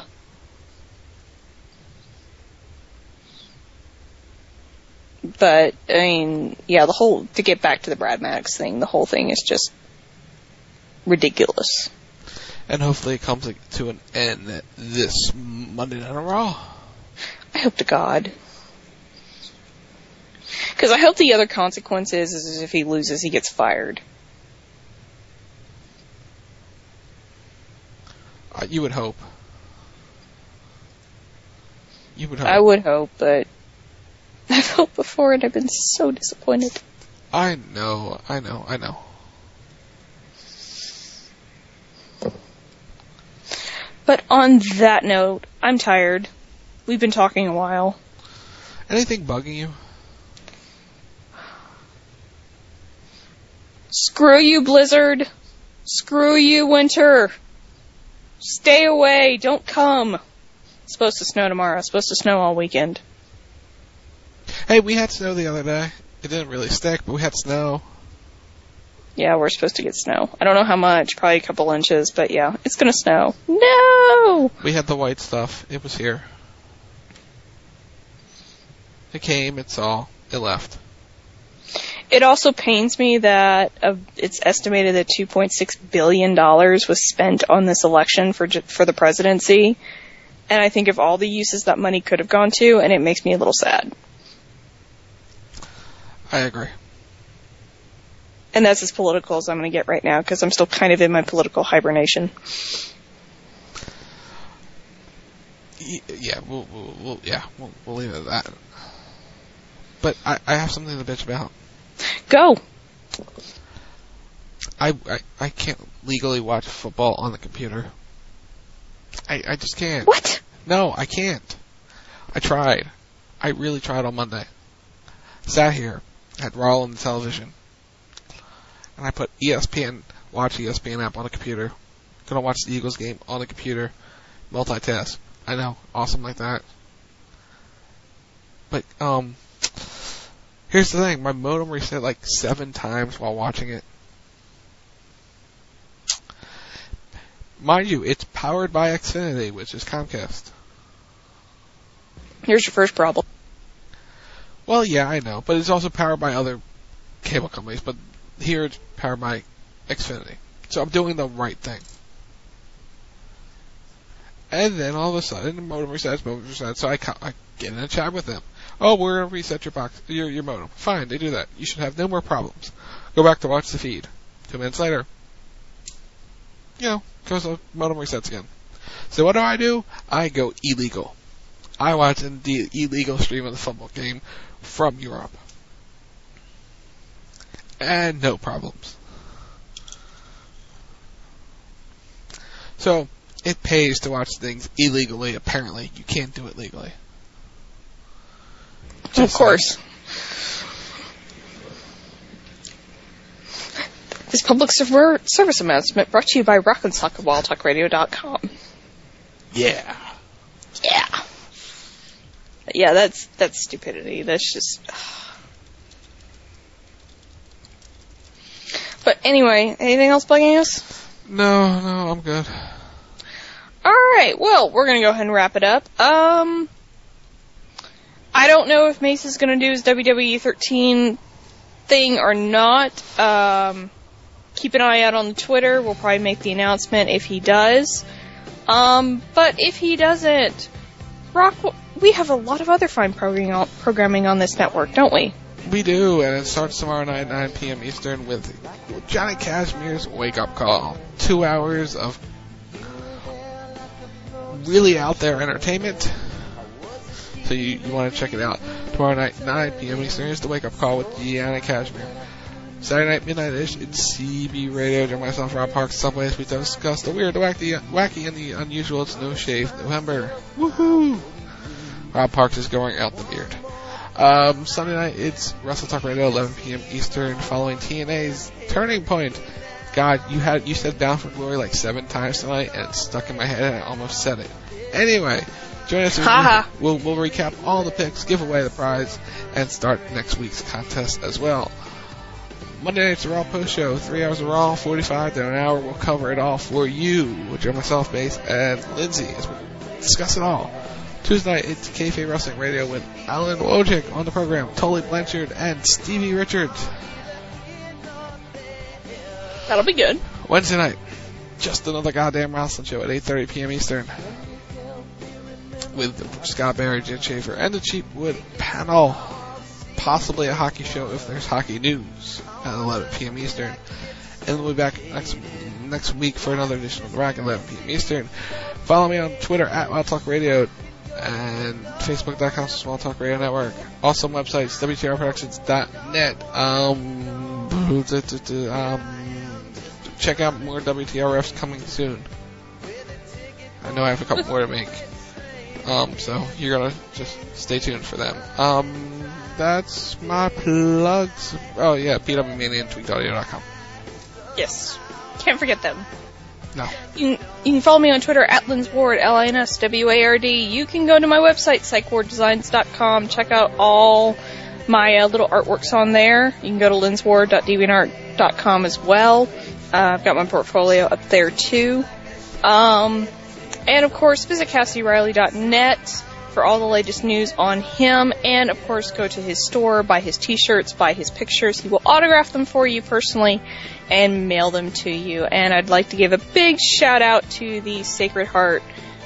But, I mean, yeah, to get back to the Brad Maddox thing, the whole thing is just ridiculous. And hopefully it comes to an end this Monday Night Raw. I hope to God. Because I hope the other consequence is if he loses, he gets fired. You would hope. I would hope, but I've hoped before and I've been so disappointed. I know. But on that note, I'm tired. We've been talking a while. Anything bugging you? Screw you, Blizzard. Screw you, Winter. Stay away. Don't come. It's supposed to snow tomorrow. It's supposed to snow all weekend. Hey, we had snow the other day. It didn't really stick, but we had snow. Yeah, we're supposed to get snow. I don't know how much. Probably a couple inches, but yeah, it's gonna snow. No! We had the white stuff. It was here. It came, it saw, it left. It also pains me that it's estimated that $2.6 billion was spent on this election for the presidency. And I think of all the uses that money could have gone to, and it makes me a little sad. I agree. And that's as political as I'm going to get right now, because I'm still kind of in my political hibernation. Yeah, we'll leave it at that. But I have something to bitch about. Go. I can't legally watch football on the computer. I just can't. What? No, I can't. I tried. I really tried on Monday. Sat here, had Raw on the television, and I put watch ESPN app on the computer. Gonna watch the Eagles game on the computer. Multitask. I know, awesome like that. But, here's the thing, my modem reset like 7 times while watching it. Mind you, it's powered by Xfinity, which is Comcast. Here's your first problem. Well, yeah, I know, but it's also powered by other cable companies, but here it's powered by Xfinity. So I'm doing the right thing. And then all of a sudden, the modem resets, so I get in a chat with them. Oh, we're going to reset your modem. Fine, they do that. You should have no more problems. Go back to watch the feed. 2 minutes later, goes the modem resets again. So what do? I go illegal. I watch an illegal stream of the football game from Europe. And no problems. So, it pays to watch things illegally, apparently. You can't do it legally. Of course. This public service announcement brought to you by Rock and Sock at WildTalkRadio.com. Yeah. Yeah. Yeah, that's stupidity. That's just... But anyway, anything else bugging us? No, I'm good. Alright, well, we're gonna go ahead and wrap it up. I don't know if Mace is gonna do his WWE 13 thing or not. Keep an eye out on the Twitter. We'll probably make the announcement if he does. But if he doesn't, we have a lot of other fine programming on this network, don't we? We do, and it starts tomorrow night at 9 p.m. Eastern with Johnny Cashmere's Wake Up Call. 2 hours of really out there entertainment. So you want to check it out. Tomorrow night, 9 p.m. Eastern is the Wake Up Call with Johnny Cashmere. Saturday night, midnight-ish, it's CB Radio. Join myself, Rob Parks, Subways. We discuss the weird, the wacky, and the unusual. It's No Shave November. Woohoo! Rob Parks is growing out the beard. Sunday night, it's Wrestle Talk Radio, 11 p.m. Eastern, following TNA's Turning Point. God, you said Bound for Glory like 7 times tonight, and it's stuck in my head, and I almost said it. Anyway, join us. We'll recap all the picks, give away the prize, and start next week's contest as well. Monday night's Raw Post Show, 3 hours of Raw, 45 to an hour. We'll cover it all for you. With Joe, myself, Base, and Lindsay as we discuss it all. Tuesday night, it's Kayfabe Wrestling Radio with Alan Wojcik on the program, Tully Blanchard, and Stevie Richards. That'll be good. Wednesday night, just another goddamn wrestling show at 8:30 p.m. Eastern with Scott Barry, Jen Schaefer, and the Cheapwood panel. Possibly a hockey show if there's hockey news at 11 p.m. Eastern. And we'll be back next week for another edition of The Rack at 11 p.m. Eastern. Follow me on Twitter at Wild Talk Radio and Facebook.com/Wild Talk Radio Network. Also websites, WTRProductions.net. Check out more WTRFs coming soon. I know I have a couple more to make. So you're gonna just stay tuned for them. That's my plugs. Oh yeah, PWMania and TweetAudio.com. Yes. Can't forget them. No. You can follow me on Twitter at Linsward, LINSWARD. You can go to my website, psychwarddesigns.com. Check out all my little artworks on there. You can go to linsward.deviantart.com as well. I've got my portfolio up there too. And of course, visit CassidyRiley.net for all the latest news on him. And of course, go to his store, buy his t-shirts, buy his pictures. He will autograph them for you personally and mail them to you. And I'd like to give a big shout out to the Sacred Heart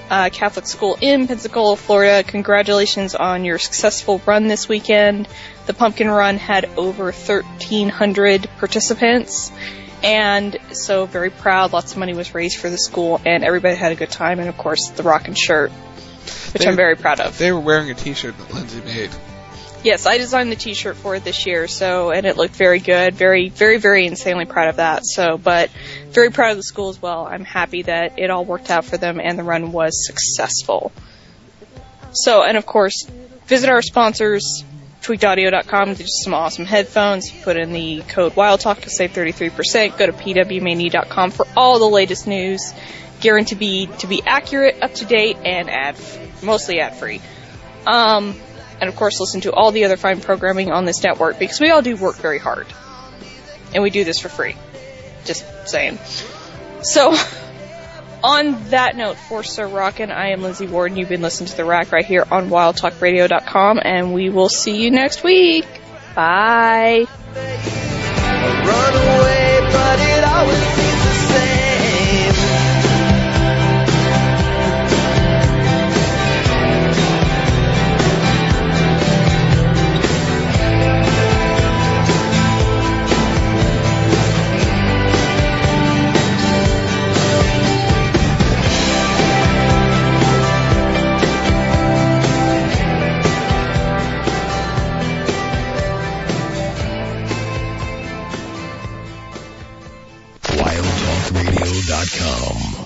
Catholic School in Pensacola, Florida. Congratulations on your successful run this weekend. The Pumpkin Run had over 1,300 participants, and so very proud. Lots of money was raised for the school, and everybody had a good time, and of course the rockin' shirt, which I'm very proud of. They were wearing a t-shirt that Lindsay made. Yes, I designed the t-shirt for it this year, and it looked very good. Very, very, very insanely proud of that. But very proud of the school as well. I'm happy that it all worked out for them and the run was successful. So, and of course, visit our sponsors, tweakedaudio.com, to some awesome headphones. Put in the code WildTalk to save 33%. Go to pwmania.com for all the latest news, guaranteed to be accurate, up to date, and mostly ad-free. And of course, listen to all the other fine programming on this network, because we all do work very hard. And we do this for free. Just saying. So, on that note, for Sir Rockin', I am Lindsay Ward, and you've been listening to The Rack right here on WildTalkRadio.com, and we will see you next week. Bye. Run away, but it always seems the same. WildTalkRadio.com.